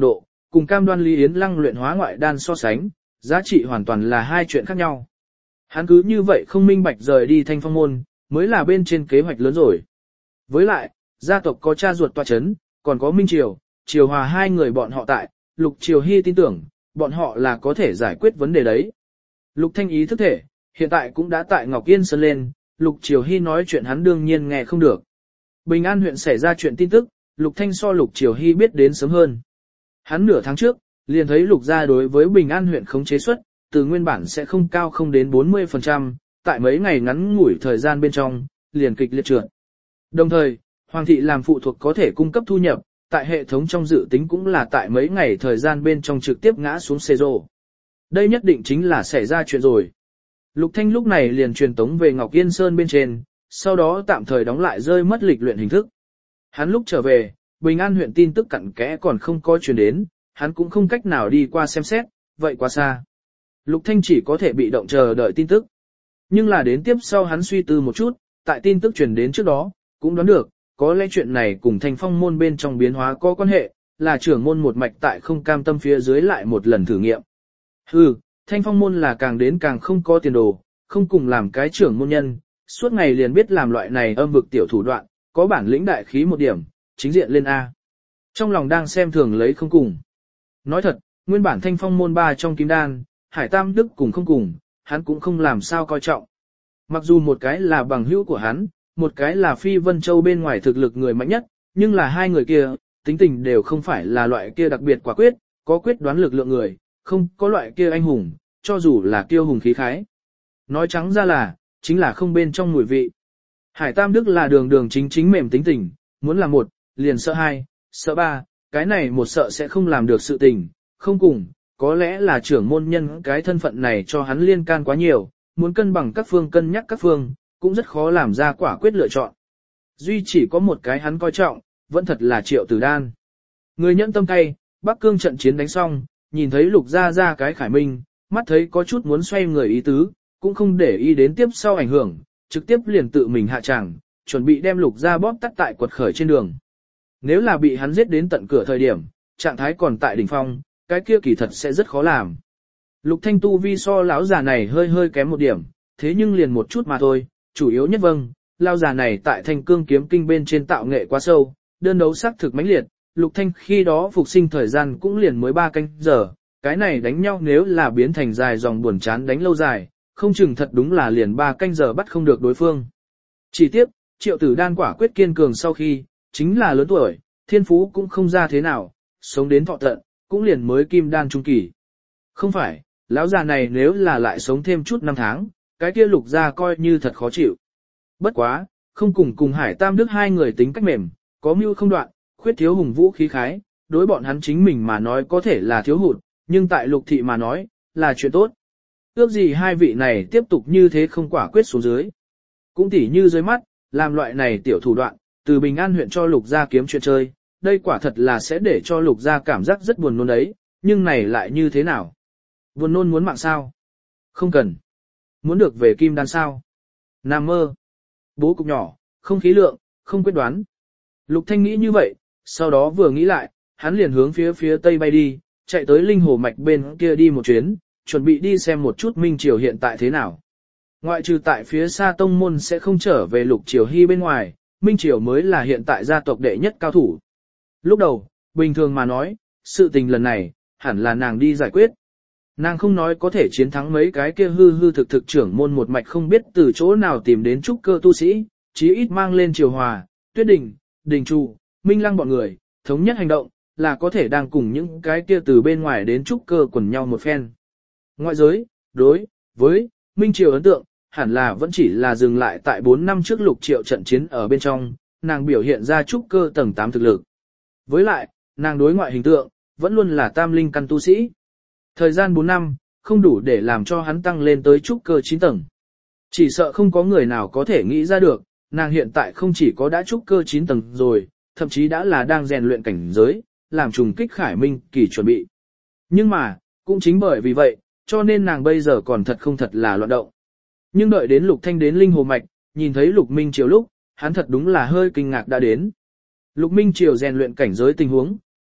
cùng cam đoan Lý Yến Lăng luyện hóa ngoại đan so sánh, giá trị hoàn toàn là hai chuyện khác nhau. Hắn cứ như vậy không minh bạch rời đi Thanh Phong môn, mới là bên trên kế hoạch lớn rồi. Với lại, gia tộc có cha ruột tọa chấn, còn có Minh Triều, Triều Hòa hai người bọn họ tại, Lục Triều Hy tin tưởng, bọn họ là có thể giải quyết vấn đề đấy. Lục Thanh ý thức thể, hiện tại cũng đã tại Ngọc Yên Sơn lên, Lục Triều Hy nói chuyện hắn đương nhiên nghe không được. Bình An huyện xảy ra chuyện tin tức, Lục Thanh so Lục Triều Hy biết đến sớm hơn. Hắn nửa tháng trước, liền thấy Lục gia đối với Bình An huyện khống chế suất, từ nguyên bản sẽ không cao không đến bốn mươi phần trăm, tại mấy ngày ngắn ngủi thời gian bên trong, liền kịch liệt trượt. Đồng thời, Hoàng thị làm phụ thuộc có thể cung cấp thu nhập, tại hệ thống trong dự tính cũng là tại mấy ngày thời gian bên trong trực tiếp ngã xuống xê rô. Đây nhất định chính là xảy ra chuyện rồi. Lục Thanh lúc này liền truyền tống về Ngọc Yên Sơn bên trên, sau đó tạm thời đóng lại rơi mất lịch luyện hình thức. Hắn lúc trở về, Bình An huyện tin tức cặn kẽ còn không có truyền đến, hắn cũng không cách nào đi qua xem xét, vậy quá xa. Lục Thanh chỉ có thể bị động chờ đợi tin tức. Nhưng là đến tiếp sau hắn suy tư một chút, tại tin tức truyền đến trước đó, cũng đoán được, có lẽ chuyện này cùng Thanh Phong môn bên trong biến hóa có quan hệ, là trưởng môn một mạch tại không cam tâm phía dưới lại một lần thử nghiệm. Hừ, Thanh Phong môn là càng đến càng không có tiền đồ, không cùng làm cái trưởng môn nhân, suốt ngày liền biết làm loại này âm vực tiểu thủ đoạn, có bản lĩnh đại khí một điểm, chính diện lên A. Trong lòng đang xem thường lấy không cùng. Nói thật, nguyên bản Thanh Phong môn ba trong kim đan, Hải Tam Đức cùng không cùng, hắn cũng không làm sao coi trọng. Mặc dù một cái là bằng hữu của hắn, một cái là Phi Vân Châu bên ngoài thực lực người mạnh nhất, nhưng là hai người kia, tính tình đều không phải là loại kia đặc biệt quả quyết, có quyết đoán lực lượng người, không có loại kia anh hùng, cho dù là kiêu hùng khí khái. Nói trắng ra là, chính là không bên trong mùi vị. Hải Tam Đức là đường đường chính chính mềm tính tình, muốn làm một, liền sợ hai, sợ ba, cái này một sợ sẽ không làm được sự tình, không cùng, có lẽ là trưởng môn nhân cái thân phận này cho hắn liên can quá nhiều, muốn cân bằng các phương cân nhắc các phương, cũng rất khó làm ra quả quyết lựa chọn. Duy chỉ có một cái hắn coi trọng, vẫn thật là Triệu Tử Đan. Người nhẫn tâm cay, Bắc Cương trận chiến đánh xong, nhìn thấy Lục Gia Gia cái Khải Minh, mắt thấy có chút muốn xoay người ý tứ, cũng không để ý đến tiếp sau ảnh hưởng, trực tiếp liền tự mình hạ tràng, chuẩn bị đem Lục Gia bóp tắt tại quật khởi trên đường. Nếu là bị hắn giết đến tận cửa thời điểm, trạng thái còn tại đỉnh phong, cái kia kỳ thật sẽ rất khó làm. Lục Thanh tu vi so lão già này hơi hơi kém một điểm, thế nhưng liền một chút mà thôi, chủ yếu nhất vâng, lão già này tại Thanh Cương kiếm kinh bên trên tạo nghệ quá sâu, đơn đấu sắc thực mãnh liệt, Lục Thanh khi đó phục sinh thời gian cũng liền mới ba canh giờ, cái này đánh nhau nếu là biến thành dài dòng buồn chán đánh lâu dài, không chừng thật đúng là liền ba canh giờ bắt không được đối phương. Chỉ tiếc, Triệu Tử Đan quả quyết kiên cường sau khi, chính là lớn tuổi, thiên phú cũng không ra thế nào, sống đến thọ tận, cũng liền mới kim đan trung kỳ. Không phải, lão già này nếu là lại sống thêm chút năm tháng, cái kia Lục gia coi như thật khó chịu. Bất quá, không cùng cùng Hải Tam Đức hai người tính cách mềm, có mưu không đoạn, khuyết thiếu hùng vũ khí khái, đối bọn hắn chính mình mà nói có thể là thiếu hụt, nhưng tại Lục thị mà nói, là chuyện tốt. Ước gì hai vị này tiếp tục như thế không quả quyết xuống dưới. Cũng tỉ như dưới mắt, làm loại này tiểu thủ đoạn, từ Bình An huyện cho Lục gia kiếm chuyện chơi, đây quả thật là sẽ để cho Lục gia cảm giác rất buồn nôn đấy, nhưng này lại như thế nào? Buồn nôn muốn mạng sao? Không cần. Muốn được về kim đan sao? Nam mơ. Bố cục nhỏ, không khí lượng, không quyết đoán. Lục Thanh nghĩ như vậy, sau đó vừa nghĩ lại, hắn liền hướng phía phía tây bay đi, chạy tới linh hồ mạch bên kia đi một chuyến, chuẩn bị đi xem một chút Minh Triều hiện tại thế nào. Ngoại trừ tại phía xa tông môn sẽ không trở về Lục Triều Hy bên ngoài, Minh Triều mới là hiện tại gia tộc đệ nhất cao thủ. Lúc đầu, bình thường mà nói, sự tình lần này, hẳn là nàng đi giải quyết. Nàng không nói có thể chiến thắng mấy cái kia hư hư thực thực trưởng môn một mạch không biết từ chỗ nào tìm đến trúc cơ tu sĩ, chí ít mang lên Triều Hòa, Tuyết Đình, Đình Trụ, Minh Lăng bọn người, thống nhất hành động, là có thể đang cùng những cái kia từ bên ngoài đến trúc cơ quần nhau một phen. Ngoại giới, đối với Minh Triều ấn tượng, hẳn là vẫn chỉ là dừng lại tại bốn năm trước Lục Triệu trận chiến ở bên trong, nàng biểu hiện ra trúc cơ tầng tám thực lực. Với lại, nàng đối ngoại hình tượng, vẫn luôn là tam linh căn tu sĩ. Thời gian bốn năm, không đủ để làm cho hắn tăng lên tới trúc cơ chín tầng. Chỉ sợ không có người nào có thể nghĩ ra được, nàng hiện tại không chỉ có đã trúc cơ chín tầng rồi, thậm chí đã là đang rèn luyện cảnh giới, làm trùng kích khải minh kỳ chuẩn bị. Nhưng mà, cũng chính bởi vì vậy, cho nên nàng bây giờ còn thật không thật là loạn động. Nhưng đợi đến Lục Thanh đến linh hồ mạch, nhìn thấy Lục Minh Triều lúc, hắn thật đúng là hơi kinh ngạc đã đến. Lục Minh Triều rèn luyện cảnh giới tình huống,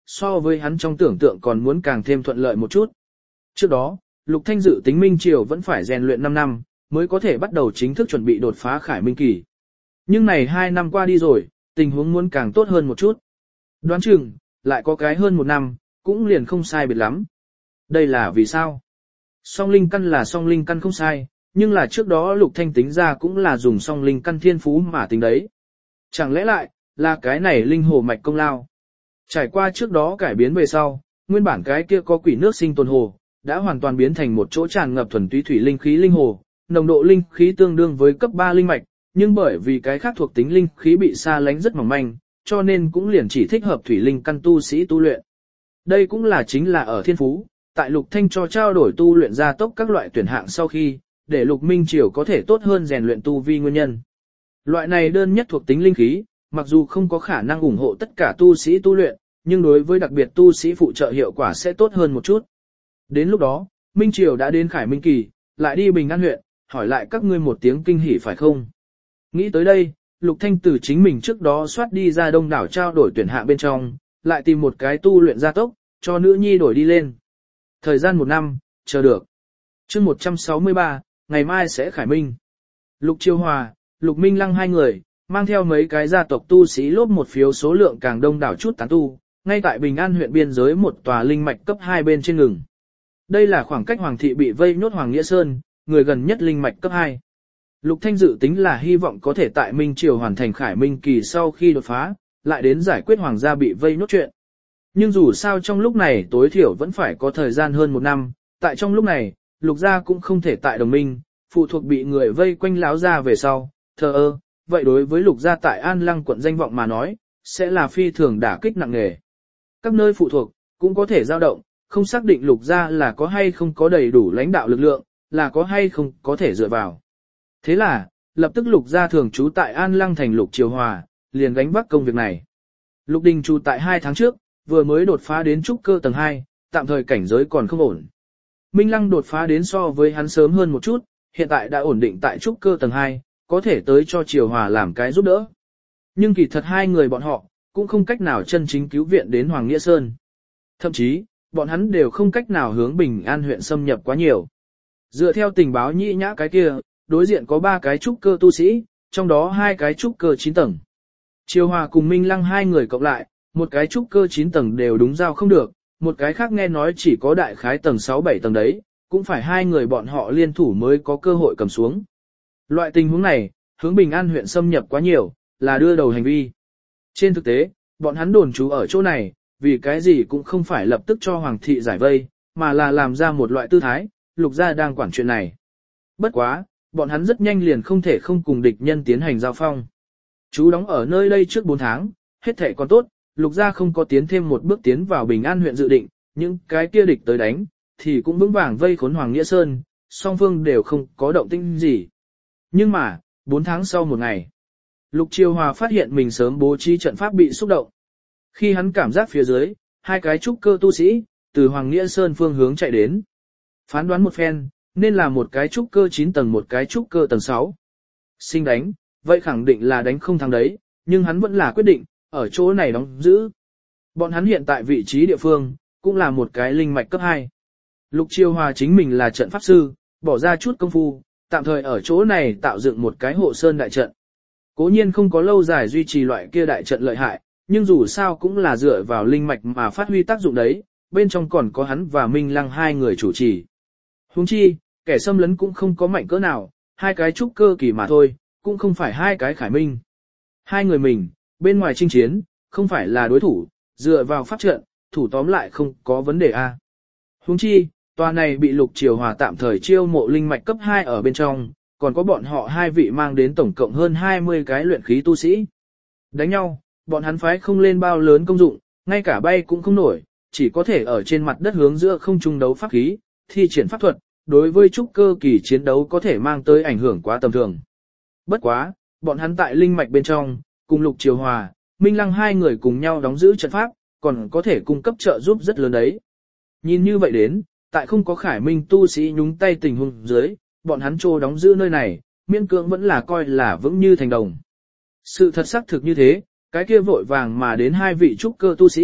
so với hắn trong tưởng tượng còn muốn càng thêm thuận lợi một chút. Trước đó, Lục Thanh dự tính Minh Triều vẫn phải rèn luyện năm năm, mới có thể bắt đầu chính thức chuẩn bị đột phá Khải Minh kỳ. Nhưng này hai năm qua đi rồi, tình huống muốn càng tốt hơn một chút. Đoán chừng, lại có cái hơn một năm, cũng liền không sai biệt lắm. Đây là vì sao? Song linh căn là song linh căn không sai, nhưng là trước đó Lục Thanh tính ra cũng là dùng song linh căn thiên phú mà tính đấy. Chẳng lẽ lại, là cái này linh hồ mạch công lao? Trải qua trước đó cải biến về sau, nguyên bản cái kia có quỷ nước sinh tồn hồ, đã hoàn toàn biến thành một chỗ tràn ngập thuần túy thủy linh khí linh hồ, nồng độ linh khí tương đương với cấp ba linh mạch, nhưng bởi vì cái khác thuộc tính linh khí bị xa lánh rất mỏng manh, cho nên cũng liền chỉ thích hợp thủy linh căn tu sĩ tu luyện. Đây cũng là chính là ở thiên phú, tại Lục Thanh cho trao đổi tu luyện gia tốc các loại tuyển hạng sau khi, để Lục Minh Triều có thể tốt hơn rèn luyện tu vi nguyên nhân. Loại này đơn nhất thuộc tính linh khí, mặc dù không có khả năng ủng hộ tất cả tu sĩ tu luyện, nhưng đối với đặc biệt tu sĩ phụ trợ hiệu quả sẽ tốt hơn một chút. Đến lúc đó, Minh Triều đã đến Khải Minh kỳ, lại đi Bình An huyện, hỏi lại các ngươi một tiếng kinh hỉ phải không? Nghĩ tới đây, Lục Thanh từ chính mình trước đó soát đi ra đông đảo trao đổi tuyển hạng bên trong, lại tìm một cái tu luyện gia tốc, cho nữ nhi đổi đi lên. Thời gian một năm, chờ được. Chương một trăm sáu mươi ba, ngày mai sẽ Khải Minh. Lục Chiêu Hòa, Lục Minh Lăng hai người, mang theo mấy cái gia tộc tu sĩ lốp một phiếu số lượng càng đông đảo chút tán tu, ngay tại Bình An huyện biên giới một tòa linh mạch cấp hai bên trên ngừng. Đây là khoảng cách Hoàng thị bị vây nhốt Hoàng Nghĩa Sơn, người gần nhất linh mạch cấp hai. Lục Thanh dự tính là hy vọng có thể tại Minh Triều hoàn thành Khải Minh kỳ sau khi đột phá, lại đến giải quyết Hoàng gia bị vây nhốt chuyện. Nhưng dù sao trong lúc này tối thiểu vẫn phải có thời gian hơn một năm, tại trong lúc này, Lục gia cũng không thể tại đồng minh, phụ thuộc bị người vây quanh láo ra về sau, thờ ơ, vậy đối với Lục gia tại An Lăng quận danh vọng mà nói, sẽ là phi thường đả kích nặng nề. Các nơi phụ thuộc, cũng có thể dao động, không xác định Lục gia là có hay không có đầy đủ lãnh đạo lực lượng, là có hay không có thể dựa vào. Thế là, lập tức Lục gia thường trú tại An Lăng thành Lục Triều Hòa, liền gánh vác công việc này. Lục Đình trú tại hai tháng trước, vừa mới đột phá đến trúc cơ tầng hai, tạm thời cảnh giới còn không ổn. Minh Lăng đột phá đến so với hắn sớm hơn một chút, hiện tại đã ổn định tại trúc cơ tầng hai, có thể tới cho Triều Hòa làm cái giúp đỡ. Nhưng kỳ thật hai người bọn họ, cũng không cách nào chân chính cứu viện đến Hoàng Nghĩa Sơn. Thậm chí, bọn hắn đều không cách nào hướng Bình An huyện xâm nhập quá nhiều. Dựa theo tình báo nhĩ nhã cái kia, đối diện có ba cái trúc cơ tu sĩ, trong đó hai cái trúc cơ chín tầng. Triều Hòa cùng Minh Lăng hai người cộng lại, một cái trúc cơ chín tầng đều đúng giao không được, một cái khác nghe nói chỉ có đại khái tầng sáu bảy tầng đấy, cũng phải hai người bọn họ liên thủ mới có cơ hội cầm xuống. Loại tình huống này, hướng Bình An huyện xâm nhập quá nhiều, là đưa đầu hành vi. Trên thực tế, bọn hắn đồn trú ở chỗ này, vì cái gì cũng không phải lập tức cho Hoàng thị giải vây, mà là làm ra một loại tư thái, Lục gia đang quản chuyện này. Bất quá, bọn hắn rất nhanh liền không thể không cùng địch nhân tiến hành giao phong. Chú đóng ở nơi đây trước bốn tháng, hết thể còn tốt, Lục gia không có tiến thêm một bước tiến vào Bình An huyện dự định, những cái kia địch tới đánh, thì cũng vững vàng vây khốn Hoàng Nghĩa Sơn, song phương đều không có động tĩnh gì. Nhưng mà, bốn tháng sau một ngày, Lục Chiêu Hòa phát hiện mình sớm bố trí trận pháp bị xúc động. Khi hắn cảm giác phía dưới, hai cái trúc cơ tu sĩ, từ Hoàng Nghĩa Sơn phương hướng chạy đến. Phán đoán một phen, nên là một cái trúc cơ chín tầng một cái trúc cơ tầng sáu. Sinh đánh, vậy khẳng định là đánh không thắng đấy, nhưng hắn vẫn là quyết định, ở chỗ này đóng giữ. Bọn hắn hiện tại vị trí địa phương, cũng là một cái linh mạch cấp hai. Lục Chiêu Hòa chính mình là trận pháp sư, bỏ ra chút công phu, tạm thời ở chỗ này tạo dựng một cái hộ sơn đại trận. Cố nhiên không có lâu dài duy trì loại kia đại trận lợi hại, nhưng dù sao cũng là dựa vào linh mạch mà phát huy tác dụng đấy, bên trong còn có hắn và Minh Lăng hai người chủ trì. Huống chi, kẻ xâm lấn cũng không có mạnh cỡ nào, hai cái trúc cơ kỳ mà thôi, cũng không phải hai cái khải minh. Hai người mình, bên ngoài chinh chiến, không phải là đối thủ, dựa vào pháp trận, thủ tóm lại không có vấn đề a. Huống chi, tòa này bị Lục Triều Hòa tạm thời chiêu mộ linh mạch cấp hai ở bên trong, còn có bọn họ hai vị mang đến tổng cộng hơn hai mươi cái luyện khí tu sĩ. Đánh nhau, bọn hắn phái không lên bao lớn công dụng, ngay cả bay cũng không nổi, chỉ có thể ở trên mặt đất hướng giữa không trung đấu pháp khí, thi triển pháp thuật, đối với trúc cơ kỳ chiến đấu có thể mang tới ảnh hưởng quá tầm thường. Bất quá, bọn hắn tại linh mạch bên trong, cùng Lục Triều Hòa, Minh Lăng hai người cùng nhau đóng giữ trận pháp, còn có thể cung cấp trợ giúp rất lớn đấy. Nhìn như vậy đến, tại không có khải minh tu sĩ nhúng tay tình huống dưới, bọn hắn trô đóng giữ nơi này, miễn cưỡng vẫn là coi là vững như thành đồng. Sự thật xác thực như thế, cái kia vội vàng mà đến hai vị trúc cơ tu sĩ,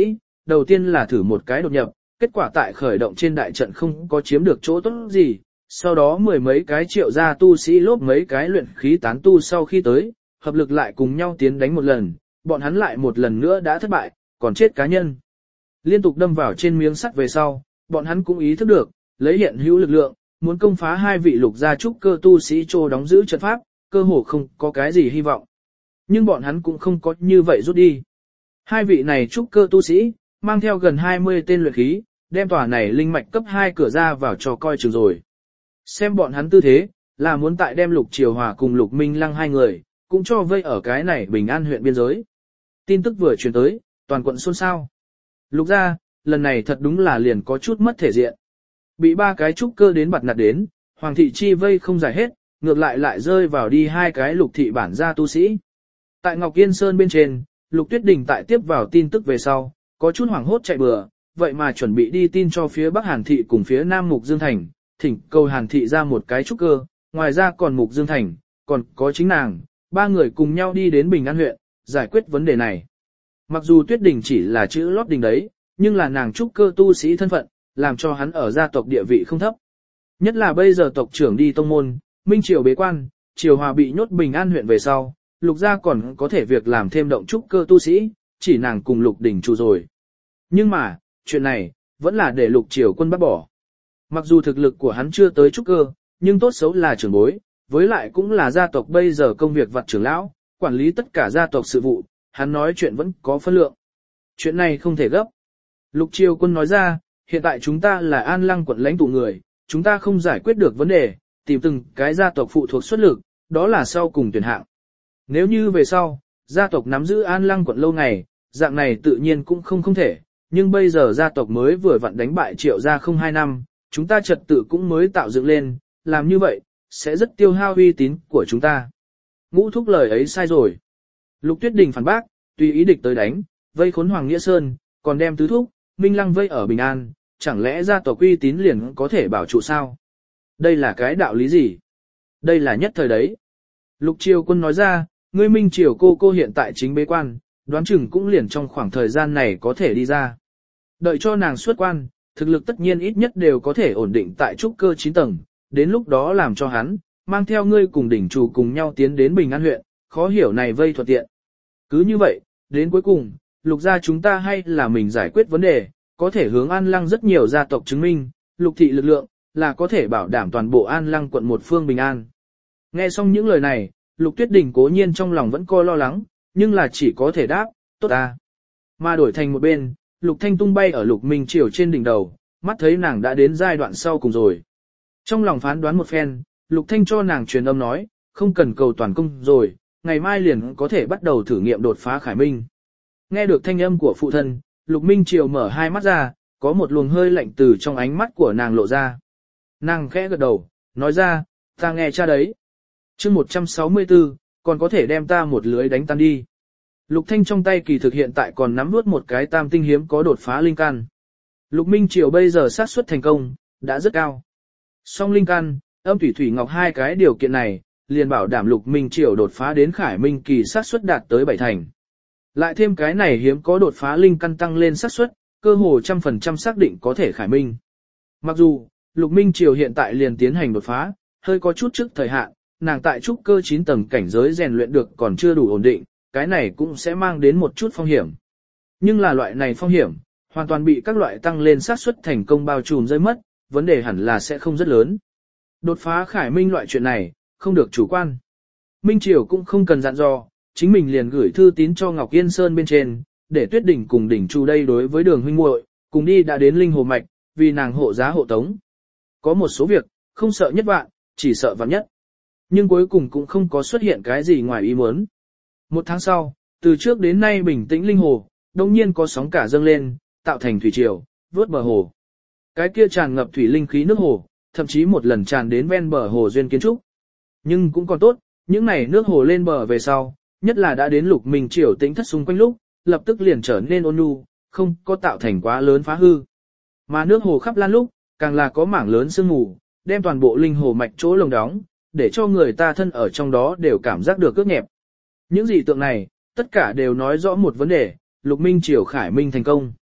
đầu tiên là thử một cái đột nhập, kết quả tại khởi động trên đại trận không có chiếm được chỗ tốt gì, sau đó mười mấy cái triệu gia tu sĩ lốp mấy cái luyện khí tán tu sau khi tới, hợp lực lại cùng nhau tiến đánh một lần, bọn hắn lại một lần nữa đã thất bại, còn chết cá nhân. Liên tục đâm vào trên miếng sắt về sau, bọn hắn cũng ý thức được, lấy hiện hữu lực lượng, muốn công phá hai vị lục gia trúc cơ tu sĩ trô đóng giữ trận pháp, cơ hồ không có cái gì hy vọng. Nhưng bọn hắn cũng không có như vậy rút đi. Hai vị này trúc cơ tu sĩ, mang theo gần hai mươi tên luyện khí, đem tòa này linh mạch cấp hai cửa ra vào cho coi chừng rồi. Xem bọn hắn tư thế, là muốn tại đem Lục Triều Hòa cùng Lục Minh Lăng hai người, cũng cho vây ở cái này Bình An huyện biên giới. Tin tức vừa truyền tới, toàn quận xôn xao. Lục gia, lần này thật đúng là liền có chút mất thể diện. Bị ba cái trúc cơ đến bặt nạt đến, Hoàng thị chi vây không giải hết, ngược lại lại rơi vào đi hai cái Lục thị bản gia tu sĩ. Tại Ngọc Yên Sơn bên trên, Lục Tuyết Đình tại tiếp vào tin tức về sau, có chút hoảng hốt chạy bừa, vậy mà chuẩn bị đi tin cho phía Bắc Hàn thị cùng phía Nam Mục Dương Thành, thỉnh cầu Hàn thị ra một cái trúc cơ, ngoài ra còn Mục Dương Thành, còn có chính nàng, ba người cùng nhau đi đến Bình An huyện, giải quyết vấn đề này. Mặc dù Tuyết Đình chỉ là chữ lót đình đấy, nhưng là nàng trúc cơ tu sĩ thân phận, làm cho hắn ở gia tộc địa vị không thấp. Nhất là bây giờ tộc trưởng đi tông môn, Minh Triều bế quan, Triều Hòa bị nhốt Bình An huyện về sau, Lục gia còn có thể việc làm thêm động trúc cơ tu sĩ, chỉ nàng cùng Lục Đình chủ rồi. Nhưng mà, chuyện này, vẫn là để Lục Triều Quân bắt bỏ. Mặc dù thực lực của hắn chưa tới trúc cơ, nhưng tốt xấu là trưởng bối, với lại cũng là gia tộc bây giờ công việc vặt trưởng lão, quản lý tất cả gia tộc sự vụ, hắn nói chuyện vẫn có phân lượng. Chuyện này không thể gấp. Lục Triều Quân nói ra, hiện tại chúng ta là An Lăng quận lãnh tụ người, chúng ta không giải quyết được vấn đề, tìm từng cái gia tộc phụ thuộc xuất lực, đó là sau cùng tuyển hạng. Nếu như về sau, gia tộc nắm giữ An Lăng quận lâu ngày, dạng này tự nhiên cũng không không thể, nhưng bây giờ gia tộc mới vừa vặn đánh bại Triệu gia không hai năm, chúng ta trật tự cũng mới tạo dựng lên, làm như vậy, sẽ rất tiêu hao uy tín của chúng ta. Ngũ thúc lời ấy sai rồi. Lục Tuyết Đình phản bác, tùy ý địch tới đánh, vây khốn Hoàng Nghĩa Sơn, còn đem tứ thúc, Minh Lăng vây ở Bình An, chẳng lẽ gia tộc uy tín liền có thể bảo trụ sao? Đây là cái đạo lý gì? Đây là nhất thời đấy. Lục Triều Quân nói ra, ngươi Minh Triều cô cô hiện tại chính bế quan, đoán chừng cũng liền trong khoảng thời gian này có thể đi ra. Đợi cho nàng xuất quan, thực lực tất nhiên ít nhất đều có thể ổn định tại trúc cơ chín tầng, đến lúc đó làm cho hắn, mang theo ngươi cùng đỉnh chủ cùng nhau tiến đến Bình An huyện, khó hiểu này vây thuận tiện. Cứ như vậy, đến cuối cùng, Lục gia chúng ta hay là mình giải quyết vấn đề, có thể hướng An Lăng rất nhiều gia tộc chứng minh, Lục thị lực lượng, là có thể bảo đảm toàn bộ An Lăng quận một phương bình an. Nghe xong những lời này, Lục Tuyết Đình cố nhiên trong lòng vẫn coi lo lắng, nhưng là chỉ có thể đáp, tốt ta. Mà đổi thành một bên, Lục Thanh tung bay ở Lục Minh Triều trên đỉnh đầu, mắt thấy nàng đã đến giai đoạn sau cùng rồi. Trong lòng phán đoán một phen, Lục Thanh cho nàng truyền âm nói, không cần cầu toàn công rồi, ngày mai liền có thể bắt đầu thử nghiệm đột phá Khải Minh. Nghe được thanh âm của phụ thân, Lục Minh Triều mở hai mắt ra, có một luồng hơi lạnh từ trong ánh mắt của nàng lộ ra. Nàng khẽ gật đầu, nói ra, ta nghe cha đấy. Chương một trăm sáu mươi tư, còn có thể đem ta một lưới đánh tan đi. Lục Thanh trong tay kỳ thực hiện tại còn nắm nuốt một cái tam tinh hiếm có đột phá linh căn. Lục Minh Triều bây giờ xác suất thành công, đã rất cao. Song linh căn, âm thủy thủy ngọc hai cái điều kiện này, liền bảo đảm Lục Minh Triều đột phá đến Khải Minh kỳ xác suất đạt tới bảy thành. Lại thêm cái này hiếm có đột phá linh căn tăng lên xác suất, cơ hồ trăm phần trăm xác định có thể Khải Minh. Mặc dù, Lục Minh Triều hiện tại liền tiến hành đột phá, hơi có chút trước thời hạn, nàng tại trúc cơ chín tầng cảnh giới rèn luyện được còn chưa đủ ổn định, cái này cũng sẽ mang đến một chút phong hiểm. Nhưng là loại này phong hiểm, hoàn toàn bị các loại tăng lên xác suất thành công bao trùm rơi mất, vấn đề hẳn là sẽ không rất lớn. Đột phá Khải Minh loại chuyện này, không được chủ quan. Minh Triều cũng không cần dặn dò, chính mình liền gửi thư tín cho Ngọc Yên Sơn bên trên, để Tuyết Đỉnh cùng đỉnh Chu đây đối với Đường huynh muội, cùng đi đã đến Linh Hồ Mạch, vì nàng hộ giá hộ tống. Có một số việc, không sợ nhất vạn, chỉ sợ vạn nhất. Nhưng cuối cùng cũng không có xuất hiện cái gì ngoài ý muốn. Một tháng sau, từ trước đến nay bình tĩnh Linh Hồ, đồng nhiên có sóng cả dâng lên, tạo thành thủy triều, vớt bờ hồ. Cái kia tràn ngập thủy linh khí nước hồ, thậm chí một lần tràn đến ven bờ hồ duyên kiến trúc. Nhưng cũng còn tốt, những này nước hồ lên bờ về sau, nhất là đã đến Lục Minh Triều tĩnh thất xung quanh lúc, lập tức liền trở nên ôn nhu, không có tạo thành quá lớn phá hư. Mà nước hồ khắp lan lúc, càng là có mảng lớn sương mù, đem toàn bộ linh hồ mạch chỗ lồng đóng, để cho người ta thân ở trong đó đều cảm giác được ướt nhẹp. Những dị tượng này, tất cả đều nói rõ một vấn đề, Lục Minh Triều Khải Minh thành công.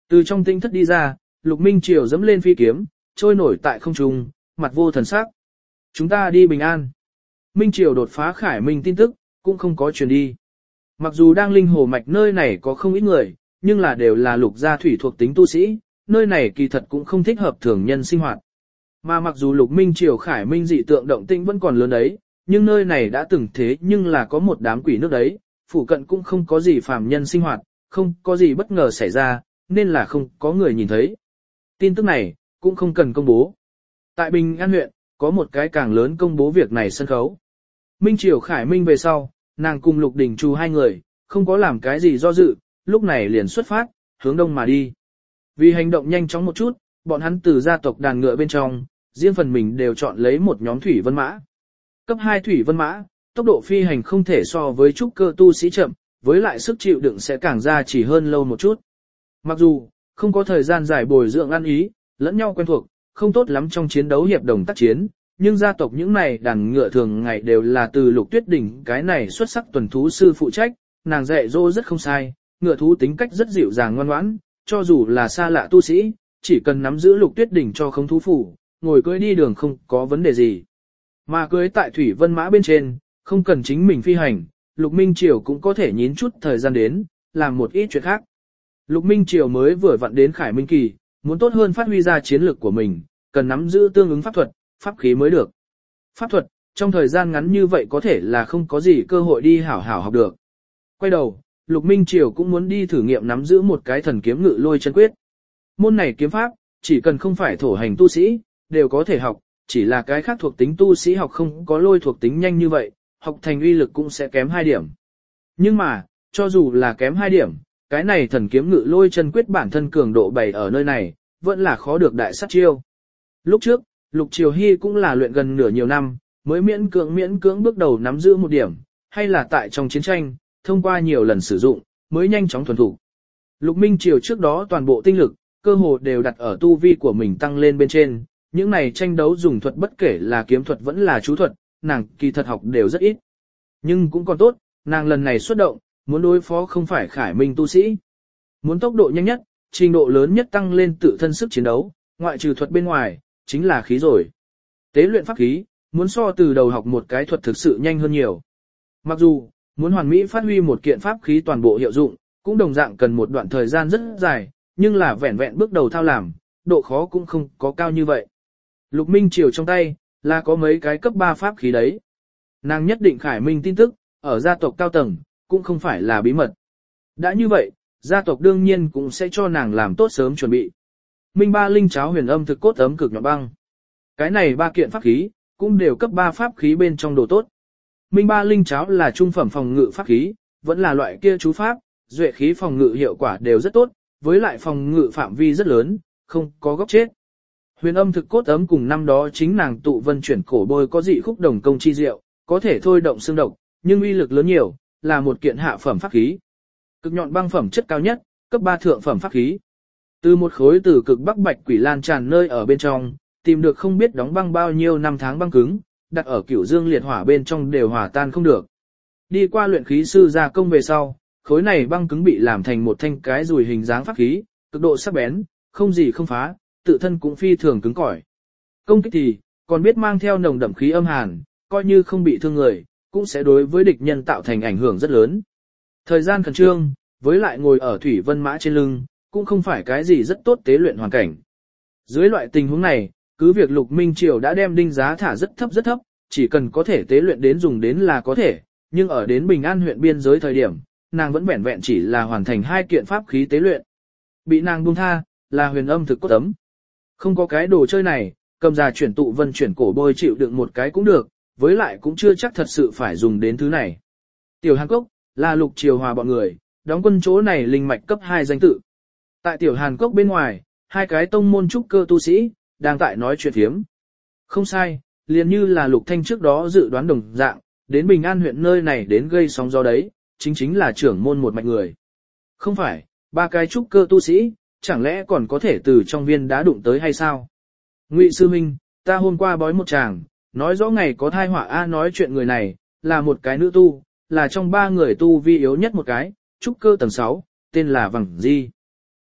Từ trong tinh thất đi ra, Lục Minh Triều dẫm lên phi kiếm, trôi nổi tại không trung, mặt vô thần sắc. Chúng ta đi bình an. Minh Triều đột phá Khải Minh tin tức, cũng không có truyền đi. Mặc dù đang linh hồ mạch nơi này có không ít người, nhưng là đều là lục gia thủy thuộc tính tu sĩ, nơi này kỳ thật cũng không thích hợp thường nhân sinh hoạt. Mà mặc dù Lục Minh Triều Khải Minh dị tượng động tĩnh vẫn còn lớn đấy, nhưng nơi này đã từng thế nhưng là có một đám quỷ nước đấy, phủ cận cũng không có gì phàm nhân sinh hoạt, không có gì bất ngờ xảy ra, nên là không có người nhìn thấy. Tin tức này, cũng không cần công bố. Tại Bình An huyện, có một cái càng lớn công bố việc này sân khấu. Minh Triều Khải Minh về sau, nàng cùng Lục Đình Trù hai người, không có làm cái gì do dự, lúc này liền xuất phát, hướng đông mà đi. Vì hành động nhanh chóng một chút, bọn hắn từ gia tộc đàn ngựa bên trong, riêng phần mình đều chọn lấy một nhóm thủy vân mã. Cấp hai thủy vân mã, tốc độ phi hành không thể so với trúc cơ tu sĩ chậm, với lại sức chịu đựng sẽ càng ra chỉ hơn lâu một chút. Mặc dù, không có thời gian dài bồi dưỡng ăn ý, lẫn nhau quen thuộc, không tốt lắm trong chiến đấu hiệp đồng tác chiến, nhưng gia tộc những này đàn ngựa thường ngày đều là từ Lục Tuyết Đỉnh cái này xuất sắc tuần thú sư phụ trách, nàng dạy dỗ rất không sai, ngựa thú tính cách rất dịu dàng ngoan ngoãn, cho dù là xa lạ tu sĩ, chỉ cần nắm giữ Lục Tuyết Đỉnh cho không thú phủ, ngồi cưỡi đi đường không có vấn đề gì. Mà cưỡi tại thủy vân mã bên trên, không cần chính mình phi hành, Lục Minh Triều cũng có thể nhín chút thời gian đến, làm một ít chuyện khác. Lục Minh Triều mới vừa vặn đến Khải Minh kỳ, muốn tốt hơn phát huy ra chiến lược của mình, cần nắm giữ tương ứng pháp thuật, pháp khí mới được. Pháp thuật, trong thời gian ngắn như vậy có thể là không có gì cơ hội đi hảo hảo học được. Quay đầu, Lục Minh Triều cũng muốn đi thử nghiệm nắm giữ một cái thần kiếm ngự lôi chân quyết. Môn này kiếm pháp, chỉ cần không phải thổ hành tu sĩ, đều có thể học, chỉ là cái khác thuộc tính tu sĩ học không có lôi thuộc tính nhanh như vậy, học thành uy lực cũng sẽ kém hai điểm. Nhưng mà, cho dù là kém hai điểm, cái này thần kiếm ngự lôi chân quyết bản thân cường độ bày ở nơi này, vẫn là khó được đại sát chiêu. Lúc trước, Lục Triều Hy cũng là luyện gần nửa nhiều năm, mới miễn cưỡng miễn cưỡng bước đầu nắm giữ một điểm, hay là tại trong chiến tranh, thông qua nhiều lần sử dụng, mới nhanh chóng thuần thủ. Lục Minh Triều trước đó toàn bộ tinh lực, cơ hồ đều đặt ở tu vi của mình tăng lên bên trên, những này tranh đấu dùng thuật bất kể là kiếm thuật vẫn là chú thuật, nàng kỳ thật học đều rất ít. Nhưng cũng còn tốt, nàng lần này xuất động, muốn đối phó không phải Khải Minh tu sĩ. Muốn tốc độ nhanh nhất, trình độ lớn nhất tăng lên tự thân sức chiến đấu, ngoại trừ thuật bên ngoài, chính là khí rồi. Tế luyện pháp khí, muốn so từ đầu học một cái thuật thực sự nhanh hơn nhiều. Mặc dù, muốn hoàn mỹ phát huy một kiện pháp khí toàn bộ hiệu dụng, cũng đồng dạng cần một đoạn thời gian rất dài, nhưng là vẹn vẹn bước đầu thao làm, độ khó cũng không có cao như vậy. Lục Minh Triều trong tay, là có mấy cái cấp ba pháp khí đấy. Nàng nhất định Khải Minh tin tức, ở gia tộc cao tầng, cũng không phải là bí mật. Đã như vậy, gia tộc đương nhiên cũng sẽ cho nàng làm tốt sớm chuẩn bị. Minh ba linh cháo huyền âm thực cốt ấm cực nhọn băng. Cái này ba kiện pháp khí, cũng đều cấp ba pháp khí bên trong đồ tốt. Minh ba linh cháo là trung phẩm phòng ngự pháp khí, vẫn là loại kia chú pháp, duệ khí phòng ngự hiệu quả đều rất tốt, với lại phòng ngự phạm vi rất lớn, không có góc chết. Huyền âm thực cốt ấm cùng năm đó chính nàng tụ vân chuyển cổ bôi có dị khúc đồng công chi diệu, có thể thôi động xương độc, nhưng uy lực lớn nhiều, là một kiện hạ phẩm pháp khí. Cực nhọn băng phẩm chất cao nhất, cấp ba thượng phẩm pháp khí. Từ một khối từ cực bắc bạch quỷ lan tràn nơi ở bên trong, tìm được không biết đóng băng bao nhiêu năm tháng băng cứng, đặt ở cửu dương liệt hỏa bên trong đều hòa tan không được. Đi qua luyện khí sư gia công về sau, khối này băng cứng bị làm thành một thanh cái dùi hình dáng pháp khí, cực độ sắc bén, không gì không phá, tự thân cũng phi thường cứng cỏi. Công kích thì, còn biết mang theo nồng đậm khí âm hàn, coi như không bị thương người, cũng sẽ đối với địch nhân tạo thành ảnh hưởng rất lớn. Thời gian khẩn trương, với lại ngồi ở thủy vân mã trên lưng, cũng không phải cái gì rất tốt tế luyện hoàn cảnh. Dưới loại tình huống này, cứ việc Lục Minh Triều đã đem đinh giá thả rất thấp rất thấp, chỉ cần có thể tế luyện đến dùng đến là có thể, nhưng ở đến Bình An huyện biên giới thời điểm, nàng vẫn vẹn vẹn chỉ là hoàn thành hai kiện pháp khí tế luyện. Bị nàng buông tha, là huyền âm thực cốt ấm. Không có cái đồ chơi này, cầm già chuyển tụ vân chuyển cổ bôi chịu đựng một cái cũng được, với lại cũng chưa chắc thật sự phải dùng đến thứ này. Tiểu Hàn Cốc, là Lục Triều Hòa bọn người, đóng quân chỗ này linh mạch cấp hai danh tự. Tại Tiểu Hàn Cốc bên ngoài, hai cái tông môn trúc cơ tu sĩ, đang tại nói chuyện thiếm. Không sai, liền như là Lục Thanh trước đó dự đoán đồng dạng, đến Bình An huyện nơi này đến gây sóng gió đấy, chính chính là trưởng môn một mạch người. Không phải, ba cái trúc cơ tu sĩ, chẳng lẽ còn có thể từ trong viên đá đụng tới hay sao? Ngụy sư minh, ta hôm qua bói một chàng, nói rõ ngày có thai họa a nói chuyện người này, là một cái nữ tu, là trong ba người tu vi yếu nhất một cái, trúc cơ tầng sáu, tên là Vằng Di.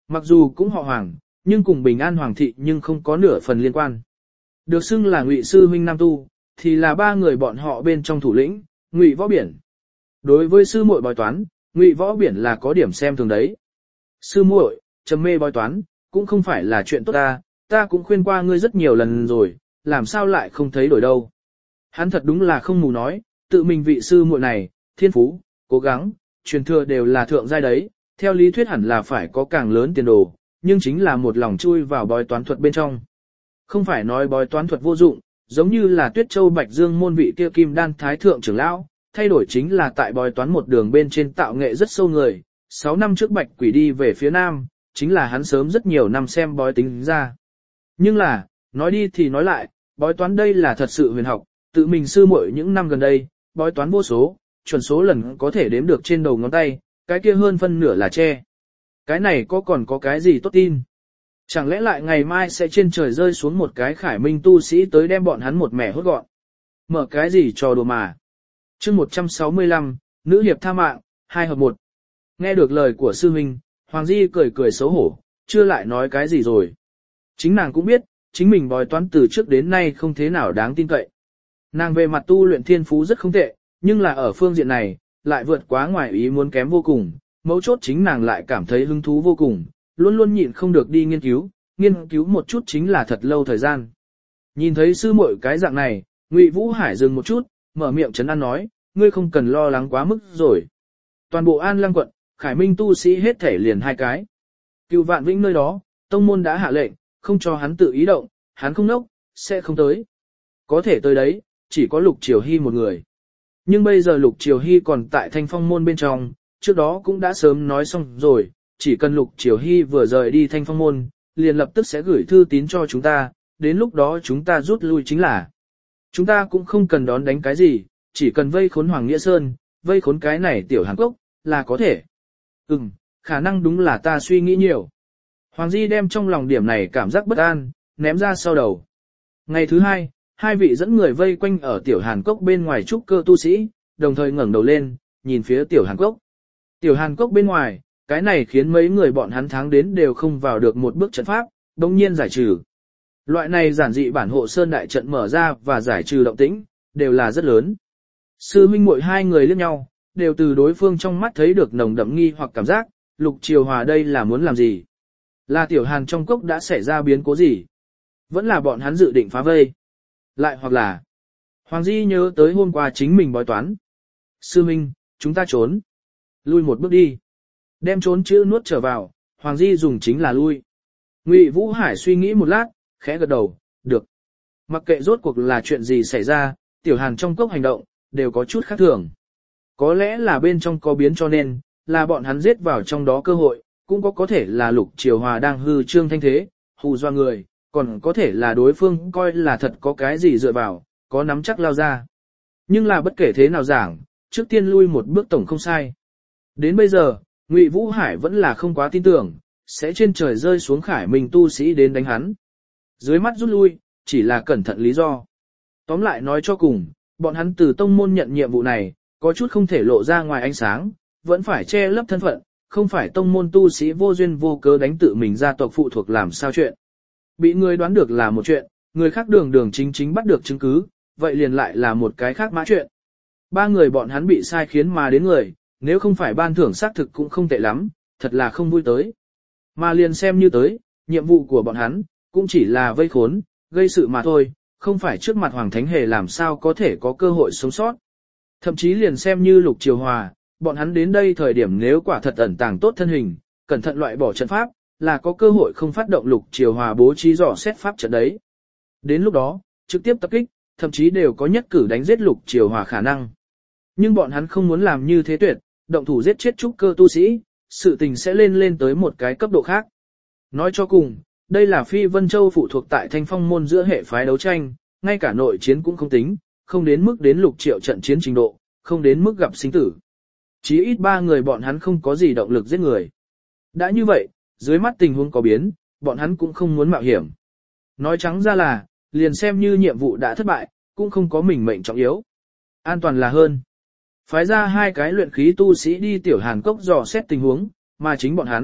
Mặc dù cũng họ Hoàng, nhưng cùng Bình An Hoàng thị nhưng không có nửa phần liên quan. Được xưng là Ngụy sư huynh Nam Tu, thì là ba người bọn họ bên trong thủ lĩnh, Ngụy Võ Biển. Đối với sư muội bói toán, Ngụy Võ Biển là có điểm xem thường đấy. Sư muội, trầm mê bói toán, cũng không phải là chuyện tốt ta, ta cũng khuyên qua ngươi rất nhiều lần rồi, làm sao lại không thấy đổi đâu. Hắn thật đúng là không mù nói, tự mình vị sư muội này, thiên phú, cố gắng, truyền thừa đều là thượng giai đấy, theo lý thuyết hẳn là phải có càng lớn tiền đồ, nhưng chính là một lòng chui vào bói toán thuật bên trong. Không phải nói bói toán thuật vô dụng, giống như là Tuyết Châu Bạch Dương môn vị kia Kim Đan Thái Thượng trưởng lão, thay đổi chính là tại bói toán một đường bên trên tạo nghệ rất sâu người, sáu năm trước Bạch Quỷ đi về phía Nam, chính là hắn sớm rất nhiều năm xem bói tính ra. Nhưng là, nói đi thì nói lại, bói toán đây là thật sự huyền học, tự mình sư muội những năm gần đây, bói toán vô số, chuẩn số lần có thể đếm được trên đầu ngón tay, cái kia hơn phân nửa là che. Cái này có còn có cái gì tốt tin? Chẳng lẽ lại ngày mai sẽ trên trời rơi xuống một cái khải minh tu sĩ tới đem bọn hắn một mẻ hốt gọn? Mở cái gì trò đùa mà? Chương một trăm sáu mươi lăm, nữ hiệp tha mạng, hai hợp một. Nghe được lời của sư huynh, Hoàng Di cười cười xấu hổ, chưa lại nói cái gì rồi. Chính nàng cũng biết, chính mình bói toán từ trước đến nay không thế nào đáng tin cậy. Nàng về mặt tu luyện thiên phú rất không tệ, nhưng là ở phương diện này, lại vượt quá ngoài ý muốn kém vô cùng, mấu chốt chính nàng lại cảm thấy hứng thú vô cùng, luôn luôn nhịn không được đi nghiên cứu, nghiên cứu một chút chính là thật lâu thời gian. Nhìn thấy sư muội cái dạng này, Ngụy Vũ Hải dừng một chút, mở miệng trấn an nói, ngươi không cần lo lắng quá mức rồi. Toàn bộ An Lăng quận, Khải Minh tu sĩ hết thể liền hai cái. Cựu Vạn Vĩnh nơi đó, tông môn đã hạ lệnh, không cho hắn tự ý động, hắn không nốc, sẽ không tới. Có thể tới đấy, chỉ có Lục Triều Hy một người. Nhưng bây giờ Lục Triều Hy còn tại Thanh Phong môn bên trong, trước đó cũng đã sớm nói xong rồi, chỉ cần Lục Triều Hy vừa rời đi Thanh Phong môn, liền lập tức sẽ gửi thư tín cho chúng ta, đến lúc đó chúng ta rút lui chính là. Chúng ta cũng không cần đón đánh cái gì, chỉ cần vây khốn Hoàng Nghĩa Sơn, vây khốn cái này tiểu Hàn Quốc, là có thể. Ừm, khả năng đúng là ta suy nghĩ nhiều. Hoàng Di đem trong lòng điểm này cảm giác bất an, ném ra sau đầu. Ngày thứ hai, hai vị dẫn người vây quanh ở tiểu Hàn Cốc bên ngoài trúc cơ tu sĩ, đồng thời ngẩng đầu lên, nhìn phía tiểu Hàn Cốc. Tiểu Hàn Cốc bên ngoài, cái này khiến mấy người bọn hắn tháng đến đều không vào được một bước trận pháp, đồng nhiên giải trừ. Loại này giản dị bản hộ sơn đại trận mở ra và giải trừ động tĩnh, đều là rất lớn. Sư huynh muội hai người liếc nhau, đều từ đối phương trong mắt thấy được nồng đậm nghi hoặc cảm giác, Lục Triều Hòa đây là muốn làm gì? Là tiểu Hàn trong cốc đã xảy ra biến cố gì? Vẫn là bọn hắn dự định phá vây? Lại hoặc là... Hoàng Di nhớ tới hôm qua chính mình bói toán. Sư huynh, chúng ta trốn. Lui một bước đi. Đem trốn chữ nuốt trở vào, Hoàng Di dùng chính là lui. Ngụy Vũ Hải suy nghĩ một lát, khẽ gật đầu, được. Mặc kệ rốt cuộc là chuyện gì xảy ra, tiểu Hàn trong cốc hành động, đều có chút khác thường. Có lẽ là bên trong có biến cho nên, là bọn hắn giết vào trong đó cơ hội, cũng có có thể là Lục Triều Hòa đang hư trương thanh thế, hù doa người, còn có thể là đối phương coi là thật có cái gì dựa vào, có nắm chắc lao ra. Nhưng là bất kể thế nào giảng, trước tiên lui một bước tổng không sai. Đến bây giờ, Ngụy Vũ Hải vẫn là không quá tin tưởng, sẽ trên trời rơi xuống Khải Minh tu sĩ đến đánh hắn. Dưới mắt rút lui, chỉ là cẩn thận lý do. Tóm lại nói cho cùng, bọn hắn từ tông môn nhận nhiệm vụ này, có chút không thể lộ ra ngoài ánh sáng, vẫn phải che lấp thân phận, không phải tông môn tu sĩ vô duyên vô cớ đánh tự mình gia tộc phụ thuộc làm sao chuyện. Bị người đoán được là một chuyện, người khác đường đường chính chính bắt được chứng cứ, vậy liền lại là một cái khác mã chuyện. Ba người bọn hắn bị sai khiến mà đến người, nếu không phải ban thưởng xác thực cũng không tệ lắm, thật là không vui tới. Mà liền xem như tới, nhiệm vụ của bọn hắn, cũng chỉ là vây khốn, gây sự mà thôi, không phải trước mặt Hoàng Thánh Hề làm sao có thể có cơ hội sống sót. Thậm chí liền xem như Lục Triều Hòa, bọn hắn đến đây thời điểm nếu quả thật ẩn tàng tốt thân hình, cẩn thận loại bỏ trận pháp, là có cơ hội không phát động Lục Triều Hòa bố trí dò xét pháp trận đấy. Đến lúc đó, trực tiếp tập kích, thậm chí đều có nhất cử đánh giết Lục Triều Hòa khả năng. Nhưng bọn hắn không muốn làm như thế tuyệt, động thủ giết chết trúc cơ tu sĩ, sự tình sẽ lên lên tới một cái cấp độ khác. Nói cho cùng, đây là Phi Vân Châu phụ thuộc tại Thanh Phong môn giữa hệ phái đấu tranh, ngay cả nội chiến cũng không tính, không đến mức đến Lục Triệu trận chiến trình độ, không đến mức gặp sinh tử. Chí ít ba người bọn hắn không có gì động lực giết người. Đã như vậy, dưới mắt tình huống có biến, bọn hắn cũng không muốn mạo hiểm. Nói trắng ra là, liền xem như nhiệm vụ đã thất bại, cũng không có mình mệnh trọng yếu. An toàn là hơn. Phái ra hai cái luyện khí tu sĩ đi tiểu Hàn Cốc dò xét tình huống, mà chính bọn hắn,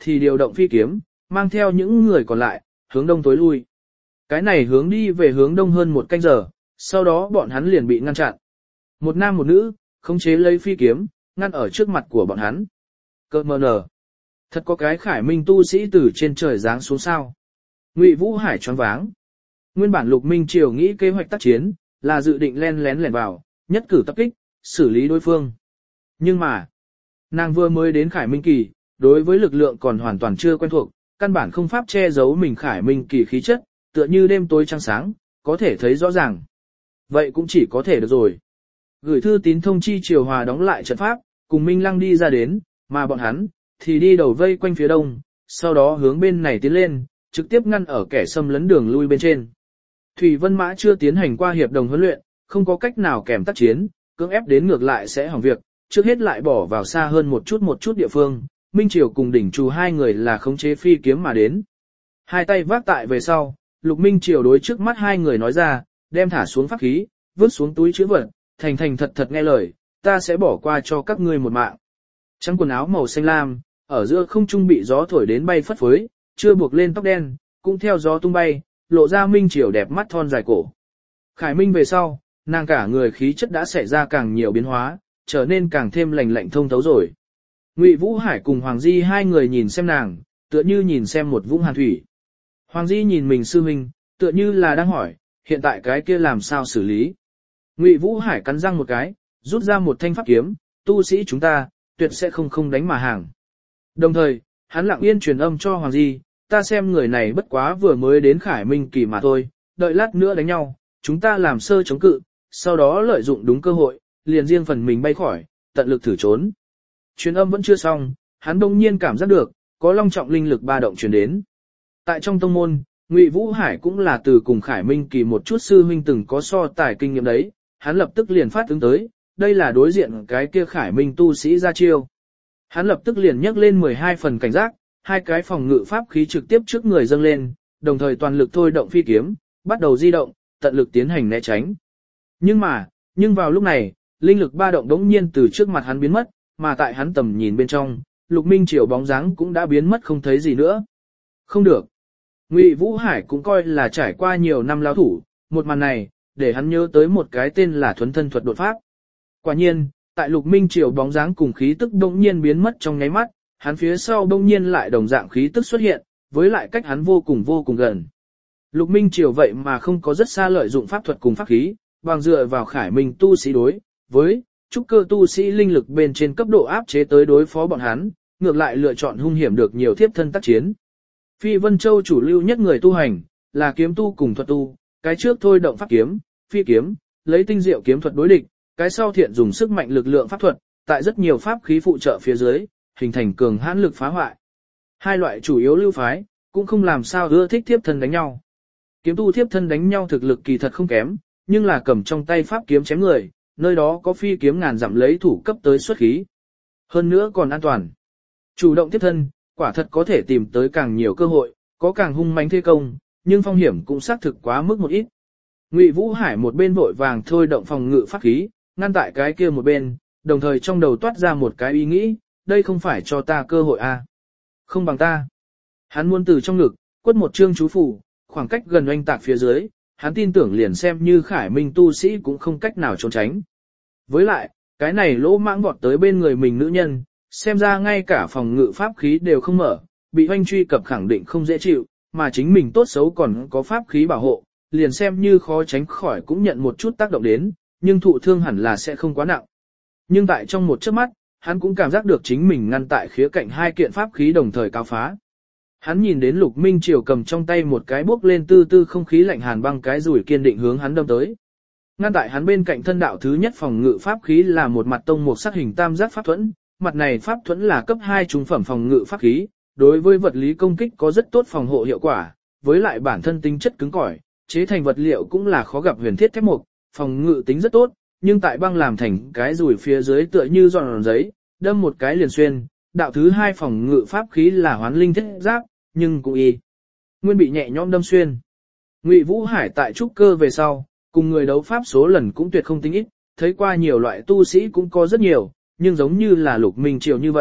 thì điều động phi kiếm, mang theo những người còn lại, hướng đông tối lui. Cái này hướng đi về hướng đông hơn một canh giờ, sau đó bọn hắn liền bị ngăn chặn. Một nam một nữ, khống chế lấy phi kiếm, ngăn ở trước mặt của bọn hắn. Cơ mờ nở. Thật có cái khải minh tu sĩ từ trên trời giáng xuống sao. Ngụy Vũ Hải choáng váng. Nguyên bản Lục Minh Triều nghĩ kế hoạch tác chiến, là dự định len lén lẻn vào, nhất cử tập kích, xử lý đối phương. Nhưng mà, nàng vừa mới đến khải minh kỳ, đối với lực lượng còn hoàn toàn chưa quen thuộc, căn bản không pháp che giấu mình khải minh kỳ khí chất, tựa như đêm tối trăng sáng, có thể thấy rõ ràng. Vậy cũng chỉ có thể được rồi. Gửi thư tín thông chi Triều Hòa đóng lại trận pháp, cùng Minh Lăng đi ra đến, mà bọn hắn thì đi đầu vây quanh phía đông, sau đó hướng bên này tiến lên, trực tiếp ngăn ở kẻ xâm lấn đường lui bên trên. Thủy Vân Mã chưa tiến hành qua hiệp đồng huấn luyện, không có cách nào kèm tác chiến, cưỡng ép đến ngược lại sẽ hỏng việc, trước hết lại bỏ vào xa hơn một chút một chút địa phương. Minh Triều cùng đỉnh trù hai người là khống chế phi kiếm mà đến. Hai tay vác tại về sau, Lục Minh Triều đối trước mắt hai người nói ra, đem thả xuống pháp khí, vứt xuống túi chữ vật, thành thành thật thật nghe lời, ta sẽ bỏ qua cho các ngươi một mạng. Trắng quần áo màu xanh lam, ở giữa không trung bị gió thổi đến bay phất phới, chưa buộc lên tóc đen, cũng theo gió tung bay, lộ ra Minh Triều đẹp mắt thon dài cổ. Khải Minh về sau, nàng cả người khí chất đã xảy ra càng nhiều biến hóa, trở nên càng thêm lành lạnh thông thấu rồi. Ngụy Vũ Hải cùng Hoàng Di hai người nhìn xem nàng, tựa như nhìn xem một vũng hàn thủy. Hoàng Di nhìn mình sư huynh, tựa như là đang hỏi, hiện tại cái kia làm sao xử lý. Ngụy Vũ Hải cắn răng một cái, rút ra một thanh pháp kiếm, tu sĩ chúng ta, tuyệt sẽ không không đánh mà hàng. Đồng thời, hắn lặng yên truyền âm cho Hoàng Di, ta xem người này bất quá vừa mới đến Khải Minh kỳ mà thôi, đợi lát nữa đánh nhau, chúng ta làm sơ chống cự, sau đó lợi dụng đúng cơ hội, liền riêng phần mình bay khỏi, tận lực thử trốn. Truyền âm vẫn chưa xong, hắn đông nhiên cảm giác được, có long trọng linh lực ba động truyền đến. Tại trong tông môn, Ngụy Vũ Hải cũng là từ cùng Khải Minh kỳ một chút sư huynh từng có so tài kinh nghiệm đấy, hắn lập tức liền phát ứng tới, đây là đối diện cái kia Khải Minh tu sĩ ra chiêu. Hắn lập tức liền nhấc lên mười hai phần cảnh giác, hai cái phòng ngự pháp khí trực tiếp trước người dâng lên, đồng thời toàn lực thôi động phi kiếm, bắt đầu di động, tận lực tiến hành né tránh. Nhưng mà, nhưng vào lúc này, linh lực ba động đống nhiên từ trước mặt hắn biến mất, mà tại hắn tầm nhìn bên trong, Lục Minh Triều bóng dáng cũng đã biến mất không thấy gì nữa. Không được. Ngụy Vũ Hải cũng coi là trải qua nhiều năm lão thủ, một màn này, để hắn nhớ tới một cái tên là thuấn thân thuật đột pháp. Quả nhiên, tại Lục Minh Triều bóng dáng cùng khí tức đống nhiên biến mất trong nháy mắt, hắn phía sau đống nhiên lại đồng dạng khí tức xuất hiện, với lại cách hắn vô cùng vô cùng gần. Lục Minh Triều vậy mà không có rất xa lợi dụng pháp thuật cùng pháp khí, bằng dựa vào Khải Minh tu sĩ đối với trúc cơ tu sĩ linh lực bên trên cấp độ áp chế tới đối phó bọn hắn, ngược lại lựa chọn hung hiểm được nhiều thiếp thân tác chiến. Phi Vân Châu chủ lưu nhất người tu hành, là kiếm tu cùng thuật tu, cái trước thôi động pháp kiếm, phi kiếm, lấy tinh diệu kiếm thuật đối địch, cái sau thiện dùng sức mạnh lực lượng pháp thuật, tại rất nhiều pháp khí phụ trợ phía dưới, hình thành cường hãn lực phá hoại. Hai loại chủ yếu lưu phái, cũng không làm sao ưa thích thiếp thân đánh nhau. Kiếm tu thiếp thân đánh nhau thực lực kỳ thật không kém, nhưng là cầm trong tay pháp kiếm chém người, nơi đó có phi kiếm ngàn dặm lấy thủ cấp tới xuất khí. Hơn nữa còn an toàn. Chủ động thiếp thân, quả thật có thể tìm tới càng nhiều cơ hội, có càng hung mãnh thế công, nhưng phong hiểm cũng xác thực quá mức một ít. Ngụy Vũ Hải một bên vội vàng thôi động phòng ngự pháp khí, ngăn tại cái kia một bên, đồng thời trong đầu toát ra một cái ý nghĩ, đây không phải cho ta cơ hội à. Không bằng ta. Hắn muốn từ trong ngực, quất một chương chú phủ, khoảng cách gần oanh tạc phía dưới, hắn tin tưởng liền xem như Khải Minh tu sĩ cũng không cách nào trốn tránh. Với lại, cái này lỗ mãng vọt tới bên người mình nữ nhân, xem ra ngay cả phòng ngự pháp khí đều không mở, bị hoanh truy cập khẳng định không dễ chịu, mà chính mình tốt xấu còn có pháp khí bảo hộ, liền xem như khó tránh khỏi cũng nhận một chút tác động đến, nhưng thụ thương hẳn là sẽ không quá nặng. Nhưng tại trong một chớp mắt, hắn cũng cảm giác được chính mình ngăn tại khía cạnh hai kiện pháp khí đồng thời cao phá. Hắn nhìn đến Lục Minh Triều cầm trong tay một cái bốc lên tư tư không khí lạnh hàn băng cái rủi kiên định hướng hắn đâm tới. Ngăn tại hắn bên cạnh thân đạo thứ nhất phòng ngự pháp khí là một mặt tông một sắc hình tam giác pháp thuẫn, mặt này pháp thuẫn là cấp hai trung phẩm phòng ngự pháp khí, đối với vật lý công kích có rất tốt phòng hộ hiệu quả, với lại bản thân tính chất cứng cỏi, chế thành vật liệu cũng là khó gặp huyền thiết thép mộc, phòng ngự tính rất tốt, nhưng tại băng làm thành cái rủi phía dưới tựa như giòn giấy, đâm một cái liền xuyên. Đạo thứ hai phòng ngự pháp khí là hoán linh thiết giáp, nhưng cũng y nguyên bị nhẹ nhõm đâm xuyên. Ngụy Vũ Hải tại trúc cơ về sau, cùng người đấu pháp số lần cũng tuyệt không tính ít, thấy qua nhiều loại tu sĩ cũng có rất nhiều, nhưng giống như là Lục Minh Triều như vậy,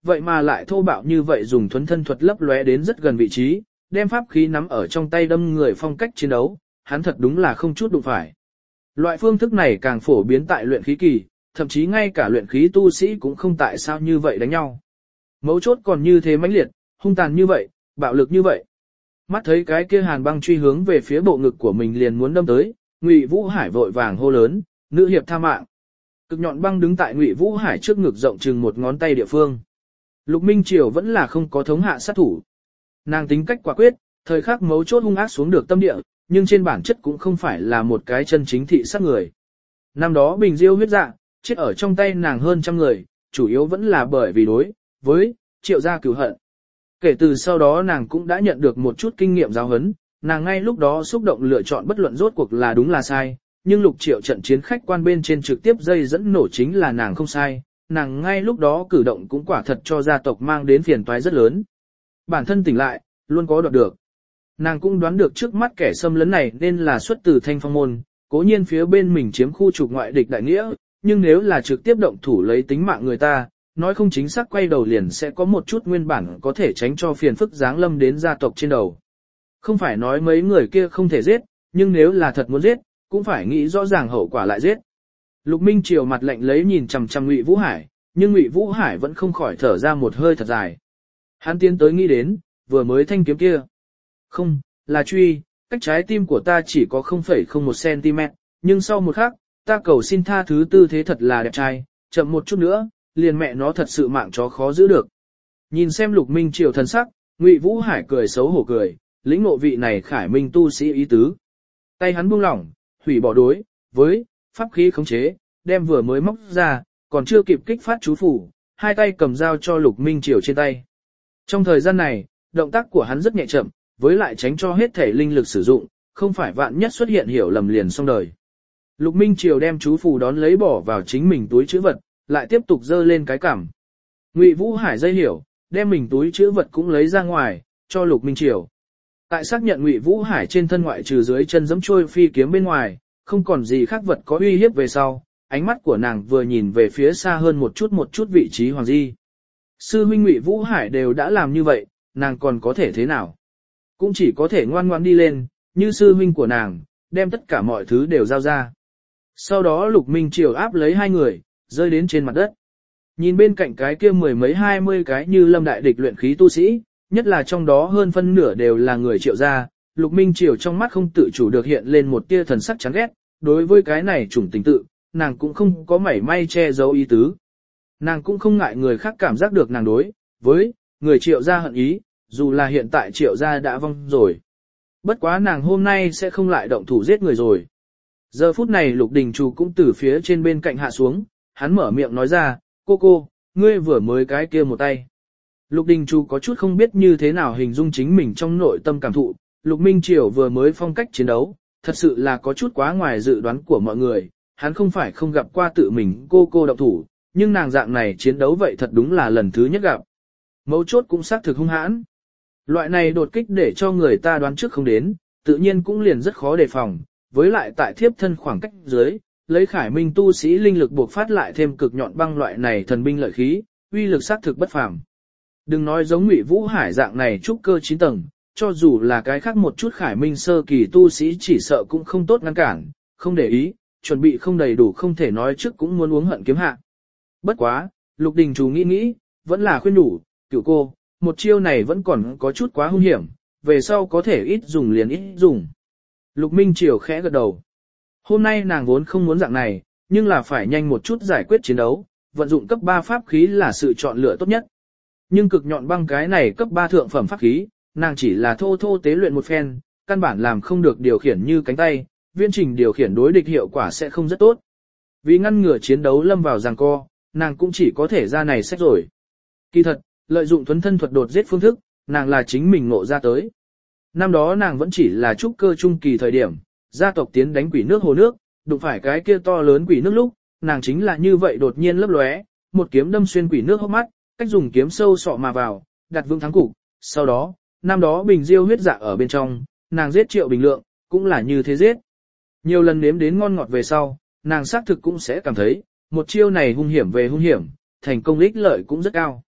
vậy mà lại thô bạo như vậy dùng thuấn thân thuật lấp lóe đến rất gần vị trí, đem pháp khí nắm ở trong tay đâm người phong cách chiến đấu, hắn thật đúng là không chút đụng phải. Loại phương thức này càng phổ biến tại luyện khí kỳ, thậm chí ngay cả luyện khí tu sĩ cũng không tại sao như vậy đánh nhau. Mấu chốt còn như thế mãnh liệt, hung tàn như vậy, bạo lực như vậy. Mắt thấy cái kia hàn băng truy hướng về phía bộ ngực của mình liền muốn đâm tới, Ngụy Vũ Hải vội vàng hô lớn, nữ hiệp tha mạng. Cực nhọn băng đứng tại Ngụy Vũ Hải trước ngực rộng chừng một ngón tay địa phương. Lục Minh Triều vẫn là không có thống hạ sát thủ. Nàng tính cách quả quyết, thời khắc mấu chốt hung ác xuống được tâm địa, nhưng trên bản chất cũng không phải là một cái chân chính thị sát người. Năm đó Bình Diêu huyết dạ, chết ở trong tay nàng hơn trăm người, chủ yếu vẫn là bởi vì đối với Triệu gia cửu hận. Kể từ sau đó nàng cũng đã nhận được một chút kinh nghiệm giáo huấn, nàng ngay lúc đó xúc động lựa chọn bất luận rốt cuộc là đúng là sai, nhưng Lục Triệu trận chiến khách quan bên trên trực tiếp dây dẫn nổ chính là nàng không sai, nàng ngay lúc đó cử động cũng quả thật cho gia tộc mang đến phiền toái rất lớn. Bản thân tỉnh lại, luôn có đoạt được. Nàng cũng đoán được trước mắt kẻ xâm lấn này nên là xuất từ Thanh Phong môn, cố nhiên phía bên mình chiếm khu trục ngoại địch đại nghĩa, nhưng nếu là trực tiếp động thủ lấy tính mạng người ta, nói không chính xác quay đầu liền sẽ có một chút nguyên bản có thể tránh cho phiền phức giáng lâm đến gia tộc trên đầu. Không phải nói mấy người kia không thể giết, nhưng nếu là thật muốn giết, cũng phải nghĩ rõ ràng hậu quả lại giết. Lục Minh Triều mặt lạnh lấy nhìn chằm chằm Ngụy Vũ Hải, nhưng Ngụy Vũ Hải vẫn không khỏi thở ra một hơi thật dài. Hắn tiến tới nghĩ đến, vừa mới thanh kiếm kia. Không, là truy, cách trái tim của ta chỉ có không phẩy không một xăng-ti-mét, nhưng sau một khắc, ta cầu xin tha thứ tư thế thật là đẹp trai, chậm một chút nữa, liền mẹ nó thật sự mạng chó khó giữ được. Nhìn xem Lục Minh Triều thần sắc, Ngụy Vũ Hải cười xấu hổ cười, lĩnh ngộ vị này Khải Minh tu sĩ ý tứ. Tay hắn buông lỏng, hủy bỏ đối với pháp khí khống chế, đem vừa mới móc ra, còn chưa kịp kích phát chú phủ, hai tay cầm dao cho Lục Minh Triều trên tay. Trong thời gian này, động tác của hắn rất nhẹ chậm, với lại tránh cho hết thể linh lực sử dụng, không phải vạn nhất xuất hiện hiểu lầm liền xong đời. Lục Minh Triều đem chú phù đón lấy bỏ vào chính mình túi trữ vật, lại tiếp tục dơ lên cái cằm. Ngụy Vũ Hải dây hiểu, đem mình túi trữ vật cũng lấy ra ngoài, cho Lục Minh Triều. Tại xác nhận Ngụy Vũ Hải trên thân ngoại trừ dưới chân giẫm trôi phi kiếm bên ngoài, không còn gì khác vật có uy hiếp về sau, ánh mắt của nàng vừa nhìn về phía xa hơn một chút một chút vị trí Hoàng Di. Sư huynh Ngụy Vũ Hải đều đã làm như vậy, nàng còn có thể thế nào? Cũng chỉ có thể ngoan ngoãn đi lên, như sư huynh của nàng, đem tất cả mọi thứ đều giao ra. Sau đó Lục Minh Triều áp lấy hai người, rơi đến trên mặt đất. Nhìn bên cạnh cái kia mười mấy hai mươi cái như lâm đại địch luyện khí tu sĩ, nhất là trong đó hơn phân nửa đều là người Triệu gia, Lục Minh Triều trong mắt không tự chủ được hiện lên một tia thần sắc chán ghét, đối với cái này chủng tình tự, nàng cũng không có mảy may che giấu ý tứ. Nàng cũng không ngại người khác cảm giác được nàng đối với người Triệu gia hận ý, dù là hiện tại Triệu gia đã vong rồi. Bất quá nàng hôm nay sẽ không lại động thủ giết người rồi. Giờ phút này Lục Đình Trù cũng từ phía trên bên cạnh hạ xuống, hắn mở miệng nói ra, cô cô, ngươi vừa mới cái kia một tay. Lục Đình Trù có chút không biết như thế nào hình dung chính mình trong nội tâm cảm thụ, Lục Minh Triều vừa mới phong cách chiến đấu, thật sự là có chút quá ngoài dự đoán của mọi người, hắn không phải không gặp qua tự mình cô cô động thủ, nhưng nàng dạng này chiến đấu vậy thật đúng là lần thứ nhất gặp. Mấu chốt cũng xác thực hung hãn. Loại này đột kích để cho người ta đoán trước không đến, tự nhiên cũng liền rất khó đề phòng, với lại tại thiếp thân khoảng cách dưới, lấy Khải Minh tu sĩ linh lực buộc phát lại thêm cực nhọn băng loại này thần binh lợi khí, uy lực xác thực bất phàm. Đừng nói giống Ngụy Vũ Hải dạng này trúc cơ chín tầng, cho dù là cái khác một chút Khải Minh sơ kỳ tu sĩ chỉ sợ cũng không tốt ngăn cản, không để ý, chuẩn bị không đầy đủ không thể nói trước cũng muốn uống hận kiếm hạ. Bất quá, Lục Đình Trù nghĩ nghĩ, vẫn là khuyên đủ, cửu cô, một chiêu này vẫn còn có chút quá hung hiểm, về sau có thể ít dùng liền ít dùng. Lục Minh Triều khẽ gật đầu. Hôm nay nàng vốn không muốn dạng này, nhưng là phải nhanh một chút giải quyết chiến đấu, vận dụng cấp ba pháp khí là sự chọn lựa tốt nhất. Nhưng cực nhọn băng cái này cấp ba thượng phẩm pháp khí, nàng chỉ là thô thô tế luyện một phen, căn bản làm không được điều khiển như cánh tay, viên trình điều khiển đối địch hiệu quả sẽ không rất tốt. Vì ngăn ngừa chiến đấu lâm vào giằng co, nàng cũng chỉ có thể ra này sách rồi. Kỳ thật, lợi dụng thuấn thân thuật đột giết phương thức, nàng là chính mình ngộ ra tới. Năm đó nàng vẫn chỉ là trúc cơ trung kỳ thời điểm, gia tộc tiến đánh quỷ nước hồ nước, đụng phải cái kia to lớn quỷ nước lúc, nàng chính là như vậy đột nhiên lấp lóe, một kiếm đâm xuyên quỷ nước hốc mắt, cách dùng kiếm sâu sọ mà vào, đặt vững thắng cục. Sau đó, năm đó Bình Diêu huyết dạ ở bên trong, nàng giết Triệu Bình Lượng, cũng là như thế giết. Nhiều lần nếm đến ngon ngọt về sau, nàng xác thực cũng sẽ cảm thấy, một chiêu này hung hiểm về hung hiểm, thành công ích lợi cũng rất cao.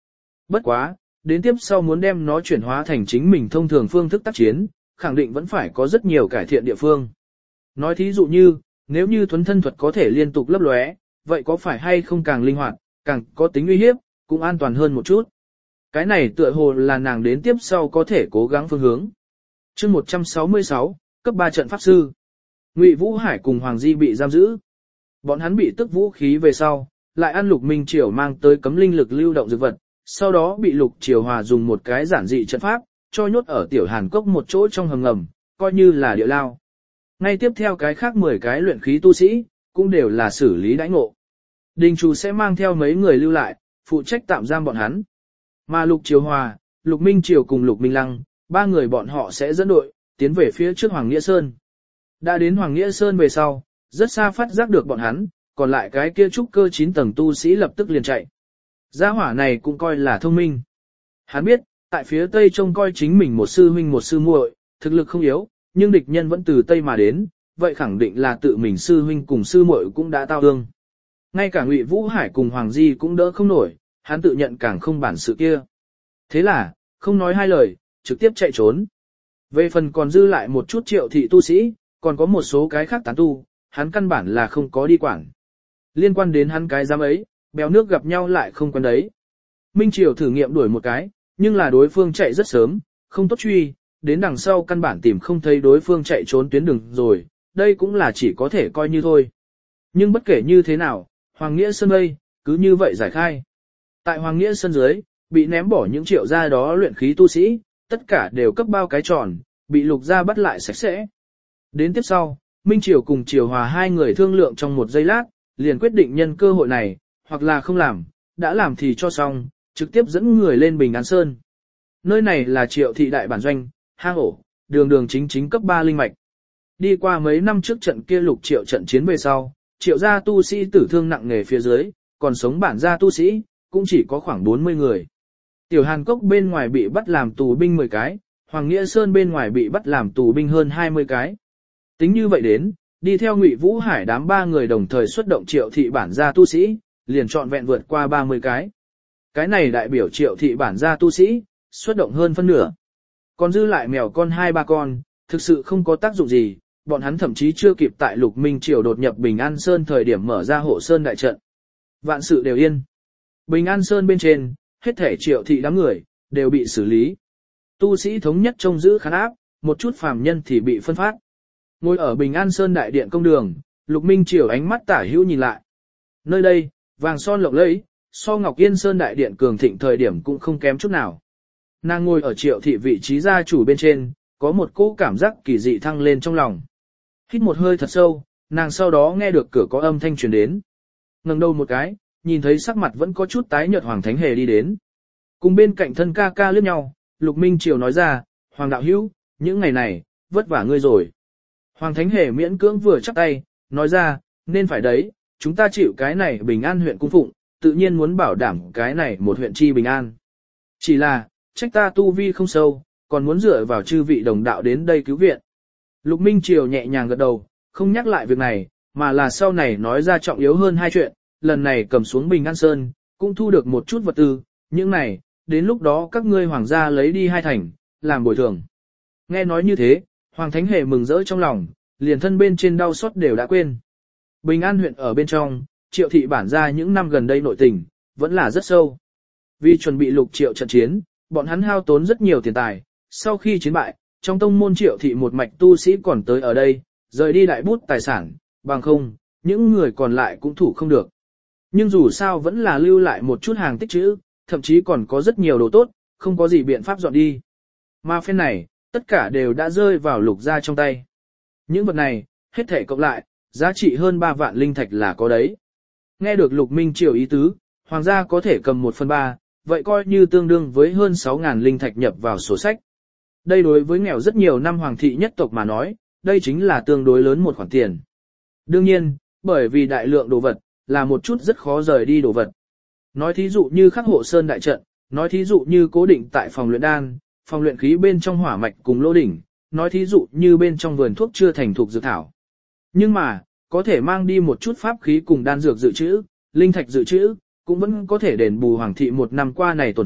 Bất quá, đến tiếp sau muốn đem nó chuyển hóa thành chính mình thông thường phương thức tác chiến, khẳng định vẫn phải có rất nhiều cải thiện địa phương. Nói thí dụ như, nếu như thuấn thân thuật có thể liên tục lấp lóe, vậy có phải hay không càng linh hoạt, càng có tính uy hiếp, cũng an toàn hơn một chút. Cái này tựa hồ là nàng đến tiếp sau có thể cố gắng phương hướng. Chương một trăm sáu mươi sáu, cấp ba trận pháp sư. Ngụy Vũ Hải cùng Hoàng Di bị giam giữ. Bọn hắn bị tức vũ khí về sau, lại ăn Lục Minh Triều mang tới cấm linh lực lưu động dược vật, sau đó bị Lục Triều Hòa dùng một cái giản dị trận pháp, cho nhốt ở tiểu Hàn Cốc một chỗ trong hầm ngầm, coi như là địa lao. Ngay tiếp theo cái khác mười cái luyện khí tu sĩ, cũng đều là xử lý đãi ngộ. Đình chủ sẽ mang theo mấy người lưu lại, phụ trách tạm giam bọn hắn. Mà Lục Triều Hòa, Lục Minh Triều cùng Lục Minh Lăng, ba người bọn họ sẽ dẫn đội, tiến về phía trước Hoàng Nghĩa Sơn. Đã đến Hoàng Nghĩa Sơn về sau, rất xa phát giác được bọn hắn, còn lại cái kia trúc cơ chín tầng tu sĩ lập tức liền chạy. Gia hỏa này cũng coi là thông minh. Hắn biết, tại phía Tây trông coi chính mình một sư huynh một sư muội, thực lực không yếu, nhưng địch nhân vẫn từ Tây mà đến, vậy khẳng định là tự mình sư huynh cùng sư muội cũng đã tao ương. Ngay cả Ngụy Vũ Hải cùng Hoàng Di cũng đỡ không nổi, hắn tự nhận càng không bản sự kia. Thế là, không nói hai lời, trực tiếp chạy trốn. Về phần còn dư lại một chút Triệu thị tu sĩ, còn có một số cái khác tán tu, hắn căn bản là không có đi quản. Liên quan đến hắn cái giám ấy, bèo nước gặp nhau lại không quen đấy. Minh Triều thử nghiệm đuổi một cái, nhưng là đối phương chạy rất sớm, không tốt truy, đến đằng sau căn bản tìm không thấy đối phương chạy trốn tuyến đường rồi, đây cũng là chỉ có thể coi như thôi. Nhưng bất kể như thế nào, Hoàng Nghĩa Sơn đây, cứ như vậy giải khai. Tại Hoàng Nghĩa Sơn dưới, bị ném bỏ những triệu gia đó luyện khí tu sĩ, tất cả đều cấp bao cái tròn, bị Lục gia bắt lại sạch sẽ. Đến tiếp sau, Minh Triều cùng Triều Hòa hai người thương lượng trong một giây lát, liền quyết định nhân cơ hội này, hoặc là không làm, đã làm thì cho xong, trực tiếp dẫn người lên Bình An Sơn. Nơi này là Triệu thị đại bản doanh, hang ổ, đường đường chính chính cấp ba linh mạch. Đi qua mấy năm trước trận kia Lục Triệu trận chiến về sau, Triệu gia tu sĩ tử thương nặng nề phía dưới, còn sống bản gia tu sĩ, cũng chỉ có khoảng bốn mươi người. Tiểu Hàn Cốc bên ngoài bị bắt làm tù binh mười cái, Hoàng Nghĩa Sơn bên ngoài bị bắt làm tù binh hơn hai mươi cái. Tính như vậy đến, đi theo Ngụy Vũ Hải đám ba người đồng thời xuất động Triệu thị bản gia tu sĩ, liền trọn vẹn vượt qua ba mươi cái. Cái này đại biểu Triệu thị bản gia tu sĩ, xuất động hơn phân nửa. Còn dư lại mèo con hai ba con, thực sự không có tác dụng gì, bọn hắn thậm chí chưa kịp tại Lục Minh Triều đột nhập Bình An Sơn thời điểm mở ra hộ sơn đại trận. Vạn sự đều yên. Bình An Sơn bên trên, hết thể Triệu thị đám người, đều bị xử lý. Tu sĩ thống nhất trông giữ khán áp, một chút phàm nhân thì bị phân phát. Ngồi ở Bình An Sơn đại điện công đường, Lục Minh Triều ánh mắt tả hữu nhìn lại. Nơi đây, vàng son lộng lẫy, so Ngọc Yên Sơn đại điện cường thịnh thời điểm cũng không kém chút nào. Nàng ngồi ở Triệu thị vị trí gia chủ bên trên, có một cỗ cảm giác kỳ dị thăng lên trong lòng. Hít một hơi thật sâu, nàng sau đó nghe được cửa có âm thanh truyền đến. Ngẩng đầu một cái, nhìn thấy sắc mặt vẫn có chút tái nhợt Hoàng Thánh Hề đi đến. Cùng bên cạnh thân ca ca liếc nhau, Lục Minh Triều nói ra, Hoàng đạo hữu, những ngày này, vất vả ngươi rồi. Hoàng Thánh Hề miễn cưỡng vừa chắp tay, nói ra, nên phải đấy, chúng ta chịu cái này Bình An huyện cung phụng, tự nhiên muốn bảo đảm cái này một huyện chi bình an. Chỉ là, trách ta tu vi không sâu, còn muốn dựa vào chư vị đồng đạo đến đây cứu viện. Lục Minh Triều nhẹ nhàng gật đầu, không nhắc lại việc này, mà là sau này nói ra trọng yếu hơn hai chuyện, lần này cầm xuống Bình An Sơn, cũng thu được một chút vật tư, những này, đến lúc đó các ngươi hoàng gia lấy đi hai thành, làm bồi thường. Nghe nói như thế, Hoàng Thánh Hề mừng rỡ trong lòng, liền thân bên trên đau xót đều đã quên. Bình An huyện ở bên trong, Triệu thị bản gia những năm gần đây nội tình, vẫn là rất sâu. Vì chuẩn bị Lục Triệu trận chiến, bọn hắn hao tốn rất nhiều tiền tài, sau khi chiến bại, trong tông môn Triệu thị một mạch tu sĩ còn tới ở đây, rời đi đại bút tài sản, bằng không, những người còn lại cũng thủ không được. Nhưng dù sao vẫn là lưu lại một chút hàng tích trữ, thậm chí còn có rất nhiều đồ tốt, không có gì biện pháp dọn đi. Mà phen này, tất cả đều đã rơi vào Lục gia trong tay. Những vật này, hết thể cộng lại, giá trị hơn ba vạn linh thạch là có đấy. Nghe được Lục Minh Triều ý tứ, hoàng gia có thể cầm một phần ba, vậy coi như tương đương với hơn sáu ngàn linh thạch nhập vào sổ sách. Đây đối với nghèo rất nhiều năm hoàng thị nhất tộc mà nói, đây chính là tương đối lớn một khoản tiền. Đương nhiên, bởi vì đại lượng đồ vật, là một chút rất khó rời đi đồ vật. Nói thí dụ như khắc hộ sơn đại trận, nói thí dụ như cố định tại phòng luyện đan, phòng luyện khí bên trong hỏa mạch cùng lô đỉnh, nói thí dụ như bên trong vườn thuốc chưa thành thục dược thảo. Nhưng mà, có thể mang đi một chút pháp khí cùng đan dược dự trữ, linh thạch dự trữ, cũng vẫn có thể đền bù hoàng thị một năm qua này tổn thất,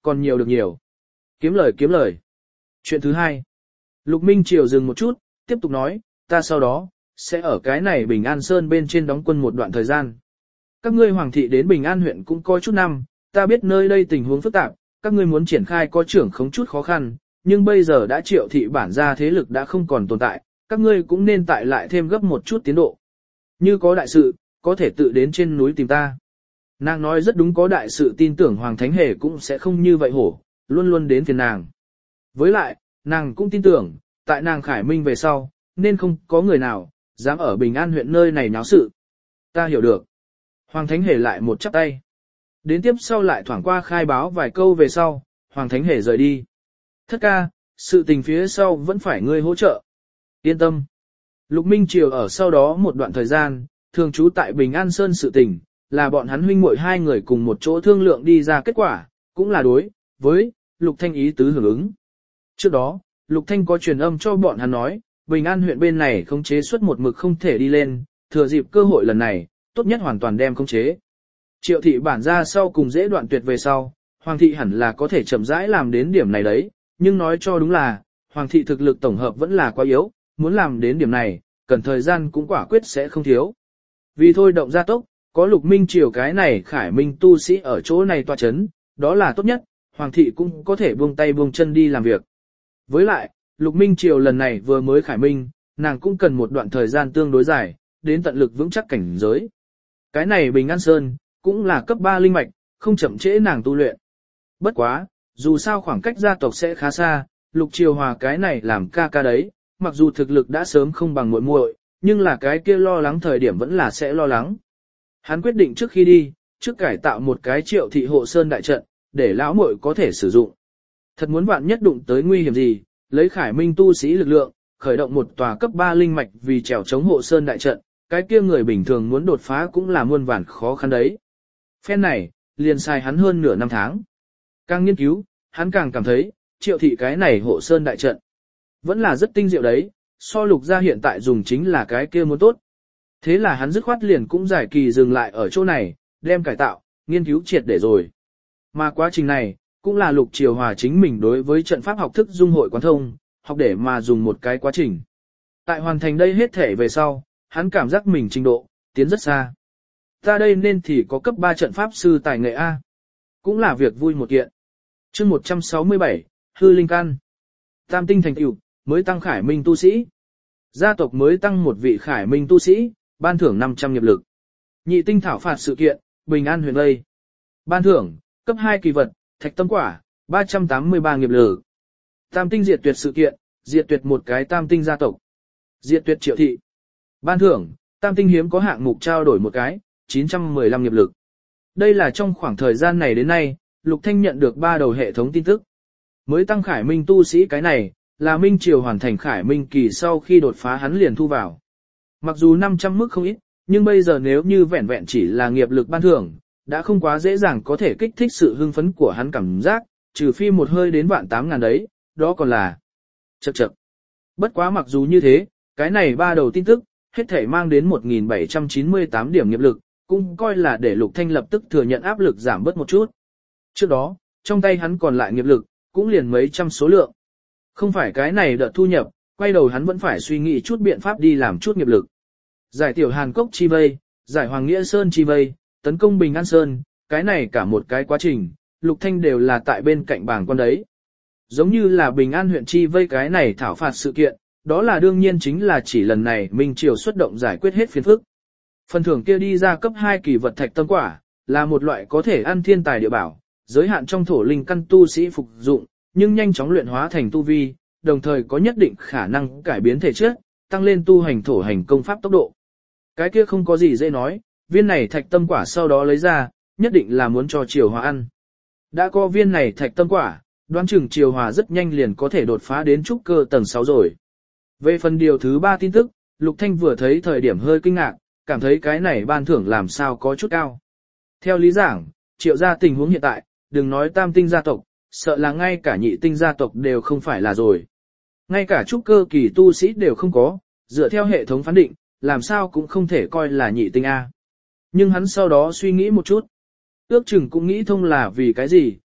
còn nhiều được nhiều. Kiếm lời kiếm lời. Chuyện thứ hai. Lục Minh Triều dừng một chút, tiếp tục nói, ta sau đó, sẽ ở cái này Bình An Sơn bên trên đóng quân một đoạn thời gian. Các ngươi hoàng thị đến Bình An huyện cũng có chút năm, ta biết nơi đây tình huống phức tạp, các ngươi muốn triển khai có trưởng khống chút khó khăn, nhưng bây giờ đã triệu thị bản gia thế lực đã không còn tồn tại, các ngươi cũng nên tại lại thêm gấp một chút tiến độ. Như có đại sự, có thể tự đến trên núi tìm ta. Nàng nói rất đúng, có đại sự tin tưởng Hoàng Thánh Hề cũng sẽ không như vậy hổ, luôn luôn đến phiền nàng. Với lại, nàng cũng tin tưởng, tại nàng khải minh về sau, nên không có người nào, dám ở Bình An huyện nơi này náo sự. Ta hiểu được. Hoàng Thánh Hề lại một chắp tay. Đến tiếp sau lại thoảng qua khai báo vài câu về sau, Hoàng Thánh Hề rời đi. Thất ca, sự tình phía sau vẫn phải ngươi hỗ trợ. Yên tâm. Lục Minh Triều ở sau đó một đoạn thời gian, thường trú tại Bình An Sơn sự tình, là bọn hắn huynh muội hai người cùng một chỗ thương lượng đi ra kết quả, cũng là đối với Lục Thanh ý tứ hưởng ứng. Trước đó, Lục Thanh có truyền âm cho bọn hắn nói, Bình An huyện bên này khống chế suất một mực không thể đi lên, thừa dịp cơ hội lần này, tốt nhất hoàn toàn đem khống chế. Triệu thị bản ra sau cùng dễ đoạn tuyệt về sau, Hoàng thị hẳn là có thể chậm rãi làm đến điểm này đấy, nhưng nói cho đúng là, Hoàng thị thực lực tổng hợp vẫn là quá yếu, muốn làm đến điểm này, cần thời gian cũng quả quyết sẽ không thiếu. Vì thôi động gia tốc, có Lục Minh Triều cái này khải minh tu sĩ ở chỗ này tọa chấn, đó là tốt nhất, Hoàng thị cũng có thể buông tay buông chân đi làm việc. Với lại, Lục Minh Triều lần này vừa mới khải minh, nàng cũng cần một đoạn thời gian tương đối dài, đến tận lực vững chắc cảnh giới. Cái này Bình An Sơn, cũng là cấp ba linh mạch, không chậm trễ nàng tu luyện. Bất quá, dù sao khoảng cách gia tộc sẽ khá xa, Lục Triều Hòa cái này làm ca ca đấy, mặc dù thực lực đã sớm không bằng muội muội, nhưng là cái kia lo lắng thời điểm vẫn là sẽ lo lắng. Hắn quyết định trước khi đi, trước cải tạo một cái Triệu thị hộ sơn đại trận, để lão muội có thể sử dụng. Thật muốn vạn nhất đụng tới nguy hiểm gì, lấy khải minh tu sĩ lực lượng, khởi động một tòa cấp ba linh mạch vì trèo chống hộ sơn đại trận, cái kia người bình thường muốn đột phá cũng là muôn vàn khó khăn đấy. Phen này, liền xài hắn hơn nửa năm tháng. Càng nghiên cứu, hắn càng cảm thấy, Triệu thị cái này hộ sơn đại trận, vẫn là rất tinh diệu đấy, so Lục gia hiện tại dùng chính là cái kia muốn tốt. Thế là hắn dứt khoát liền cũng giải kỳ dừng lại ở chỗ này, đem cải tạo, nghiên cứu triệt để rồi. Mà quá trình này, cũng là Lục Triều Hòa chính mình đối với trận pháp học thức dung hội quán thông, học để mà dùng một cái quá trình. Tại hoàn thành đây hết thể về sau, hắn cảm giác mình trình độ, tiến rất xa. Ta đây nên thì có cấp ba trận pháp sư tài nghệ A. Cũng là việc vui một kiện. chương một trăm sáu mươi bảy, hư linh căn. Tam tinh thành tựu, mới tăng khải minh tu sĩ. Gia tộc mới tăng một vị khải minh tu sĩ, ban thưởng năm trăm nghiệp lực. Nhị tinh thảo phạt sự kiện, Bình An huyện Lây. Ban thưởng, cấp hai kỳ vật, thạch tâm quả, ba trăm tám mươi ba nghiệp lực. Tam tinh diệt tuyệt sự kiện, diệt tuyệt một cái tam tinh gia tộc. Diệt tuyệt Triệu thị. Ban thưởng, tam tinh hiếm có hạng mục trao đổi một cái, chín trăm mười lăm nghiệp lực. Đây là trong khoảng thời gian này đến nay, Lục Thanh nhận được ba đầu hệ thống tin tức. Mới tăng khải minh tu sĩ cái này, là Minh Triều hoàn thành khải minh kỳ sau khi đột phá hắn liền thu vào. Mặc dù năm trăm mức không ít, nhưng bây giờ nếu như vẹn vẹn chỉ là nghiệp lực ban thưởng, đã không quá dễ dàng có thể kích thích sự hưng phấn của hắn cảm giác, trừ phi một hơi đến vạn tám ngàn đấy, đó còn là chậc chậc. Bất quá mặc dù như thế, cái này ba đầu tin tức, hết thể mang đến một nghìn bảy trăm chín mươi tám điểm nghiệp lực, cũng coi là để Lục Thanh lập tức thừa nhận áp lực giảm bớt một chút. Trước đó, trong tay hắn còn lại nghiệp lực, cũng liền mấy trăm số lượng. Không phải cái này đợt thu nhập, quay đầu hắn vẫn phải suy nghĩ chút biện pháp đi làm chút nghiệp lực. Giải tiểu Hàn Cốc chi vây, giải Hoàng Nghĩa Sơn chi vây, tấn công Bình An Sơn, cái này cả một cái quá trình, Lục Thanh đều là tại bên cạnh bảng quan đấy. Giống như là Bình An huyện chi vây cái này thảo phạt sự kiện, đó là đương nhiên chính là chỉ lần này Minh Triều xuất động giải quyết hết phiền phức. Phần thưởng kia đi ra cấp hai kỳ vật thạch tâm quả, là một loại có thể ăn thiên tài địa bảo, giới hạn trong thổ linh căn tu sĩ phục dụng, nhưng nhanh chóng luyện hóa thành tu vi, đồng thời có nhất định khả năng cải biến thể chất, tăng lên tu hành thổ hành công pháp tốc độ. Cái kia không có gì dễ nói, viên này thạch tâm quả sau đó lấy ra, nhất định là muốn cho Triều Hòa ăn. Đã có viên này thạch tâm quả, đoán chừng Triều Hòa rất nhanh liền có thể đột phá đến trúc cơ tầng sáu rồi. Về phần điều thứ ba tin tức, Lục Thanh vừa thấy thời điểm hơi kinh ngạc, cảm thấy cái này ban thưởng làm sao có chút cao. Theo lý giảng, Triệu gia tình huống hiện tại, đừng nói tam tinh gia tộc, sợ là ngay cả nhị tinh gia tộc đều không phải là rồi. Ngay cả trúc cơ kỳ tu sĩ đều không có, dựa theo hệ thống phán định, làm sao cũng không thể coi là nhị tinh A. Nhưng hắn sau đó suy nghĩ một chút. Ước chừng cũng nghĩ thông là vì cái gì,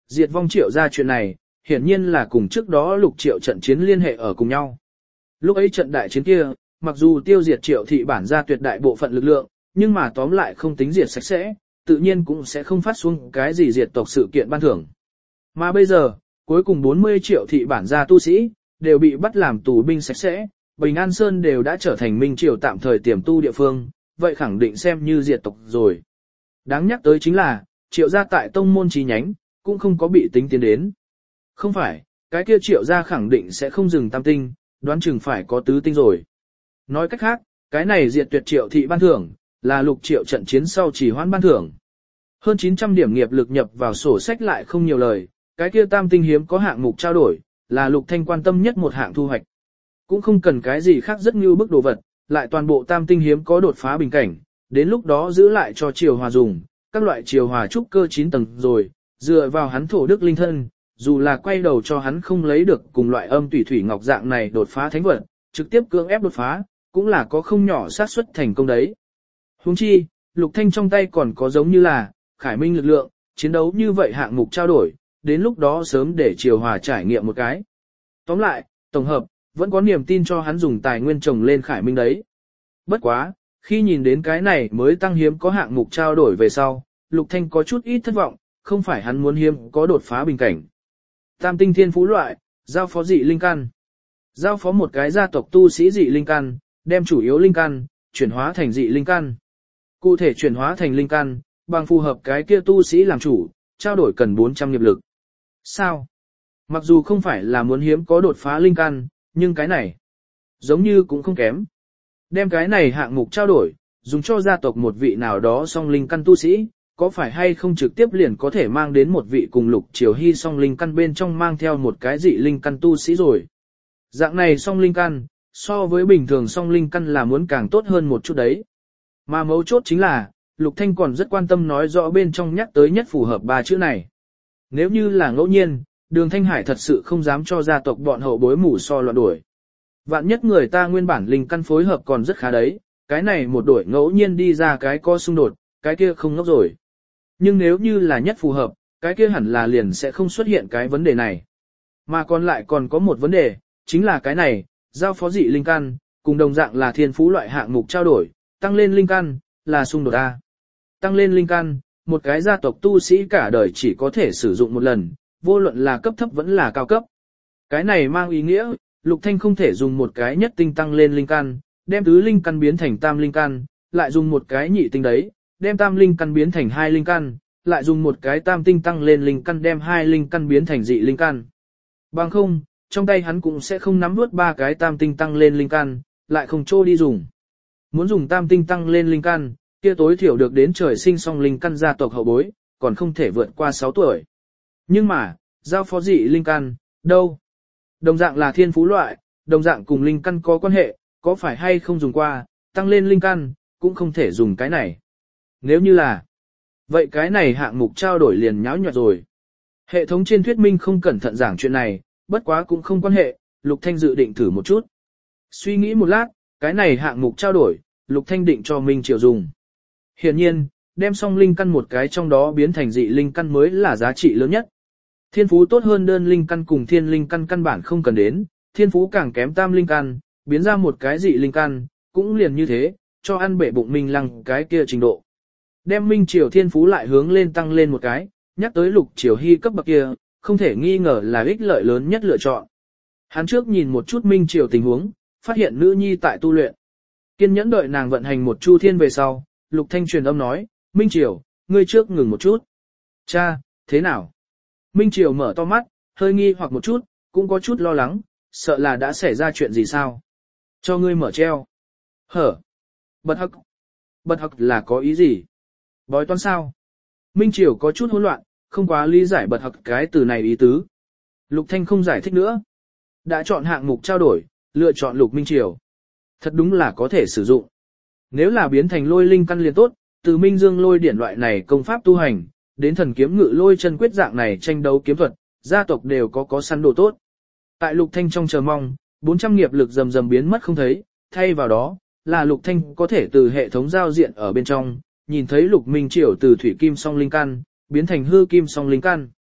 diệt vong Triệu gia chuyện này, hiển nhiên là cùng trước đó Lục Triệu trận chiến liên hệ ở cùng nhau. Lúc ấy trận đại chiến kia, mặc dù tiêu diệt Triệu thị bản gia tuyệt đại bộ phận lực lượng, nhưng mà tóm lại không tính diệt sạch sẽ, tự nhiên cũng sẽ không phát xuống cái gì diệt tộc sự kiện ban thưởng. Mà bây giờ, cuối cùng bốn mươi triệu thị bản gia tu sĩ, đều bị bắt làm tù binh sạch sẽ, Bình An Sơn đều đã trở thành Minh Triều tạm thời tiềm tu địa phương, vậy khẳng định xem như diệt tộc rồi. Đáng nhắc tới chính là, Triệu gia tại tông môn chi nhánh, cũng không có bị tính tiến đến. Không phải, cái kia Triệu gia khẳng định sẽ không dừng tam tinh, đoán chừng phải có tứ tinh rồi. Nói cách khác, cái này diệt tuyệt Triệu thị ban thưởng, là Lục Triệu trận chiến sau chỉ hoãn ban thưởng. Hơn chín trăm điểm nghiệp lực nhập vào sổ sách lại không nhiều lời, cái kia tam tinh hiếm có hạng mục trao đổi, là Lục Thanh quan tâm nhất một hạng thu hoạch. Cũng không cần cái gì khác rất như bức đồ vật, lại toàn bộ tam tinh hiếm có đột phá bình cảnh, đến lúc đó giữ lại cho Triều Hòa dùng, các loại Triều Hòa trúc cơ chín tầng rồi, dựa vào hắn thổ đức linh thân, dù là quay đầu cho hắn không lấy được cùng loại âm tùy thủy ngọc dạng này đột phá thánh vật, trực tiếp cưỡng ép đột phá, cũng là có không nhỏ xác suất thành công đấy. Huống chi, Lục Thanh trong tay còn có giống như là Khải Minh lực lượng, chiến đấu như vậy hạng mục trao đổi, đến lúc đó sớm để Triều Hòa trải nghiệm một cái. Tóm lại, tổng hợp, vẫn có niềm tin cho hắn dùng tài nguyên trồng lên Khải Minh đấy. Bất quá, khi nhìn đến cái này mới tăng hiếm có hạng mục trao đổi về sau, Lục Thanh có chút ít thất vọng, không phải hắn muốn hiếm có đột phá bình cảnh. Tam tinh thiên phú loại, giao phó dị linh căn. Giao phó một cái gia tộc tu sĩ dị linh căn, đem chủ yếu linh căn, chuyển hóa thành dị linh căn. Cụ thể chuyển hóa thành linh căn, bằng phù hợp cái kia tu sĩ làm chủ, trao đổi cần bốn trăm nghiệp lực. Sao? Mặc dù không phải là muốn hiếm có đột phá linh căn, nhưng cái này, giống như cũng không kém. Đem cái này hạng mục trao đổi, dùng cho gia tộc một vị nào đó song linh căn tu sĩ, có phải hay không trực tiếp liền có thể mang đến một vị cùng Lục Triều Hy song linh căn bên trong mang theo một cái dị linh căn tu sĩ rồi. Dạng này song linh căn, so với bình thường song linh căn là muốn càng tốt hơn một chút đấy. Mà mấu chốt chính là, Lục Thanh còn rất quan tâm nói rõ bên trong nhắc tới nhất phù hợp ba chữ này. Nếu như là ngẫu nhiên, Đường Thanh Hải thật sự không dám cho gia tộc bọn hậu bối mù so loạn đuổi. Vạn nhất người ta nguyên bản linh căn phối hợp còn rất khá đấy, cái này một đổi ngẫu nhiên đi ra cái có xung đột, cái kia không ngốc rồi. Nhưng nếu như là nhất phù hợp, cái kia hẳn là liền sẽ không xuất hiện cái vấn đề này. Mà còn lại còn có một vấn đề, chính là cái này, giao phó dị linh căn, cùng đồng dạng là thiên phú loại hạng mục trao đổi, tăng lên linh căn, là xung đột A. Tăng lên linh căn, một cái gia tộc tu sĩ cả đời chỉ có thể sử dụng một lần, vô luận là cấp thấp vẫn là cao cấp. Cái này mang ý nghĩa, Lục Thanh không thể dùng một cái nhất tinh tăng lên linh căn, đem tứ linh căn biến thành tam linh căn, lại dùng một cái nhị tinh đấy, đem tam linh căn biến thành hai linh căn, lại dùng một cái tam tinh tăng lên linh căn đem hai linh căn biến thành dị linh căn. Bằng không, trong tay hắn cũng sẽ không nắm nuốt ba cái tam tinh tăng lên linh căn, lại không chỗ đi dùng. Muốn dùng tam tinh tăng lên linh căn, kia tối thiểu được đến trời sinh song linh căn gia tộc hậu bối, còn không thể vượt qua sáu tuổi. Nhưng mà, giao phó dị linh căn, đâu? Đồng dạng là thiên phú loại, đồng dạng cùng linh căn có quan hệ, có phải hay không dùng qua, tăng lên linh căn, cũng không thể dùng cái này. Nếu như là, vậy cái này hạng mục trao đổi liền nháo nhọt rồi. Hệ thống trên thuyết minh không cẩn thận giảng chuyện này, bất quá cũng không quan hệ, Lục Thanh dự định thử một chút. Suy nghĩ một lát, cái này hạng mục trao đổi, Lục Thanh định cho Minh Triều dùng. Hiển nhiên, đem song linh căn một cái trong đó biến thành dị linh căn mới là giá trị lớn nhất. Thiên phú tốt hơn đơn linh căn cùng thiên linh căn căn bản không cần đến, thiên phú càng kém tam linh căn, biến ra một cái dị linh căn, cũng liền như thế, cho ăn bể bụng Minh Lăng cái kia trình độ. Đem Minh Triều thiên phú lại hướng lên tăng lên một cái, nhắc tới Lục Triều Hy cấp bậc kia, không thể nghi ngờ là ích lợi lớn nhất lựa chọn. Hắn trước nhìn một chút Minh Triều tình huống, phát hiện nữ nhi tại tu luyện. Kiên nhẫn đợi nàng vận hành một chu thiên về sau, Lục Thanh truyền âm nói, Minh Triều, ngươi trước ngừng một chút. Cha, thế nào? Minh Triều mở to mắt, hơi nghi hoặc một chút, cũng có chút lo lắng, sợ là đã xảy ra chuyện gì sao? Cho ngươi mở treo. Hở? Bật hắc. Bật hắc là có ý gì? Bói toán sao? Minh Triều có chút hỗn loạn, không quá lý giải bật hắc cái từ này ý tứ. Lục Thanh không giải thích nữa. Đã chọn hạng mục trao đổi, lựa chọn Lục Minh Triều. Thật đúng là có thể sử dụng. Nếu là biến thành lôi linh căn liền tốt, từ Minh Dương lôi điển loại này công pháp tu hành, đến thần kiếm ngự lôi chân quyết dạng này tranh đấu kiếm thuật, gia tộc đều có có săn đồ tốt. Tại Lục Thanh trong chờ mong, bốn trăm nghiệp lực rầm rầm biến mất không thấy, thay vào đó, là Lục Thanh có thể từ hệ thống giao diện ở bên trong, nhìn thấy Lục Minh Triều từ thủy kim song linh căn, biến thành hư kim song linh căn.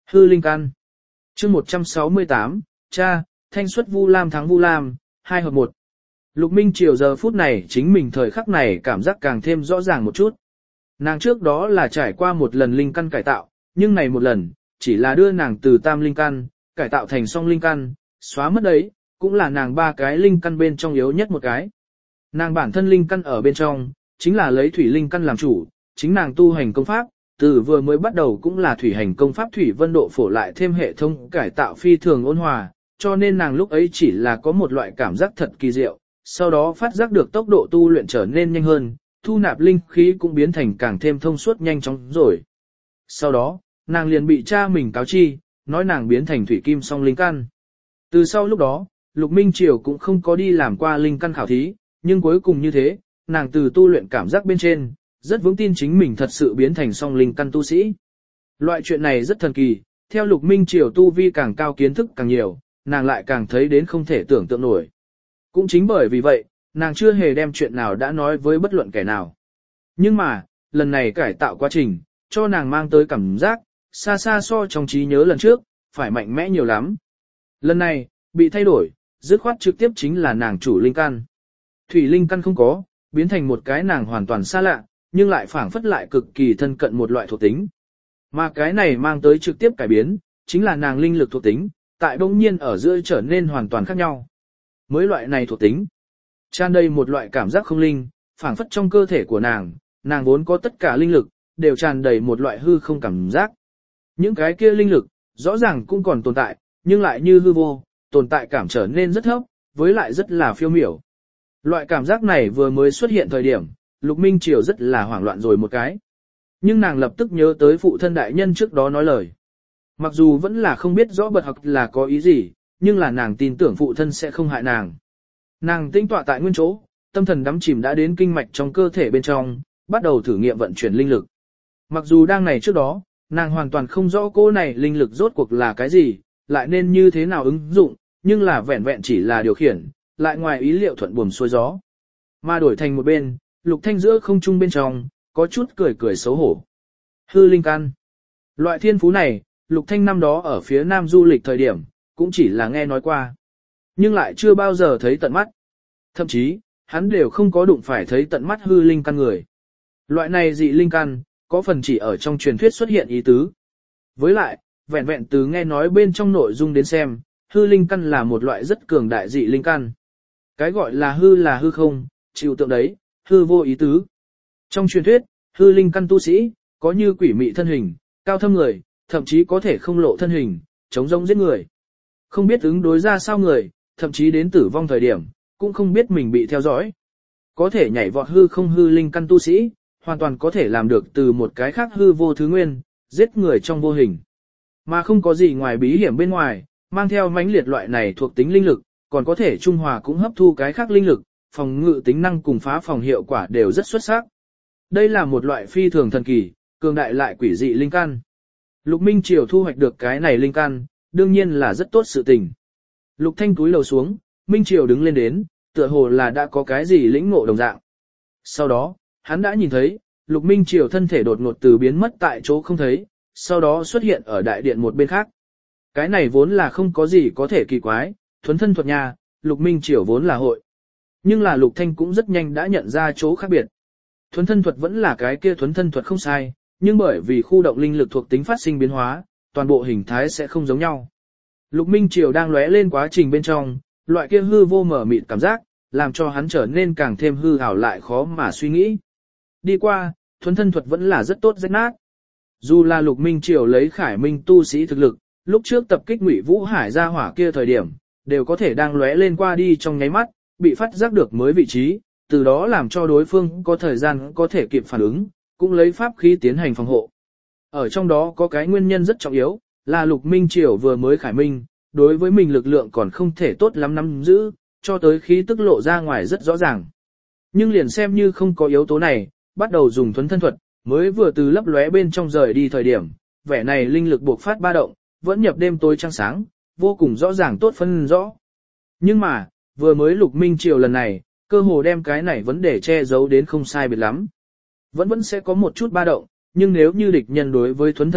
Hư linh căn. Chương một trăm sáu mươi tám, cha, thanh xuất Vu Lam thắng Vu Lam, hai hợp một. Lục Minh Triều giờ phút này chính mình thời khắc này cảm giác càng thêm rõ ràng một chút. Nàng trước đó là trải qua một lần linh căn cải tạo, nhưng này một lần, chỉ là đưa nàng từ tam linh căn, cải tạo thành song linh căn, xóa mất đấy, cũng là nàng ba cái linh căn bên trong yếu nhất một cái. Nàng bản thân linh căn ở bên trong, chính là lấy thủy linh căn làm chủ, chính nàng tu hành công pháp, từ vừa mới bắt đầu cũng là thủy hành công pháp thủy vân độ phổ lại thêm hệ thống cải tạo phi thường ôn hòa, cho nên nàng lúc ấy chỉ là có một loại cảm giác thật kỳ diệu, sau đó phát giác được tốc độ tu luyện trở nên nhanh hơn, thu nạp linh khí cũng biến thành càng thêm thông suốt nhanh chóng rồi. Sau đó, nàng liền bị cha mình cáo chi, nói nàng biến thành thủy kim song linh căn. Từ sau lúc đó, Lục Minh Triều cũng không có đi làm qua linh căn khảo thí, nhưng cuối cùng như thế, nàng từ tu luyện cảm giác bên trên, rất vững tin chính mình thật sự biến thành song linh căn tu sĩ. Loại chuyện này rất thần kỳ, theo Lục Minh Triều tu vi càng cao kiến thức càng nhiều, nàng lại càng thấy đến không thể tưởng tượng nổi. Cũng chính bởi vì vậy, nàng chưa hề đem chuyện nào đã nói với bất luận kẻ nào. Nhưng mà, lần này cải tạo quá trình, cho nàng mang tới cảm giác, xa xa so trong trí nhớ lần trước, phải mạnh mẽ nhiều lắm. Lần này, bị thay đổi, dứt khoát trực tiếp chính là nàng chủ linh căn. Thủy linh căn không có, biến thành một cái nàng hoàn toàn xa lạ, nhưng lại phảng phất lại cực kỳ thân cận một loại thuộc tính. Mà cái này mang tới trực tiếp cải biến, chính là nàng linh lực thuộc tính, tại bỗng nhiên ở giữa trở nên hoàn toàn khác nhau. Mới loại này thuộc tính, tràn đầy một loại cảm giác không linh, phảng phất trong cơ thể của nàng, nàng vốn có tất cả linh lực, đều tràn đầy một loại hư không cảm giác. Những cái kia linh lực, rõ ràng cũng còn tồn tại, nhưng lại như hư vô, tồn tại cảm trở nên rất thấp, với lại rất là phiêu miểu. Loại cảm giác này vừa mới xuất hiện thời điểm, Lục Minh Triều rất là hoảng loạn rồi một cái. Nhưng nàng lập tức nhớ tới phụ thân đại nhân trước đó nói lời. Mặc dù vẫn là không biết rõ bật học là có ý gì, nhưng là nàng tin tưởng phụ thân sẽ không hại nàng. Nàng tinh tọa tại nguyên chỗ, tâm thần đắm chìm đã đến kinh mạch trong cơ thể bên trong, bắt đầu thử nghiệm vận chuyển linh lực. Mặc dù đang này trước đó, nàng hoàn toàn không rõ cô này linh lực rốt cuộc là cái gì, lại nên như thế nào ứng dụng, nhưng là vẹn vẹn chỉ là điều khiển, lại ngoài ý liệu thuận buồm xuôi gió. Mà đổi thành một bên, Lục Thanh giữa không trung bên trong, có chút cười cười xấu hổ. Hư linh căn. Loại thiên phú này, Lục Thanh năm đó ở phía Nam du lịch thời điểm, cũng chỉ là nghe nói qua. Nhưng lại chưa bao giờ thấy tận mắt. Thậm chí, hắn đều không có đụng phải thấy tận mắt hư linh căn người. Loại này dị linh căn, có phần chỉ ở trong truyền thuyết xuất hiện ý tứ. Với lại, vẹn vẹn từ nghe nói bên trong nội dung đến xem, hư linh căn là một loại rất cường đại dị linh căn. Cái gọi là hư là hư không, chịu tượng đấy, hư vô ý tứ. Trong truyền thuyết, hư linh căn tu sĩ, có như quỷ mị thân hình, cao thâm người, thậm chí có thể không lộ thân hình, chống rông giết người. Không biết ứng đối ra sao người, thậm chí đến tử vong thời điểm, cũng không biết mình bị theo dõi. Có thể nhảy vọt hư không hư linh căn tu sĩ, hoàn toàn có thể làm được từ một cái khác hư vô thứ nguyên, giết người trong vô hình. Mà không có gì ngoài bí hiểm bên ngoài, mang theo mãnh liệt loại này thuộc tính linh lực, còn có thể trung hòa cũng hấp thu cái khác linh lực, phòng ngự tính năng cùng phá phòng hiệu quả đều rất xuất sắc. Đây là một loại phi thường thần kỳ, cường đại lại quỷ dị linh căn. Lục Minh Triều thu hoạch được cái này linh căn, đương nhiên là rất tốt sự tình. Lục Thanh túi lầu xuống, Minh Triều đứng lên đến, tựa hồ là đã có cái gì lĩnh ngộ đồng dạng. Sau đó, hắn đã nhìn thấy, Lục Minh Triều thân thể đột ngột từ biến mất tại chỗ không thấy, sau đó xuất hiện ở đại điện một bên khác. Cái này vốn là không có gì có thể kỳ quái, thuấn thân thuật nhà, Lục Minh Triều vốn là hội. Nhưng là Lục Thanh cũng rất nhanh đã nhận ra chỗ khác biệt. Thuấn thân thuật vẫn là cái kia thuấn thân thuật không sai, nhưng bởi vì khu động linh lực thuộc tính phát sinh biến hóa, toàn bộ hình thái sẽ không giống nhau. Lục Minh Triều đang lóe lên quá trình bên trong, loại kia hư vô mở mịt cảm giác, làm cho hắn trở nên càng thêm hư ảo lại khó mà suy nghĩ. Đi qua, thuấn thân thuật vẫn là rất tốt rách nát. Dù là Lục Minh Triều lấy Khải Minh tu sĩ thực lực, lúc trước tập kích Ngụy Vũ Hải ra hỏa kia thời điểm, đều có thể đang lóe lên qua đi trong nháy mắt, bị phát giác được mới vị trí, từ đó làm cho đối phương có thời gian có thể kịp phản ứng, cũng lấy pháp khí tiến hành phòng hộ. Ở trong đó có cái nguyên nhân rất trọng yếu, là Lục Minh Triều vừa mới Khải Minh, đối với mình lực lượng còn không thể tốt lắm nắm giữ, cho tới khí tức lộ ra ngoài rất rõ ràng. Nhưng liền xem như không có yếu tố này, bắt đầu dùng thuấn thân thuật, mới vừa từ lấp lóe bên trong rời đi thời điểm, vẻ này linh lực buộc phát ba động, vẫn nhập đêm tối trăng sáng, vô cùng rõ ràng tốt phân rõ. Nhưng mà, vừa mới Lục Minh Triều lần này, cơ hồ đem cái này vấn đề che giấu đến không sai biệt lắm. Vẫn vẫn sẽ có một chút ba động, nhưng nếu như địch nhân đối với thuấn thân thuật,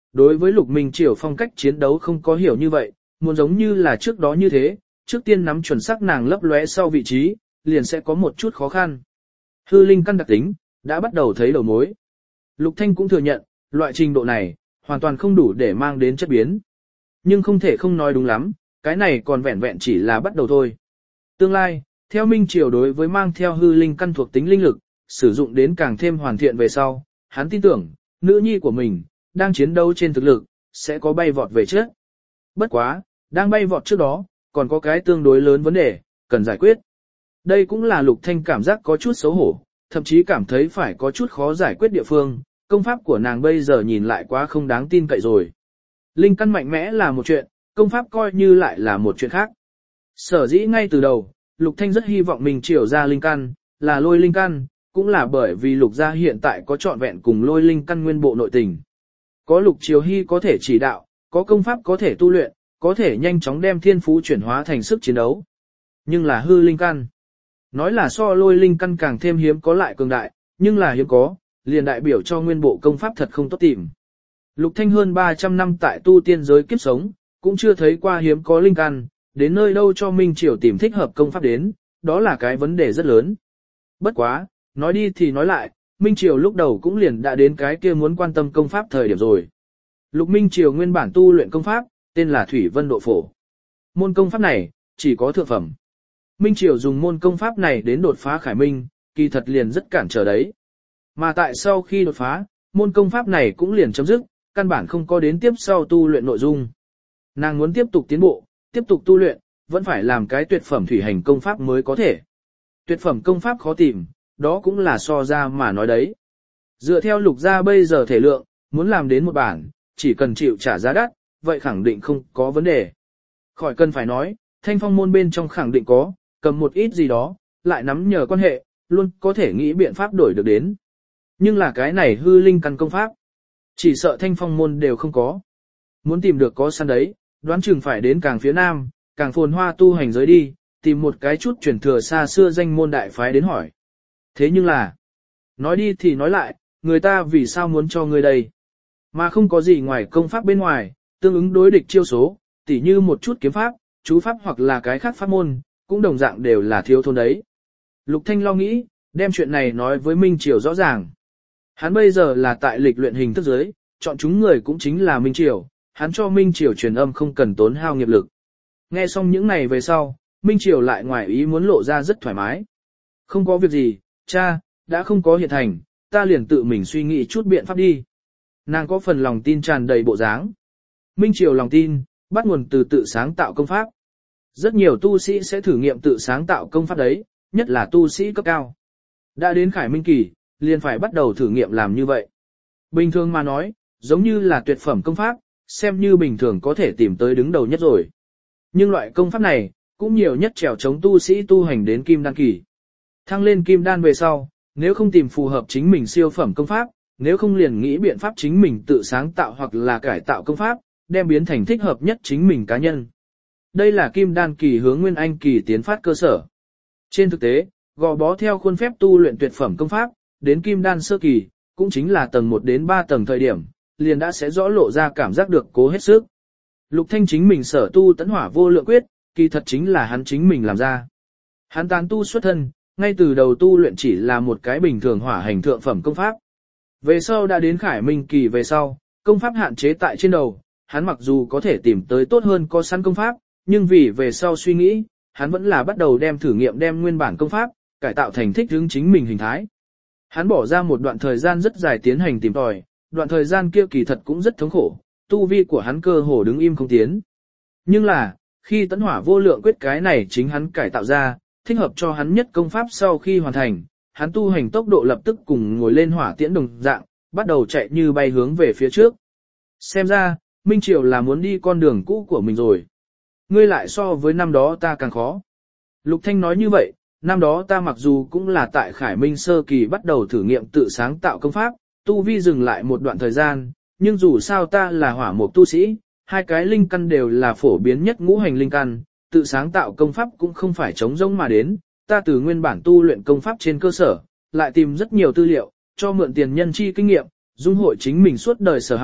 đối với Lục Minh Triều phong cách chiến đấu không có hiểu như vậy, muốn giống như là trước đó như thế, trước tiên nắm chuẩn xác nàng lấp lóe sau vị trí, liền sẽ có một chút khó khăn. Hư linh căn đặc tính, đã bắt đầu thấy đầu mối. Lục Thanh cũng thừa nhận, loại trình độ này, hoàn toàn không đủ để mang đến chất biến. Nhưng không thể không nói đúng lắm, cái này còn vẹn vẹn chỉ là bắt đầu thôi. Tương lai, theo Minh Triều đối với mang theo hư linh căn thuộc tính linh lực, sử dụng đến càng thêm hoàn thiện về sau, hắn tin tưởng, nữ nhi của mình, đang chiến đấu trên thực lực, sẽ có bay vọt về trước. Bất quá, đang bay vọt trước đó, còn có cái tương đối lớn vấn đề, cần giải quyết. Đây cũng là Lục Thanh cảm giác có chút xấu hổ, thậm chí cảm thấy phải có chút khó giải quyết địa phương, công pháp của nàng bây giờ nhìn lại quá không đáng tin cậy rồi. Linh căn mạnh mẽ là một chuyện, công pháp coi như lại là một chuyện khác. Sở dĩ ngay từ đầu, Lục Thanh rất hy vọng mình triều ra linh căn, là lôi linh căn, cũng là bởi vì Lục gia hiện tại có trọn vẹn cùng lôi linh căn nguyên bộ nội tình. Có Lục Triều Hy có thể chỉ đạo, có công pháp có thể tu luyện, có thể nhanh chóng đem thiên phú chuyển hóa thành sức chiến đấu. Nhưng là hư linh căn. Nói là so lôi linh căn càng thêm hiếm có lại cường đại, nhưng là hiếm có, liền đại biểu cho nguyên bộ công pháp thật không tốt tìm. Lục Thanh hơn ba trăm năm tại tu tiên giới kiếp sống, cũng chưa thấy qua hiếm có linh căn, đến nơi đâu cho Minh Triều tìm thích hợp công pháp đến, đó là cái vấn đề rất lớn. Bất quá, nói đi thì nói lại, Minh Triều lúc đầu cũng liền đã đến cái kia muốn quan tâm công pháp thời điểm rồi. Lục Minh Triều nguyên bản tu luyện công pháp, tên là Thủy Vân Độ Phổ. Môn công pháp này, chỉ có thượng phẩm. Minh Triều dùng môn công pháp này đến đột phá Khải Minh, kỳ thật liền rất cản trở đấy. Mà tại sau khi đột phá, môn công pháp này cũng liền chấm dứt, căn bản không có đến tiếp sau tu luyện nội dung. Nàng muốn tiếp tục tiến bộ, tiếp tục tu luyện, vẫn phải làm cái tuyệt phẩm thủy hành công pháp mới có thể. Tuyệt phẩm công pháp khó tìm, đó cũng là so ra mà nói đấy. Dựa theo Lục gia bây giờ thể lượng, muốn làm đến một bản, chỉ cần chịu trả giá đắt, vậy khẳng định không có vấn đề. Khỏi cần phải nói, Thanh Phong môn bên trong khẳng định có, cầm một ít gì đó, lại nắm nhờ quan hệ, luôn có thể nghĩ biện pháp đổi được đến. Nhưng là cái này hư linh căn công pháp, chỉ sợ Thanh Phong môn đều không có. Muốn tìm được có sẵn đấy, đoán chừng phải đến càng phía nam, càng phồn hoa tu hành giới đi, tìm một cái chút truyền thừa xa xưa danh môn đại phái đến hỏi. Thế nhưng là, nói đi thì nói lại, người ta vì sao muốn cho người đây? Mà không có gì ngoài công pháp bên ngoài, tương ứng đối địch chiêu số, tỉ như một chút kiếm pháp, chú pháp hoặc là cái khác pháp môn, cũng đồng dạng đều là thiếu thốn đấy. Lục Thanh lo nghĩ, đem chuyện này nói với Minh Triều rõ ràng. Hắn bây giờ là tại lịch luyện hình thức giới, chọn chúng người cũng chính là Minh Triều, hắn cho Minh Triều truyền âm không cần tốn hao nghiệp lực. Nghe xong những này về sau, Minh Triều lại ngoài ý muốn lộ ra rất thoải mái. Không có việc gì, cha, đã không có hiện thành, ta liền tự mình suy nghĩ chút biện pháp đi. Nàng có phần lòng tin tràn đầy bộ dáng. Minh Triều lòng tin, bắt nguồn từ tự sáng tạo công pháp. Rất nhiều tu sĩ sẽ thử nghiệm tự sáng tạo công pháp đấy, nhất là tu sĩ cấp cao. Đã đến Khải Minh kỳ, liền phải bắt đầu thử nghiệm làm như vậy. Bình thường mà nói, giống như là tuyệt phẩm công pháp, xem như bình thường có thể tìm tới đứng đầu nhất rồi. Nhưng loại công pháp này, cũng nhiều nhất trèo chống tu sĩ tu hành đến kim đan kỳ. Thăng lên kim đan về sau, nếu không tìm phù hợp chính mình siêu phẩm công pháp, nếu không liền nghĩ biện pháp chính mình tự sáng tạo hoặc là cải tạo công pháp, đem biến thành thích hợp nhất chính mình cá nhân. Đây là kim đan kỳ hướng nguyên anh kỳ tiến phát cơ sở. Trên thực tế, gò bó theo khuôn phép tu luyện tuyệt phẩm công pháp, đến kim đan sơ kỳ, cũng chính là tầng một đến ba tầng thời điểm, liền đã sẽ rõ lộ ra cảm giác được cố hết sức. Lục Thanh chính mình sở tu tấn hỏa vô lượng quyết, kỳ thật chính là hắn chính mình làm ra. Hắn tán tu xuất thân, ngay từ đầu tu luyện chỉ là một cái bình thường hỏa hành thượng phẩm công pháp. Về sau đã đến Khải Minh kỳ về sau, công pháp hạn chế tại trên đầu, hắn mặc dù có thể tìm tới tốt hơn có sẵn công pháp, nhưng vì về sau suy nghĩ, hắn vẫn là bắt đầu đem thử nghiệm đem nguyên bản công pháp, cải tạo thành thích hướng chính mình hình thái. Hắn bỏ ra một đoạn thời gian rất dài tiến hành tìm tòi, đoạn thời gian kia kỳ thật cũng rất thống khổ, tu vi của hắn cơ hồ đứng im không tiến. Nhưng là, khi tấn hỏa vô lượng quyết cái này chính hắn cải tạo ra, thích hợp cho hắn nhất công pháp sau khi hoàn thành, hắn tu hành tốc độ lập tức cùng ngồi lên hỏa tiễn đồng dạng, bắt đầu chạy như bay hướng về phía trước. Xem ra, Minh Triều là muốn đi con đường cũ của mình rồi. Ngươi lại so với năm đó ta càng khó. Lục Thanh nói như vậy, năm đó ta mặc dù cũng là tại Khải Minh sơ kỳ bắt đầu thử nghiệm tự sáng tạo công pháp, tu vi dừng lại một đoạn thời gian, nhưng dù sao ta là hỏa mục tu sĩ, hai cái linh căn đều là phổ biến nhất ngũ hành linh căn, tự sáng tạo công pháp cũng không phải chống rỗng mà đến, ta từ nguyên bản tu luyện công pháp trên cơ sở, lại tìm rất nhiều tư liệu, cho mượn tiền nhân chi kinh nghiệm, dung hội chính mình suốt đời sở học,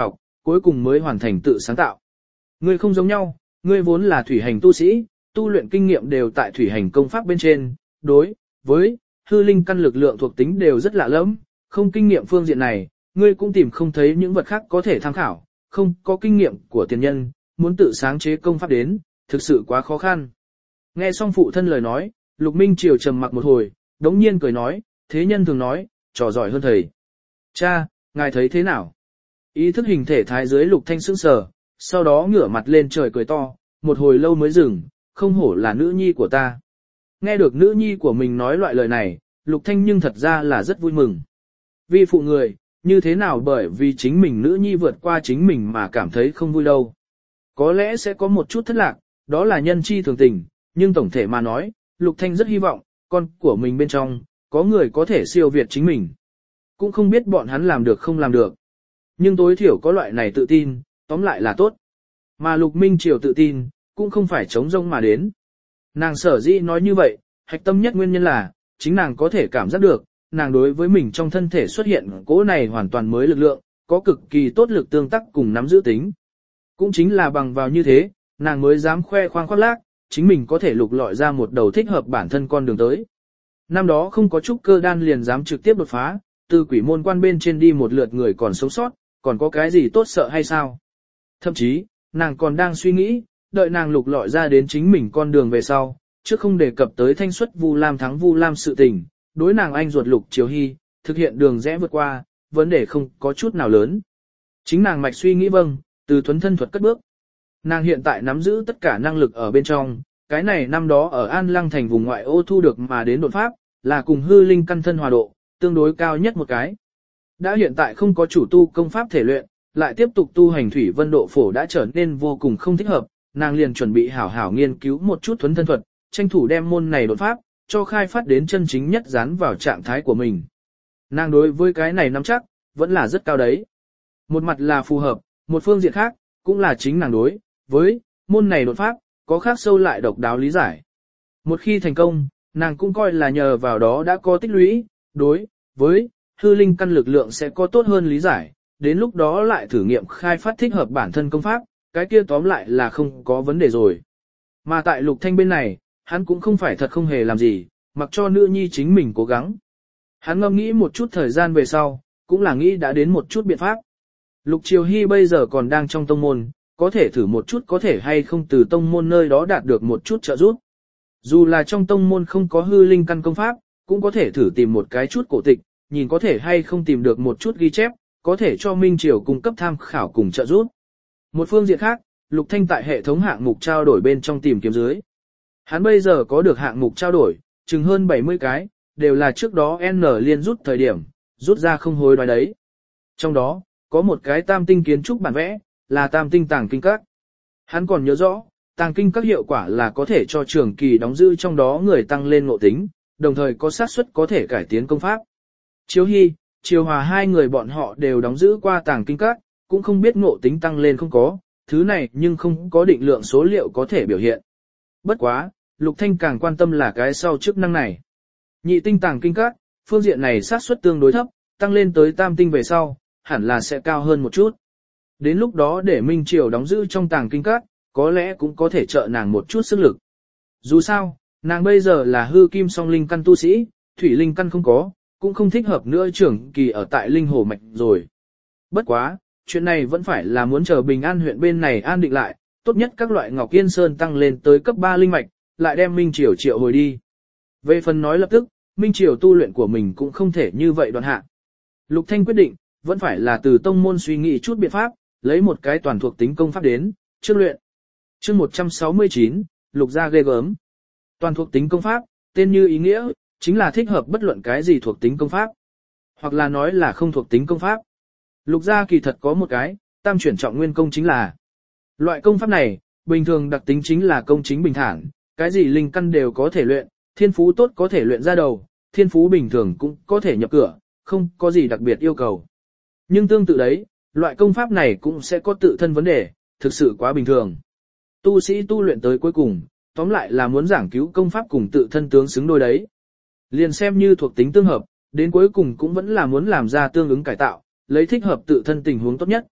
cuối cùng mới hoàn thành tự sáng tạo. Ngươi không giống nhau, ngươi vốn là thủy hành tu sĩ, tu luyện kinh nghiệm đều tại thủy hành công pháp bên trên, đối với hư linh căn lực lượng thuộc tính đều rất lạ lẫm, không kinh nghiệm phương diện này, ngươi cũng tìm không thấy những vật khác có thể tham khảo, không có kinh nghiệm của tiền nhân, muốn tự sáng chế công pháp đến, thực sự quá khó khăn. Nghe xong phụ thân lời nói, Lục Minh Triều trầm mặc một hồi, đống nhiên cười nói, thế nhân thường nói, trò giỏi hơn thầy. Cha, ngài thấy thế nào? Ý thức hình thể thái dưới Lục Thanh sững sờ, sau đó ngửa mặt lên trời cười to, một hồi lâu mới dừng, không hổ là nữ nhi của ta. Nghe được nữ nhi của mình nói loại lời này, Lục Thanh nhưng thật ra là rất vui mừng. Vì phụ người, như thế nào bởi vì chính mình nữ nhi vượt qua chính mình mà cảm thấy không vui đâu. Có lẽ sẽ có một chút thất lạc, đó là nhân chi thường tình, nhưng tổng thể mà nói, Lục Thanh rất hy vọng, con của mình bên trong, có người có thể siêu việt chính mình. Cũng không biết bọn hắn làm được không làm được. Nhưng tối thiểu có loại này tự tin, tóm lại là tốt. Mà Lục Minh Triều tự tin, cũng không phải chống rông mà đến. Nàng sở dĩ nói như vậy, hạch tâm nhất nguyên nhân là, chính nàng có thể cảm giác được, nàng đối với mình trong thân thể xuất hiện cỗ này hoàn toàn mới lực lượng, có cực kỳ tốt lực tương tác cùng nắm giữ tính. Cũng chính là bằng vào như thế, nàng mới dám khoe khoang khoác lác, chính mình có thể lục lọi ra một đầu thích hợp bản thân con đường tới. Năm đó không có trúc cơ đan liền dám trực tiếp đột phá, từ quỷ môn quan bên trên đi một lượt người còn sống sót, còn có cái gì tốt sợ hay sao? Thậm chí, nàng còn đang suy nghĩ, đợi nàng lục lọi ra đến chính mình con đường về sau, chứ không đề cập tới thanh xuất Vu Lam thắng Vu Lam sự tình, đối nàng anh ruột Lục Triều Hy, thực hiện đường rẽ vượt qua, vấn đề không có chút nào lớn. Chính nàng mạch suy nghĩ vâng, từ thuấn thân thuật cất bước. Nàng hiện tại nắm giữ tất cả năng lực ở bên trong, cái này năm đó ở An Lăng thành vùng ngoại ô thu được mà đến đột pháp, là cùng hư linh căn thân hòa độ, tương đối cao nhất một cái. Đã hiện tại không có chủ tu công pháp thể luyện, lại tiếp tục tu hành thủy vân độ phổ đã trở nên vô cùng không thích hợp, nàng liền chuẩn bị hảo hảo nghiên cứu một chút thuấn thân thuật, tranh thủ đem môn này đột pháp, cho khai phát đến chân chính nhất dán vào trạng thái của mình. Nàng đối với cái này nắm chắc, vẫn là rất cao đấy. Một mặt là phù hợp, một phương diện khác, cũng là chính nàng đối với môn này đột pháp, có khác sâu lại độc đáo lý giải. Một khi thành công, nàng cũng coi là nhờ vào đó đã có tích lũy, đối với hư linh căn lực lượng sẽ có tốt hơn lý giải, đến lúc đó lại thử nghiệm khai phát thích hợp bản thân công pháp, cái kia tóm lại là không có vấn đề rồi. Mà tại Lục Thanh bên này, hắn cũng không phải thật không hề làm gì, mặc cho nữ nhi chính mình cố gắng. Hắn ngẫm nghĩ một chút thời gian về sau, cũng là nghĩ đã đến một chút biện pháp. Lục Triều Hy bây giờ còn đang trong tông môn, có thể thử một chút có thể hay không từ tông môn nơi đó đạt được một chút trợ giúp. Dù là trong tông môn không có hư linh căn công pháp, cũng có thể thử tìm một cái chút cổ tịch, nhìn có thể hay không tìm được một chút ghi chép, có thể cho Minh Triều cung cấp tham khảo cùng trợ giúp. Một phương diện khác, Lục Thanh tại hệ thống hạng mục trao đổi bên trong tìm kiếm dưới. Hắn bây giờ có được hạng mục trao đổi, chừng hơn bảy mươi cái, đều là trước đó N liên rút thời điểm, rút ra không hối đoái đấy. Trong đó, có một cái tam tinh kiến trúc bản vẽ, là tam tinh tàng kinh các. Hắn còn nhớ rõ, tàng kinh các hiệu quả là có thể cho trường kỳ đóng giữ trong đó người tăng lên ngộ tính, đồng thời có xác suất có thể cải tiến công pháp. Chiếu Hy, Chiều Hòa hai người bọn họ đều đóng giữ qua tàng kinh các, cũng không biết ngộ tính tăng lên không có, thứ này nhưng không có định lượng số liệu có thể biểu hiện. Bất quá, Lục Thanh càng quan tâm là cái sau chức năng này. Nhị tinh tàng kinh các, phương diện này xác suất tương đối thấp, tăng lên tới tam tinh về sau, hẳn là sẽ cao hơn một chút. Đến lúc đó để Minh Triều đóng giữ trong tàng kinh các, có lẽ cũng có thể trợ nàng một chút sức lực. Dù sao, nàng bây giờ là hư kim song linh căn tu sĩ, thủy linh căn không có, cũng không thích hợp nữa trưởng kỳ ở tại linh hồ mạch rồi. Bất quá, chuyện này vẫn phải là muốn chờ Bình An huyện bên này an định lại, tốt nhất các loại Ngọc Yên Sơn tăng lên tới cấp ba linh mạch, lại đem Minh Triều triệu hồi đi. Về phần nói lập tức, Minh Triều tu luyện của mình cũng không thể như vậy đoạn hạ. Lục Thanh quyết định, vẫn phải là từ tông môn suy nghĩ chút biện pháp, lấy một cái toàn thuộc tính công pháp đến, trước luyện. Chương một trăm sáu mươi chín, Lục gia ghê gớm. Toàn thuộc tính công pháp, tên như ý nghĩa, chính là thích hợp bất luận cái gì thuộc tính công pháp. Hoặc là nói là không thuộc tính công pháp. Lục gia kỳ thật có một cái, tam chuyển trọng nguyên công chính là. Loại công pháp này, bình thường đặc tính chính là công chính bình thản, cái gì linh căn đều có thể luyện, thiên phú tốt có thể luyện ra đầu, thiên phú bình thường cũng có thể nhập cửa, không có gì đặc biệt yêu cầu. Nhưng tương tự đấy, loại công pháp này cũng sẽ có tự thân vấn đề, thực sự quá bình thường. Tu sĩ tu luyện tới cuối cùng, tóm lại là muốn giảng cứu công pháp cùng tự thân tướng xứng đôi đấy. Liền xem như thuộc tính tương hợp, đến cuối cùng cũng vẫn là muốn làm ra tương ứng cải tạo, lấy thích hợp tự thân tình huống tốt nhất.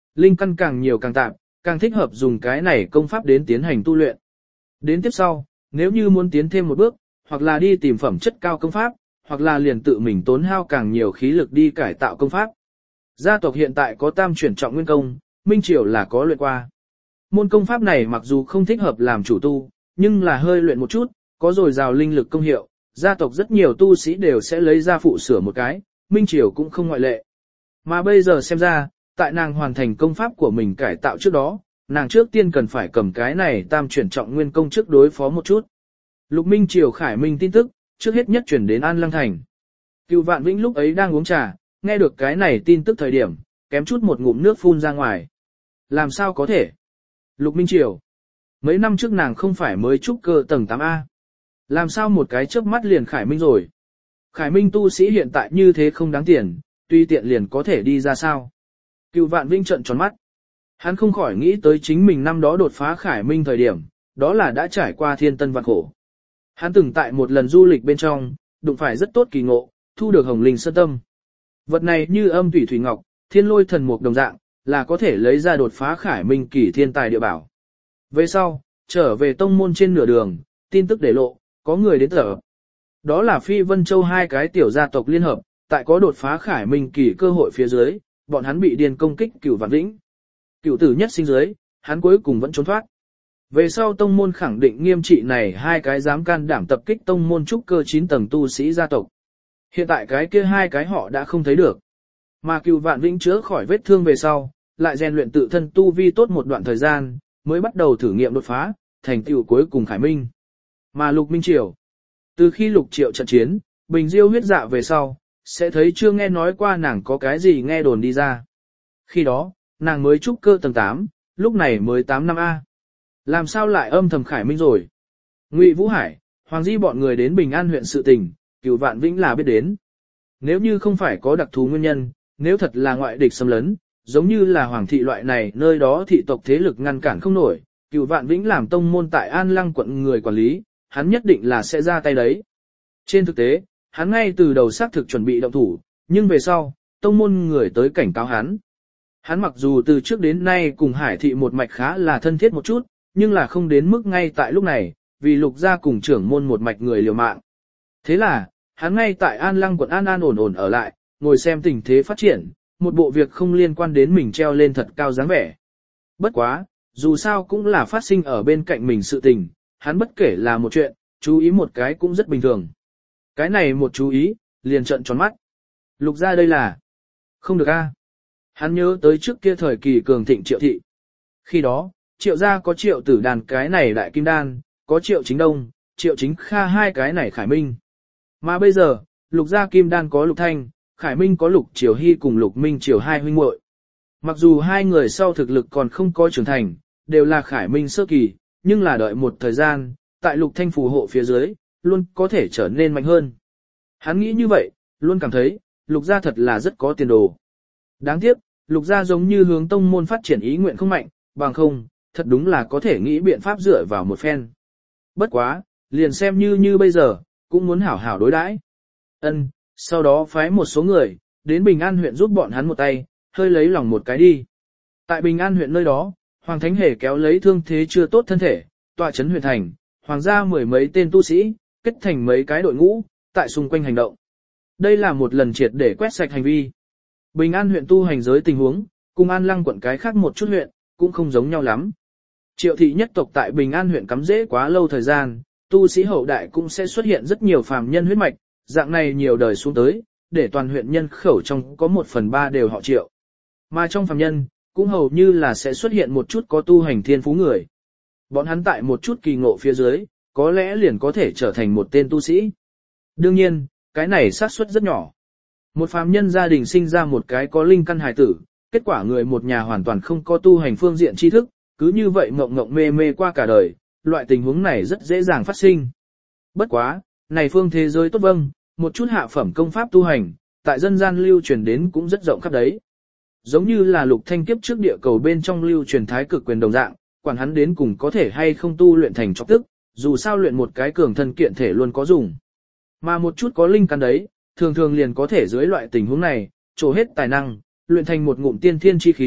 linh căn càng nhiều càng tạp, càng thích hợp dùng cái này công pháp đến tiến hành tu luyện. Đến tiếp sau, nếu như muốn tiến thêm một bước, hoặc là đi tìm phẩm chất cao công pháp, hoặc là liền tự mình tốn hao càng nhiều khí lực đi cải tạo công pháp. Gia tộc hiện tại có tam chuyển trọng nguyên công, Minh Triều là có luyện qua. Môn công pháp này mặc dù không thích hợp làm chủ tu, nhưng là hơi luyện một chút, có dồi dào linh lực công hiệu, gia tộc rất nhiều tu sĩ đều sẽ lấy ra phụ sửa một cái, Minh Triều cũng không ngoại lệ. Mà bây giờ xem ra, tại nàng hoàn thành công pháp của mình cải tạo trước đó, nàng trước tiên cần phải cầm cái này tam chuyển trọng nguyên công trước đối phó một chút. Lục Minh Triều Khải Minh tin tức, trước hết nhất chuyển đến An Lăng Thành. Cựu Vạn Vĩnh lúc ấy đang uống trà, nghe được cái này tin tức thời điểm, kém chút một ngụm nước phun ra ngoài. Làm sao có thể? Lục Minh Triều. Mấy năm trước nàng không phải mới trúc cơ tầng tám A. Làm sao một cái chớp mắt liền Khải Minh rồi? Khải Minh tu sĩ hiện tại như thế không đáng tiền, tuy tiện liền có thể đi ra sao? Cựu Vạn Vĩnh trợn tròn mắt. Hắn không khỏi nghĩ tới chính mình năm đó đột phá Khải Minh thời điểm, đó là đã trải qua thiên tân vạn khổ. Hắn từng tại một lần du lịch bên trong, đụng phải rất tốt kỳ ngộ, thu được hồng linh sơn tâm. Vật này như âm thủy thủy ngọc, thiên lôi thần mục đồng dạng, là có thể lấy ra đột phá Khải Minh kỳ thiên tài địa bảo. Về sau, trở về tông môn trên nửa đường, tin tức để lộ, có người đến thở. Đó là Phi Vân Châu hai cái tiểu gia tộc liên hợp, tại có đột phá Khải Minh kỳ cơ hội phía dưới, bọn hắn bị điên công kích Cửu Vạn Vĩnh. Cửu tử nhất sinh dưới, hắn cuối cùng vẫn trốn thoát. Về sau tông môn khẳng định nghiêm trị này hai cái dám can đảm tập kích tông môn trúc cơ chín tầng tu sĩ gia tộc. Hiện tại cái kia hai cái họ đã không thấy được. Mà Cửu Vạn Vĩnh chữa khỏi vết thương về sau, lại rèn luyện tự thân tu vi tốt một đoạn thời gian, mới bắt đầu thử nghiệm đột phá, thành tựu cuối cùng Khải Minh. Mà Lục Minh Triều, từ khi Lục Triệu trận chiến, Bình Diêu huyết dạ về sau, sẽ thấy chưa nghe nói qua nàng có cái gì nghe đồn đi ra. Khi đó, nàng mới trúc cơ tầng tám, lúc này mới tám năm A. Làm sao lại âm thầm Khải Minh rồi? Ngụy Vũ Hải, Hoàng Di bọn người đến Bình An huyện sự tình, Cửu Vạn Vĩnh là biết đến. Nếu như không phải có đặc thù nguyên nhân, nếu thật là ngoại địch xâm lấn, giống như là Hoàng thị loại này nơi đó thị tộc thế lực ngăn cản không nổi, Cửu Vạn Vĩnh làm tông môn tại An Lăng quận người quản lý, hắn nhất định là sẽ ra tay đấy. Trên thực tế, hắn ngay từ đầu xác thực chuẩn bị động thủ, nhưng về sau, tông môn người tới cảnh cáo hắn. Hắn mặc dù từ trước đến nay cùng Hải thị một mạch khá là thân thiết một chút, nhưng là không đến mức ngay tại lúc này, vì Lục gia cùng trưởng môn một mạch người liều mạng. Thế là, hắn ngay tại An Lăng quận an an ổn ổn ở lại, ngồi xem tình thế phát triển, một bộ việc không liên quan đến mình treo lên thật cao dáng vẻ. Bất quá, dù sao cũng là phát sinh ở bên cạnh mình sự tình, hắn bất kể là một chuyện, chú ý một cái cũng rất bình thường. Cái này một chú ý, liền trợn tròn mắt. Lục gia đây là... Không được a. Hắn nhớ tới trước kia thời kỳ cường thịnh Triệu thị. Khi đó, Triệu gia có Triệu Tử Đàn cái này đại kim đan, có Triệu Chính Đông, Triệu Chính Kha hai cái này Khải Minh. Mà bây giờ, Lục gia kim đan có Lục Thanh, Khải Minh có Lục Triều Hy cùng Lục Minh Triều hai huynh muội. Mặc dù hai người sau thực lực còn không có trưởng thành, đều là Khải Minh sơ kỳ, nhưng là đợi một thời gian, tại Lục Thanh phù hộ phía dưới, luôn có thể trở nên mạnh hơn. Hắn nghĩ như vậy, luôn cảm thấy, Lục gia thật là rất có tiền đồ. Đáng tiếc, Lục gia giống như hướng tông môn phát triển ý nguyện không mạnh, bằng không, thật đúng là có thể nghĩ biện pháp dựa vào một phen. Bất quá, liền xem như như bây giờ, cũng muốn hảo hảo đối đãi. Ân, sau đó phái một số người, đến Bình An huyện giúp bọn hắn một tay, hơi lấy lòng một cái đi. Tại Bình An huyện nơi đó, Hoàng Thánh Hề kéo lấy thương thế chưa tốt thân thể, tọa trấn huyện thành, hoàng gia mười mấy tên tu sĩ, kết thành mấy cái đội ngũ, tại xung quanh hành động. Đây là một lần triệt để quét sạch hành vi. Bình An huyện tu hành giới tình huống, cùng An Lăng quận cái khác một chút huyện, cũng không giống nhau lắm. Triệu thị nhất tộc tại Bình An huyện cắm rễ quá lâu thời gian, tu sĩ hậu đại cũng sẽ xuất hiện rất nhiều phàm nhân huyết mạch, dạng này nhiều đời xuống tới, để toàn huyện nhân khẩu trong có một phần ba đều họ Triệu. Mà trong phàm nhân, cũng hầu như là sẽ xuất hiện một chút có tu hành thiên phú người. Bọn hắn tại một chút kỳ ngộ phía dưới, có lẽ liền có thể trở thành một tên tu sĩ. Đương nhiên, cái này xác suất rất nhỏ. Một phàm nhân gia đình sinh ra một cái có linh căn hài tử, kết quả người một nhà hoàn toàn không có tu hành phương diện tri thức, cứ như vậy mộng mộng mê mê qua cả đời, loại tình huống này rất dễ dàng phát sinh. Bất quá, này phương thế giới tốt vâng, một chút hạ phẩm công pháp tu hành, tại dân gian lưu truyền đến cũng rất rộng khắp đấy. Giống như là Lục Thanh kiếp trước địa cầu bên trong lưu truyền thái cực quyền đồng dạng, quản hắn đến cùng có thể hay không tu luyện thành chọc tức, dù sao luyện một cái cường thân kiện thể luôn có dùng. Mà một chút có linh căn đấy, thường thường liền có thể dưới loại tình huống này, trổ hết tài năng, luyện thành một ngụm tiên thiên chi khí,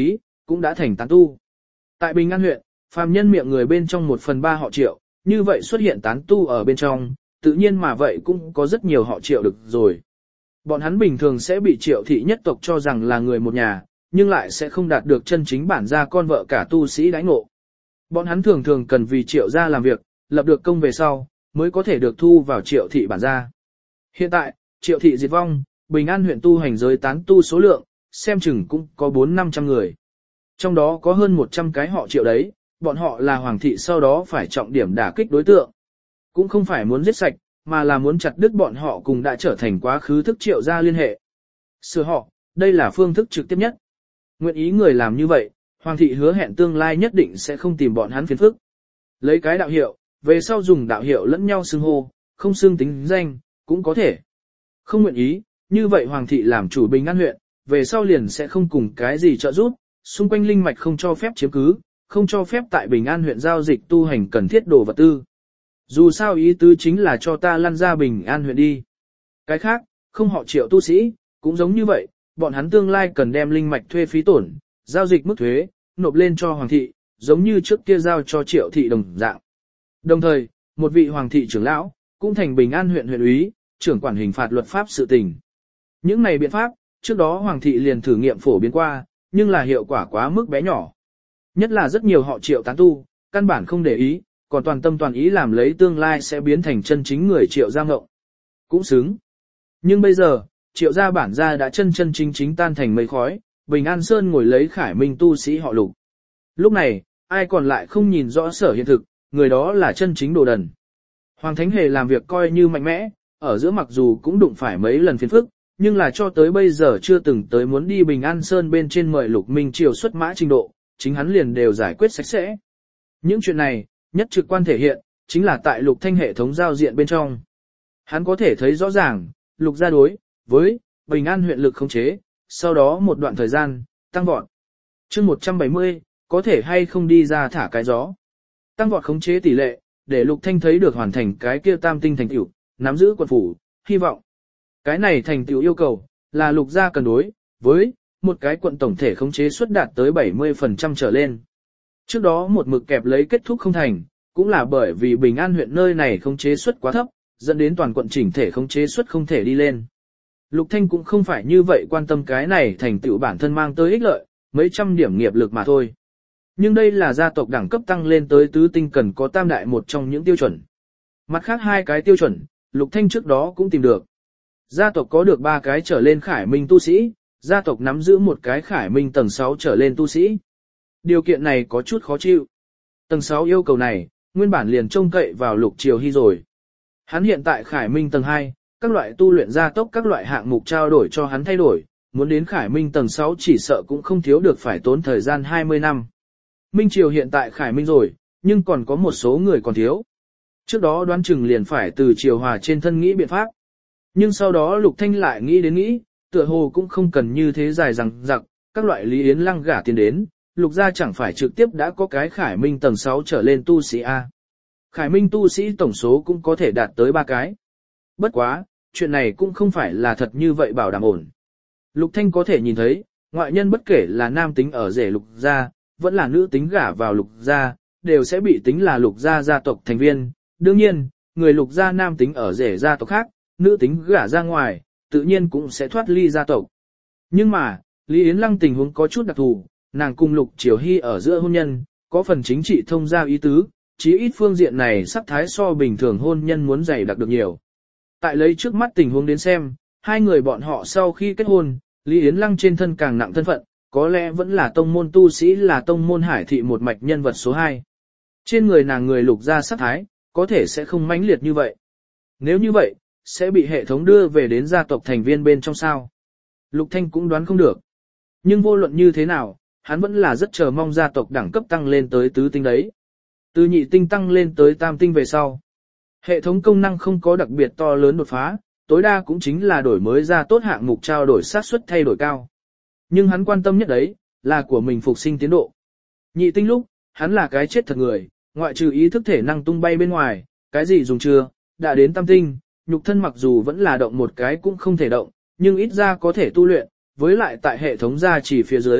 cũng đã thành tán tu. Tại Bình An huyện, phàm nhân miệng người bên trong một phần ba họ Triệu, như vậy xuất hiện tán tu ở bên trong, tự nhiên mà vậy cũng có rất nhiều họ Triệu được rồi. Bọn hắn bình thường sẽ bị Triệu thị nhất tộc cho rằng là người một nhà, nhưng lại sẽ không đạt được chân chính bản gia con vợ cả tu sĩ đãi ngộ. Bọn hắn thường thường cần vì Triệu gia làm việc, lập được công về sau, mới có thể được thu vào Triệu thị bản gia. Hiện tại, Triệu thị diệt vong, Bình An huyện tu hành giới tán tu số lượng, xem chừng cũng có bốn năm trăm người. Trong đó có hơn một trăm cái họ Triệu đấy, bọn họ là hoàng thị sau đó phải trọng điểm đả kích đối tượng. Cũng không phải muốn giết sạch, mà là muốn chặt đứt bọn họ cùng đã trở thành quá khứ thức Triệu gia liên hệ. Sửa họ, đây là phương thức trực tiếp nhất. Nguyện ý người làm như vậy, hoàng thị hứa hẹn tương lai nhất định sẽ không tìm bọn hắn phiền phức. Lấy cái đạo hiệu, về sau dùng đạo hiệu lẫn nhau xưng hô, không xưng tính danh, cũng có thể. Không nguyện ý, như vậy hoàng thị làm chủ Bình An huyện, về sau liền sẽ không cùng cái gì trợ giúp, xung quanh linh mạch không cho phép chiếm cứ, không cho phép tại Bình An huyện giao dịch tu hành cần thiết đồ vật tư. Dù sao ý tứ chính là cho ta lăn ra Bình An huyện đi. Cái khác, không họ Triệu tu sĩ, cũng giống như vậy, bọn hắn tương lai cần đem linh mạch thuê phí tổn, giao dịch mức thuế, nộp lên cho hoàng thị, giống như trước kia giao cho Triệu thị đồng dạng. Đồng thời, một vị hoàng thị trưởng lão, cũng thành Bình An huyện huyện úy, trưởng quản hình phạt luật pháp sự tình. Những này biện pháp, trước đó hoàng thị liền thử nghiệm phổ biến qua, nhưng là hiệu quả quá mức bé nhỏ. Nhất là rất nhiều họ Triệu tán tu, căn bản không để ý, còn toàn tâm toàn ý làm lấy tương lai sẽ biến thành chân chính người Triệu gia ngộng. Cũng xứng. Nhưng bây giờ, Triệu gia bản gia đã chân chân chính chính tan thành mây khói, Bình An Sơn ngồi lấy Khải Minh tu sĩ họ Lục. Lúc này, ai còn lại không nhìn rõ sở hiện thực, người đó là chân chính đồ đần. Hoàng Thánh Hề làm việc coi như mạnh mẽ, ở giữa mặc dù cũng đụng phải mấy lần phiền phức, nhưng là cho tới bây giờ chưa từng tới muốn đi Bình An Sơn bên trên mời Lục Minh Triều xuất mã trình độ, chính hắn liền đều giải quyết sạch sẽ. Những chuyện này, nhất trực quan thể hiện, chính là tại Lục Thanh hệ thống giao diện bên trong. Hắn có thể thấy rõ ràng, Lục gia đối với Bình An huyện lực khống chế, sau đó một đoạn thời gian, tăng vọt. Chương một trăm bảy mươi, có thể hay không đi ra thả cái gió. Tăng vọt khống chế tỷ lệ, để Lục Thanh thấy được hoàn thành cái kia tam tinh thành tựu, nắm giữ quận phủ, hy vọng. Cái này thành tựu yêu cầu, là Lục gia cần đối với một cái quận tổng thể khống chế suất đạt tới bảy mươi phần trăm trở lên. Trước đó một mực kẹp lấy kết thúc không thành, cũng là bởi vì Bình An huyện nơi này khống chế suất quá thấp, dẫn đến toàn quận chỉnh thể khống chế suất không thể đi lên. Lục Thanh cũng không phải như vậy quan tâm cái này thành tựu bản thân mang tới ích lợi, mấy trăm điểm nghiệp lực mà thôi. Nhưng đây là gia tộc đẳng cấp tăng lên tới tứ tinh cần có tam đại một trong những tiêu chuẩn. Mặt khác hai cái tiêu chuẩn, Lục Thanh trước đó cũng tìm được. Gia tộc có được ba cái trở lên Khải Minh tu sĩ, gia tộc nắm giữ một cái Khải Minh tầng sáu trở lên tu sĩ. Điều kiện này có chút khó chịu. Tầng sáu yêu cầu này, nguyên bản liền trông cậy vào Lục Triều Hy rồi. Hắn hiện tại Khải Minh tầng hai, các loại tu luyện gia tốc các loại hạng mục trao đổi cho hắn thay đổi, muốn đến Khải Minh tầng sáu chỉ sợ cũng không thiếu được phải tốn thời gian hai mươi năm. Minh Triều hiện tại Khải Minh rồi, nhưng còn có một số người còn thiếu. Trước đó đoán chừng liền phải từ Triều Hòa trên thân nghĩ biện pháp. Nhưng sau đó Lục Thanh lại nghĩ đến nghĩ, tựa hồ cũng không cần như thế dài dằng dặc, các loại Lý Yến Lăng gả tiền đến, Lục gia chẳng phải trực tiếp đã có cái Khải Minh tầng sáu trở lên tu sĩ A. Khải Minh tu sĩ tổng số cũng có thể đạt tới ba cái. Bất quá, chuyện này cũng không phải là thật như vậy bảo đảm ổn. Lục Thanh có thể nhìn thấy, ngoại nhân bất kể là nam tính ở rể Lục gia, vẫn là nữ tính gả vào Lục gia, đều sẽ bị tính là Lục gia gia tộc thành viên. Đương nhiên, người Lục gia nam tính ở rể gia tộc khác, nữ tính gả ra ngoài, tự nhiên cũng sẽ thoát ly gia tộc. Nhưng mà, Lý Yến Lăng tình huống có chút đặc thù, nàng cùng Lục Triều Hy ở giữa hôn nhân, có phần chính trị thông gia ý tứ, chí ít phương diện này sắc thái so bình thường hôn nhân muốn dày đặc được nhiều. Tại lấy trước mắt tình huống đến xem, hai người bọn họ sau khi kết hôn, Lý Yến Lăng trên thân càng nặng thân phận, có lẽ vẫn là tông môn tu sĩ là tông môn Hải thị một mạch nhân vật số hai. Trên người nàng người Lục gia sắc thái, có thể sẽ không mãnh liệt như vậy. Nếu như vậy, sẽ bị hệ thống đưa về đến gia tộc thành viên bên trong sao. Lục Thanh cũng đoán không được. Nhưng vô luận như thế nào, hắn vẫn là rất chờ mong gia tộc đẳng cấp tăng lên tới tứ tinh đấy. Từ nhị tinh tăng lên tới tam tinh về sau. Hệ thống công năng không có đặc biệt to lớn đột phá, tối đa cũng chính là đổi mới ra tốt hạng mục trao đổi xác suất thay đổi cao. Nhưng hắn quan tâm nhất đấy, là của mình phục sinh tiến độ. Nhị tinh lúc, hắn là cái chết thật người, ngoại trừ ý thức thể năng tung bay bên ngoài, cái gì dùng chưa, đã đến tam tinh, nhục thân mặc dù vẫn là động một cái cũng không thể động, nhưng ít ra có thể tu luyện, với lại tại hệ thống gia chỉ phía dưới,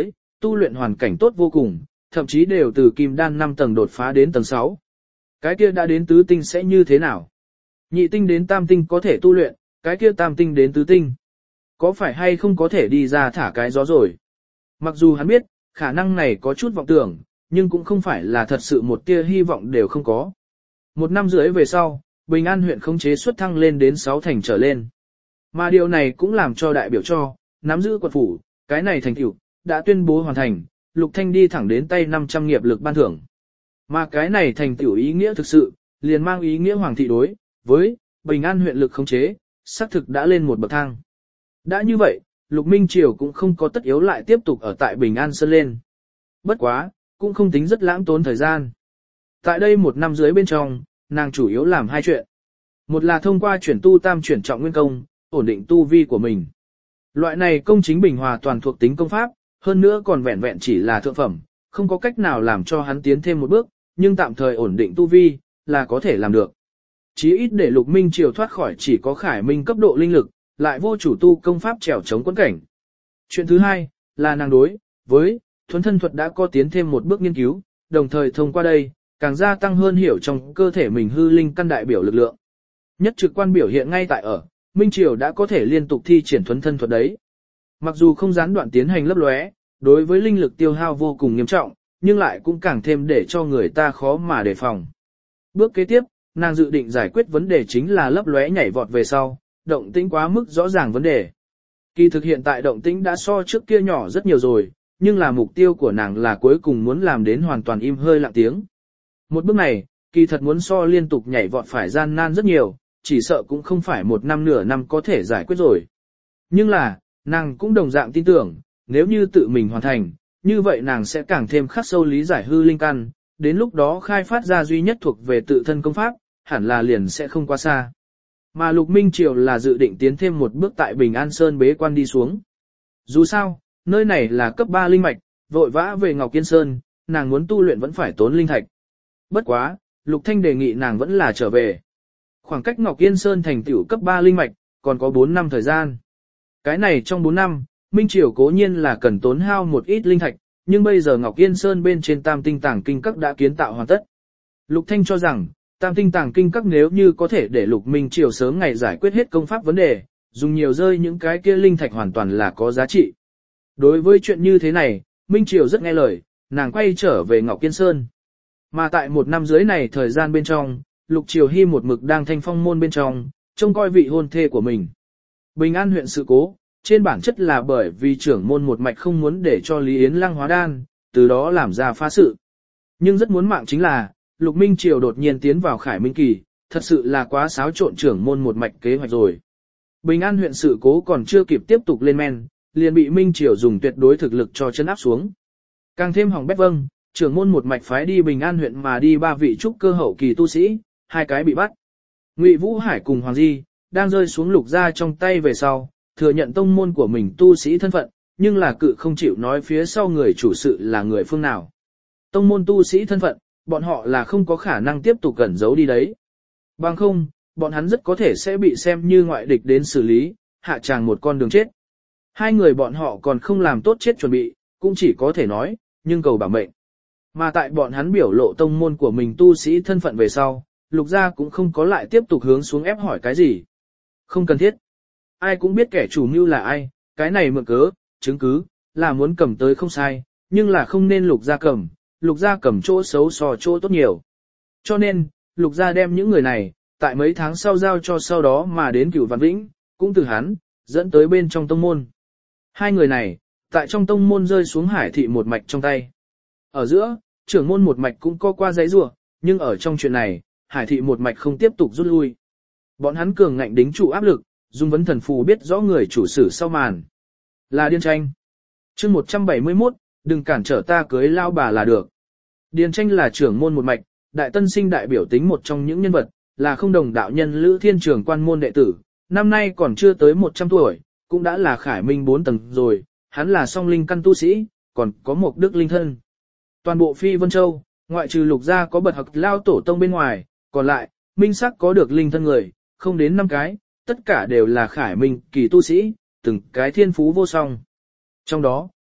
tu luyện hoàn cảnh tốt vô cùng, thậm chí đều từ kim đan năm tầng đột phá đến tầng sáu. Cái kia đã đến tứ tinh sẽ như thế nào? Nhị tinh đến tam tinh có thể tu luyện, cái kia tam tinh đến tứ tinh. Có phải hay không có thể đi ra thả cái gió rồi? Mặc dù hắn biết, khả năng này có chút vọng tưởng, nhưng cũng không phải là thật sự một tia hy vọng đều không có. Một năm rưỡi về sau, Bình An huyện khống chế suất thăng lên đến sáu thành trở lên. Mà điều này cũng làm cho đại biểu cho, nắm giữ quận phủ, cái này thành tựu đã tuyên bố hoàn thành, Lục Thanh đi thẳng đến tay năm trăm nghiệp lực ban thưởng. Mà cái này thành tựu ý nghĩa thực sự, liền mang ý nghĩa hoàng thị đối với Bình An huyện lực khống chế, xác thực đã lên một bậc thang. Đã như vậy, Lục Minh Triều cũng không có tất yếu lại tiếp tục ở tại Bình An Sơn lên. Bất quá, cũng không tính rất lãng tốn thời gian. Tại đây một năm dưới bên trong, nàng chủ yếu làm hai chuyện. Một là thông qua chuyển tu tam chuyển trọng nguyên công, ổn định tu vi của mình. Loại này công chính bình hòa toàn thuộc tính công pháp, hơn nữa còn vẹn vẹn chỉ là thượng phẩm, không có cách nào làm cho hắn tiến thêm một bước, nhưng tạm thời ổn định tu vi, là có thể làm được. Chí ít để Lục Minh Triều thoát khỏi chỉ có khải minh cấp độ linh lực, lại vô chủ tu công pháp trèo chống quẫn cảnh. Chuyện thứ hai, là nàng đối với thuần thân thuật đã có tiến thêm một bước nghiên cứu, đồng thời thông qua đây, càng gia tăng hơn hiểu trong cơ thể mình hư linh căn đại biểu lực lượng. Nhất trực quan biểu hiện ngay tại ở, Minh Triều đã có thể liên tục thi triển thuần thân thuật đấy. Mặc dù không gián đoạn tiến hành lấp lóe, đối với linh lực tiêu hao vô cùng nghiêm trọng, nhưng lại cũng càng thêm để cho người ta khó mà đề phòng. Bước kế tiếp, nàng dự định giải quyết vấn đề chính là lấp lóe nhảy vọt về sau, động tĩnh quá mức rõ ràng vấn đề. Kỳ thực hiện tại động tĩnh đã so trước kia nhỏ rất nhiều rồi, nhưng là mục tiêu của nàng là cuối cùng muốn làm đến hoàn toàn im hơi lặng tiếng. Một bước này, kỳ thật muốn so liên tục nhảy vọt phải gian nan rất nhiều, chỉ sợ cũng không phải một năm nửa năm có thể giải quyết rồi. Nhưng là, nàng cũng đồng dạng tin tưởng, nếu như tự mình hoàn thành, như vậy nàng sẽ càng thêm khắc sâu lý giải hư linh căn, đến lúc đó khai phát ra duy nhất thuộc về tự thân công pháp, hẳn là liền sẽ không quá xa. Mà Lục Minh Triều là dự định tiến thêm một bước tại Bình An Sơn bế quan đi xuống. Dù sao, nơi này là cấp ba linh mạch, vội vã về Ngọc Yên Sơn, nàng muốn tu luyện vẫn phải tốn linh thạch. Bất quá, Lục Thanh đề nghị nàng vẫn là trở về. Khoảng cách Ngọc Yên Sơn thành tựu cấp ba linh mạch, còn có bốn năm thời gian. Cái này trong bốn năm, Minh Triều cố nhiên là cần tốn hao một ít linh thạch, nhưng bây giờ Ngọc Yên Sơn bên trên Tam Tinh Tàng Kinh Các đã kiến tạo hoàn tất. Lục Thanh cho rằng, Tam Tinh Tàng Kinh Các nếu như có thể để Lục Minh Triều sớm ngày giải quyết hết công pháp vấn đề, dùng nhiều rơi những cái kia linh thạch hoàn toàn là có giá trị. Đối với chuyện như thế này, Minh Triều rất nghe lời, nàng quay trở về Ngọc Yên Sơn. Mà tại một năm dưới này thời gian bên trong, Lục Triều Hy một mực đang thanh phong môn bên trong, trông coi vị hôn thê của mình. Bình An huyện sự cố, trên bản chất là bởi vì trưởng môn một mạch không muốn để cho Lý Yến Lăng hóa đan, từ đó làm ra phá sự. Nhưng rất muốn mạng chính là, Lục Minh Triều đột nhiên tiến vào Khải Minh Kỳ, thật sự là quá xáo trộn trưởng môn một mạch kế hoạch rồi. Bình An huyện sự cố còn chưa kịp tiếp tục lên men, liền bị Minh Triều dùng tuyệt đối thực lực cho chân áp xuống. Càng thêm hỏng bét vâng, trưởng môn một mạch phái đi Bình An huyện mà đi ba vị trúc cơ hậu kỳ tu sĩ, hai cái bị bắt. Ngụy Vũ Hải cùng Hoàng Di, đang rơi xuống Lục gia trong tay về sau, thừa nhận tông môn của mình tu sĩ thân phận, nhưng là cự không chịu nói phía sau người chủ sự là người phương nào. Tông môn tu sĩ thân phận, bọn họ là không có khả năng tiếp tục cẩn giấu đi đấy. Bằng không, bọn hắn rất có thể sẽ bị xem như ngoại địch đến xử lý, hạ tràng một con đường chết. Hai người bọn họ còn không làm tốt chết chuẩn bị, cũng chỉ có thể nói, nhưng cầu bảo mệnh. Mà tại bọn hắn biểu lộ tông môn của mình tu sĩ thân phận về sau, Lục gia cũng không có lại tiếp tục hướng xuống ép hỏi cái gì. Không cần thiết. Ai cũng biết kẻ chủ mưu là ai, cái này mượn cớ, chứng cứ, là muốn cầm tới không sai, nhưng là không nên Lục gia cầm, Lục gia cầm chỗ xấu so chỗ tốt nhiều. Cho nên, Lục gia đem những người này, tại mấy tháng sau giao cho sau đó mà đến Cửu Văn Vĩnh, cũng từ hắn, dẫn tới bên trong tông môn. Hai người này, tại trong tông môn rơi xuống Hải thị một mạch trong tay. Ở giữa, trưởng môn một mạch cũng có qua giấy rủa, nhưng ở trong chuyện này, Hải thị một mạch không tiếp tục rút lui. Bọn hắn cường ngạnh đính trụ áp lực, dùng vấn thần phù biết rõ người chủ sử sau màn. Là Điền Tranh. Chương một trăm bảy mươi mốt, đừng cản trở ta cưới lao bà là được. Điền Tranh là trưởng môn một mạch, đại tân sinh đại biểu tính một trong những nhân vật, là không đồng đạo nhân Lữ Thiên Trường quan môn đệ tử, năm nay còn chưa tới một trăm tuổi, cũng đã là khải minh bốn tầng rồi, hắn là song linh căn tu sĩ, còn có một đức linh thân. Toàn bộ Phi Vân Châu, ngoại trừ Lục gia có bật học lao tổ tông bên ngoài, còn lại, minh sắc có được linh thân người, không đến năm cái, tất cả đều là khải minh kỳ tu sĩ, từng cái thiên phú vô song. Trong đó,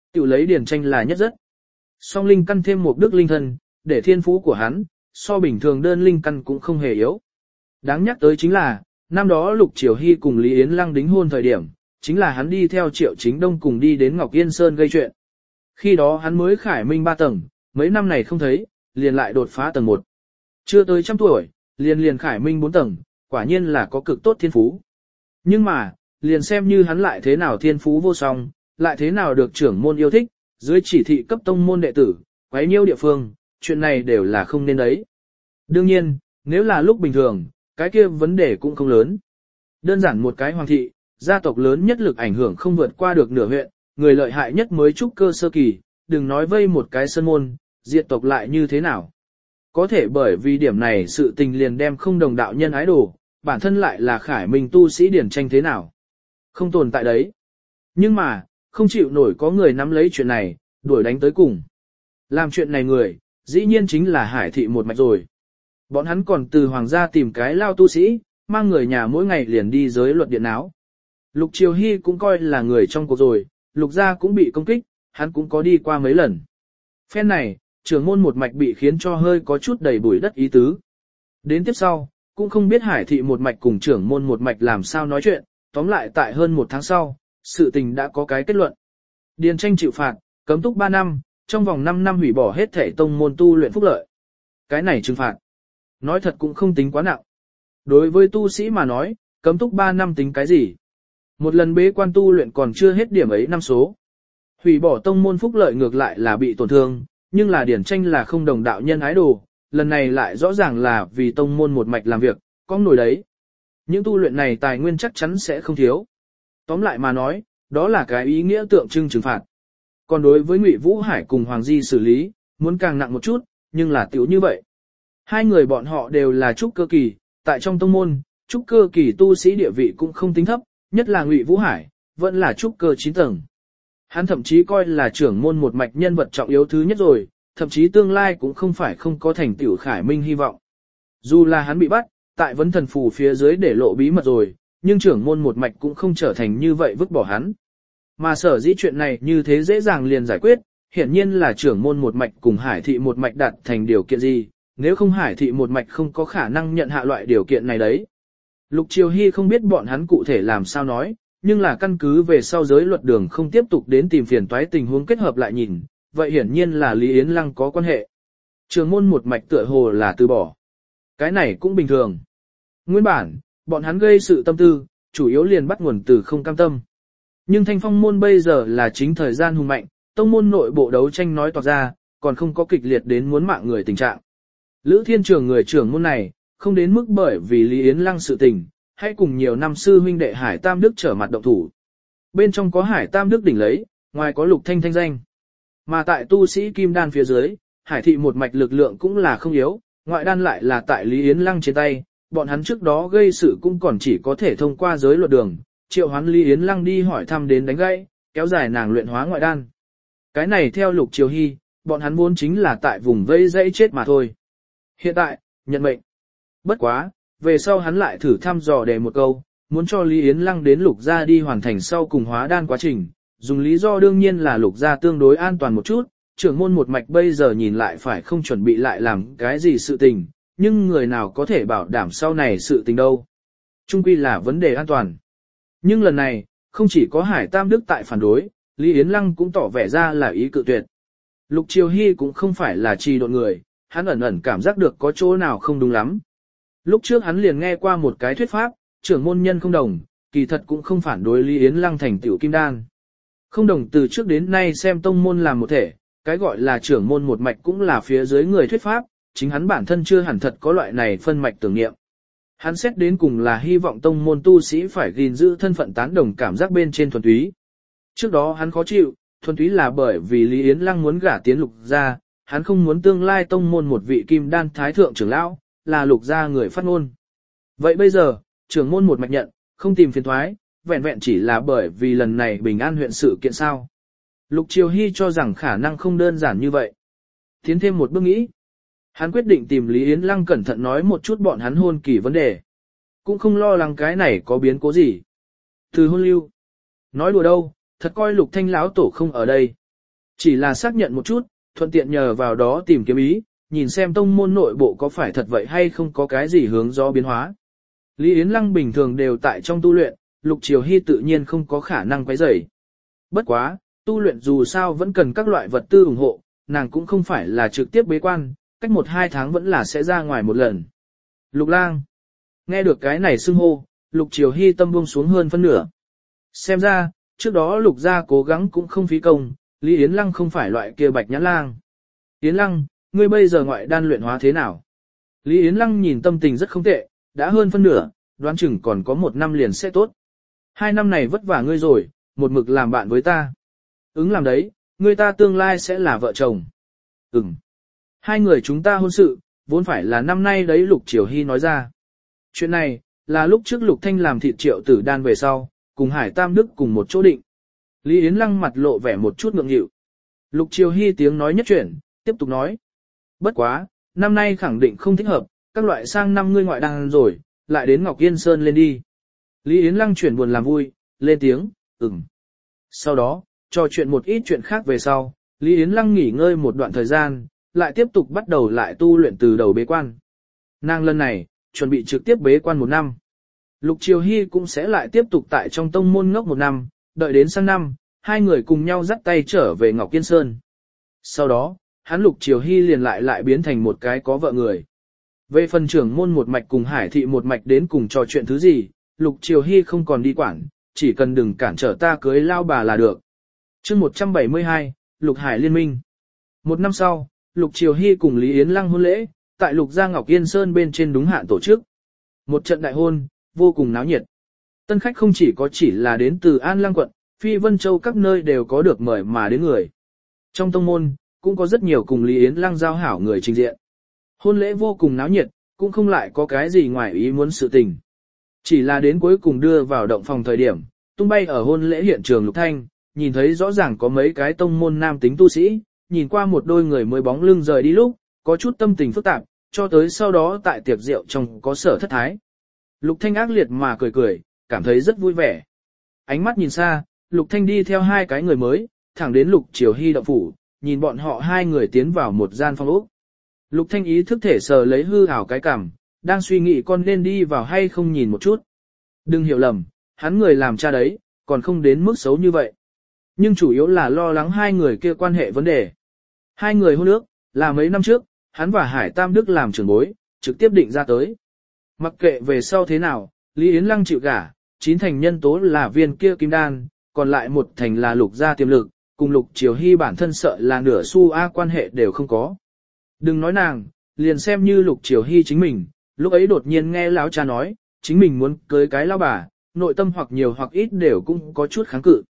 Tiểu lấy Điền Tranh là nhất rất. Song linh căn thêm một đức linh thân, để thiên phú của hắn, so bình thường đơn linh căn cũng không hề yếu. Đáng nhắc tới chính là, năm đó Lục Triều Hy cùng Lý Yến Lăng đính hôn thời điểm, chính là hắn đi theo Triệu Chính Đông cùng đi đến Ngọc Yên Sơn gây chuyện. Khi đó hắn mới khải minh ba tầng, mấy năm này không thấy, liền lại đột phá tầng một. Chưa tới trăm tuổi, liền liền khải minh bốn tầng, quả nhiên là có cực tốt thiên phú. Nhưng mà, liền xem như hắn lại thế nào thiên phú vô song, lại thế nào được trưởng môn yêu thích, dưới chỉ thị cấp tông môn đệ tử, quấy nhiêu địa phương, chuyện này đều là không nên đấy. Đương nhiên, nếu là lúc bình thường, cái kia vấn đề cũng không lớn. Đơn giản một cái hoàng thị, gia tộc lớn nhất lực ảnh hưởng không vượt qua được nửa huyện, người lợi hại nhất mới trúc cơ sơ kỳ, đừng nói vây một cái sân môn, diệt tộc lại như thế nào. Có thể bởi vì điểm này sự tình liền đem không đồng đạo nhân ái đồ, bản thân lại là khải minh tu sĩ Điển Tranh thế nào. Không tồn tại đấy. Nhưng mà, không chịu nổi có người nắm lấy chuyện này, đuổi đánh tới cùng. Làm chuyện này người, dĩ nhiên chính là Hải thị một mạch rồi. Bọn hắn còn từ hoàng gia tìm cái lao tu sĩ, mang người nhà mỗi ngày liền đi giới luật điện áo. Lục Triều Hy cũng coi là người trong cuộc rồi, lục gia cũng bị công kích, hắn cũng có đi qua mấy lần. Phen này, trưởng môn một mạch bị khiến cho hơi có chút đầy bụi đất ý tứ. Đến tiếp sau, cũng không biết Hải thị một mạch cùng trưởng môn một mạch làm sao nói chuyện, tóm lại tại hơn một tháng sau, sự tình đã có cái kết luận. Điền Tranh chịu phạt, cấm túc ba năm, trong vòng năm năm hủy bỏ hết thể tông môn tu luyện phúc lợi. Cái này trừng phạt, nói thật cũng không tính quá nặng. Đối với tu sĩ mà nói, cấm túc ba năm tính cái gì? Một lần bế quan tu luyện còn chưa hết điểm ấy năm số. Hủy bỏ tông môn phúc lợi ngược lại là bị tổn thương, nhưng là Điển Tranh là không đồng đạo nhân ái đồ, lần này lại rõ ràng là vì tông môn một mạch làm việc, có nổi đấy. Những tu luyện này tài nguyên chắc chắn sẽ không thiếu. Tóm lại mà nói, đó là cái ý nghĩa tượng trưng trừng phạt. Còn đối với Ngụy Vũ Hải cùng Hoàng Di xử lý, muốn càng nặng một chút, nhưng là tiểu như vậy. Hai người bọn họ đều là trúc cơ kỳ, tại trong tông môn, trúc cơ kỳ tu sĩ địa vị cũng không tính thấp, nhất là Ngụy Vũ Hải, vẫn là trúc cơ chín tầng. Hắn thậm chí coi là trưởng môn một mạch nhân vật trọng yếu thứ nhất rồi, thậm chí tương lai cũng không phải không có thành tựu khải minh hy vọng. Dù là hắn bị bắt, tại vấn thần phù phía dưới để lộ bí mật rồi, nhưng trưởng môn một mạch cũng không trở thành như vậy vứt bỏ hắn. Mà sở dĩ chuyện này như thế dễ dàng liền giải quyết, hiển nhiên là trưởng môn một mạch cùng Hải thị một mạch đạt thành điều kiện gì, nếu không Hải thị một mạch không có khả năng nhận hạ loại điều kiện này đấy. Lục Triều Hy không biết bọn hắn cụ thể làm sao nói, nhưng là căn cứ về sau giới luật đường không tiếp tục đến tìm phiền toái tình huống kết hợp lại nhìn, vậy hiển nhiên là Lý Yến Lăng có quan hệ. Trưởng môn một mạch tựa hồ là từ bỏ. Cái này cũng bình thường. Nguyên bản, bọn hắn gây sự tâm tư, chủ yếu liền bắt nguồn từ không cam tâm. Nhưng Thanh Phong môn bây giờ là chính thời gian hùng mạnh, tông môn nội bộ đấu tranh nói toạc ra, còn không có kịch liệt đến muốn mạng người tình trạng. Lữ Thiên Trường người trưởng môn này, không đến mức bởi vì Lý Yến Lăng sự tình, hãy cùng nhiều năm sư huynh đệ Hải Tam Đức trở mặt động thủ. Bên trong có Hải Tam Đức đỉnh lấy, ngoài có Lục Thanh thanh danh. Mà tại tu sĩ Kim Đan phía dưới, Hải thị một mạch lực lượng cũng là không yếu, ngoại đan lại là tại Lý Yến Lăng trên tay, bọn hắn trước đó gây sự cũng còn chỉ có thể thông qua giới luật đường, triệu hoán Lý Yến Lăng đi hỏi thăm đến đánh gãy, kéo dài nàng luyện hóa ngoại đan. Cái này theo Lục Triều Hy, bọn hắn vốn chính là tại vùng vây dãy chết mà thôi. Hiện tại, nhận mệnh. Bất quá, về sau hắn lại thử thăm dò đề một câu, muốn cho Lý Yến Lăng đến Lục gia đi hoàn thành sau cùng hóa đan quá trình, dùng lý do đương nhiên là Lục gia tương đối an toàn một chút, trưởng môn một mạch bây giờ nhìn lại phải không chuẩn bị lại làm cái gì sự tình, nhưng người nào có thể bảo đảm sau này sự tình đâu. Trung quy là vấn đề an toàn. Nhưng lần này, không chỉ có Hải Tam Đức tại phản đối, Lý Yến Lăng cũng tỏ vẻ ra là ý cự tuyệt. Lục Triều Hy cũng không phải là trì độn người, hắn ẩn ẩn cảm giác được có chỗ nào không đúng lắm. Lúc trước hắn liền nghe qua một cái thuyết pháp, trưởng môn nhân không đồng, kỳ thật cũng không phản đối Lý Yến Lăng thành tiểu kim đan. Không đồng từ trước đến nay xem tông môn làm một thể, cái gọi là trưởng môn một mạch cũng là phía dưới người thuyết pháp, chính hắn bản thân chưa hẳn thật có loại này phân mạch tưởng niệm. Hắn xét đến cùng là hy vọng tông môn tu sĩ phải gìn giữ thân phận tán đồng cảm giác bên trên thuần túy. Trước đó hắn khó chịu, thuần túy là bởi vì Lý Yến Lăng muốn gả tiến Lục gia, hắn không muốn tương lai tông môn một vị kim đan thái thượng trưởng lão, là Lục gia người phát ngôn. Vậy bây giờ, trưởng môn một mạch nhận, không tìm phiền thoái, vẹn vẹn chỉ là bởi vì lần này Bình An huyện sự kiện sao. Lục Triều Hy cho rằng khả năng không đơn giản như vậy. Tiến thêm một bước nghĩ. Hắn quyết định tìm Lý Yến Lăng cẩn thận nói một chút bọn hắn hôn kỳ vấn đề. Cũng không lo lắng cái này có biến cố gì. Từ hôn lưu. Nói đùa đâu, thật coi Lục Thanh lão tổ không ở đây. Chỉ là xác nhận một chút, thuận tiện nhờ vào đó tìm kiếm ý, nhìn xem tông môn nội bộ có phải thật vậy hay không có cái gì hướng do biến hóa. Lý Yến Lăng bình thường đều tại trong tu luyện, Lục Triều Hy tự nhiên không có khả năng quấy rầy. Bất quá, tu luyện dù sao vẫn cần các loại vật tư ủng hộ, nàng cũng không phải là trực tiếp bế quan, cách một hai tháng vẫn là sẽ ra ngoài một lần. Lục Lang. Nghe được cái này xưng hô, Lục Triều Hy tâm buông xuống hơn phân nửa. Xem ra, trước đó Lục gia cố gắng cũng không phí công, Lý Yến Lăng không phải loại kia bạch nhãn lang. Yến Lăng, ngươi bây giờ ngoại đan luyện hóa thế nào? Lý Yến Lăng nhìn tâm tình rất không tệ, đã hơn phân nửa, đoán chừng còn có một năm liền sẽ tốt. Hai năm này vất vả ngươi rồi, một mực làm bạn với ta. Ứng làm đấy, ngươi ta tương lai sẽ là vợ chồng. Ừm. Hai người chúng ta hôn sự, vốn phải là năm nay đấy Lục Triều Hy nói ra. Chuyện này, là lúc trước Lục Thanh làm thịt Triệu Tử Đan về sau, cùng Hải Tam Đức cùng một chỗ định. Lý Yến Lăng mặt lộ vẻ một chút ngượng nghịu. Lục Triều Hy tiếng nói nhất chuyển, tiếp tục nói. Bất quá, năm nay khẳng định không thích hợp, các loại sang năm ngươi ngoại đan rồi, lại đến Ngọc Yên Sơn lên đi. Lý Yến Lăng chuyển buồn làm vui, lên tiếng, ừm. Sau đó, trò chuyện một ít chuyện khác về sau, Lý Yến Lăng nghỉ ngơi một đoạn thời gian, lại tiếp tục bắt đầu lại tu luyện từ đầu bế quan. Nàng lần này, chuẩn bị trực tiếp bế quan một năm. Lục Triều Hy cũng sẽ lại tiếp tục tại trong tông môn ngốc một năm, đợi đến sang năm, hai người cùng nhau dắt tay trở về Ngọc Yên Sơn. Sau đó, hắn Lục Triều Hy liền lại lại biến thành một cái có vợ người. Về phần trưởng môn một mạch cùng Hải thị một mạch đến cùng trò chuyện thứ gì, Lục Triều Hy không còn đi quản, chỉ cần đừng cản trở ta cưới lao bà là được. Chương một trăm bảy mươi hai, Lục Hải Liên minh. Một năm sau, Lục Triều Hy cùng Lý Yến Lăng hôn lễ, tại Lục gia Ngọc Yên Sơn bên trên đúng hạn tổ chức. Một trận đại hôn, vô cùng náo nhiệt. Tân khách không chỉ có chỉ là đến từ An Lăng quận, Phi Vân Châu các nơi đều có được mời mà đến người. Trong tông môn, cũng có rất nhiều cùng Lý Yến Lăng giao hảo người trình diện. Hôn lễ vô cùng náo nhiệt, cũng không lại có cái gì ngoài ý muốn sự tình. Chỉ là đến cuối cùng đưa vào động phòng thời điểm, tung bay ở hôn lễ hiện trường Lục Thanh, nhìn thấy rõ ràng có mấy cái tông môn nam tính tu sĩ, nhìn qua một đôi người mới bóng lưng rời đi lúc, có chút tâm tình phức tạp, cho tới sau đó tại tiệc rượu trong có sở thất thái. Lục Thanh ác liệt mà cười cười, cảm thấy rất vui vẻ. Ánh mắt nhìn xa, Lục Thanh đi theo hai cái người mới, thẳng đến Lục Triều Hy động phủ, nhìn bọn họ hai người tiến vào một gian phòng ốc. Lục Thanh ý thức thể sờ lấy hư ảo cái cằm, đang suy nghĩ con nên đi vào hay không nhìn một chút. Đừng hiểu lầm, hắn người làm cha đấy, còn không đến mức xấu như vậy. Nhưng chủ yếu là lo lắng hai người kia quan hệ vấn đề. Hai người hôn ước, là mấy năm trước, hắn và Hải Tam Đức làm trưởng bối, trực tiếp định ra tới. Mặc kệ về sau thế nào, Lý Yến Lăng chịu gả, chín thành nhân tố là viên kia kim đan, còn lại một thành là Lục gia tiềm lực, cùng Lục Triều Hy bản thân sợ là nửa xu a quan hệ đều không có. Đừng nói nàng, liền xem như Lục Triều Hy chính mình, lúc ấy đột nhiên nghe lão cha nói, chính mình muốn cưới cái lão bà, nội tâm hoặc nhiều hoặc ít đều cũng có chút kháng cự.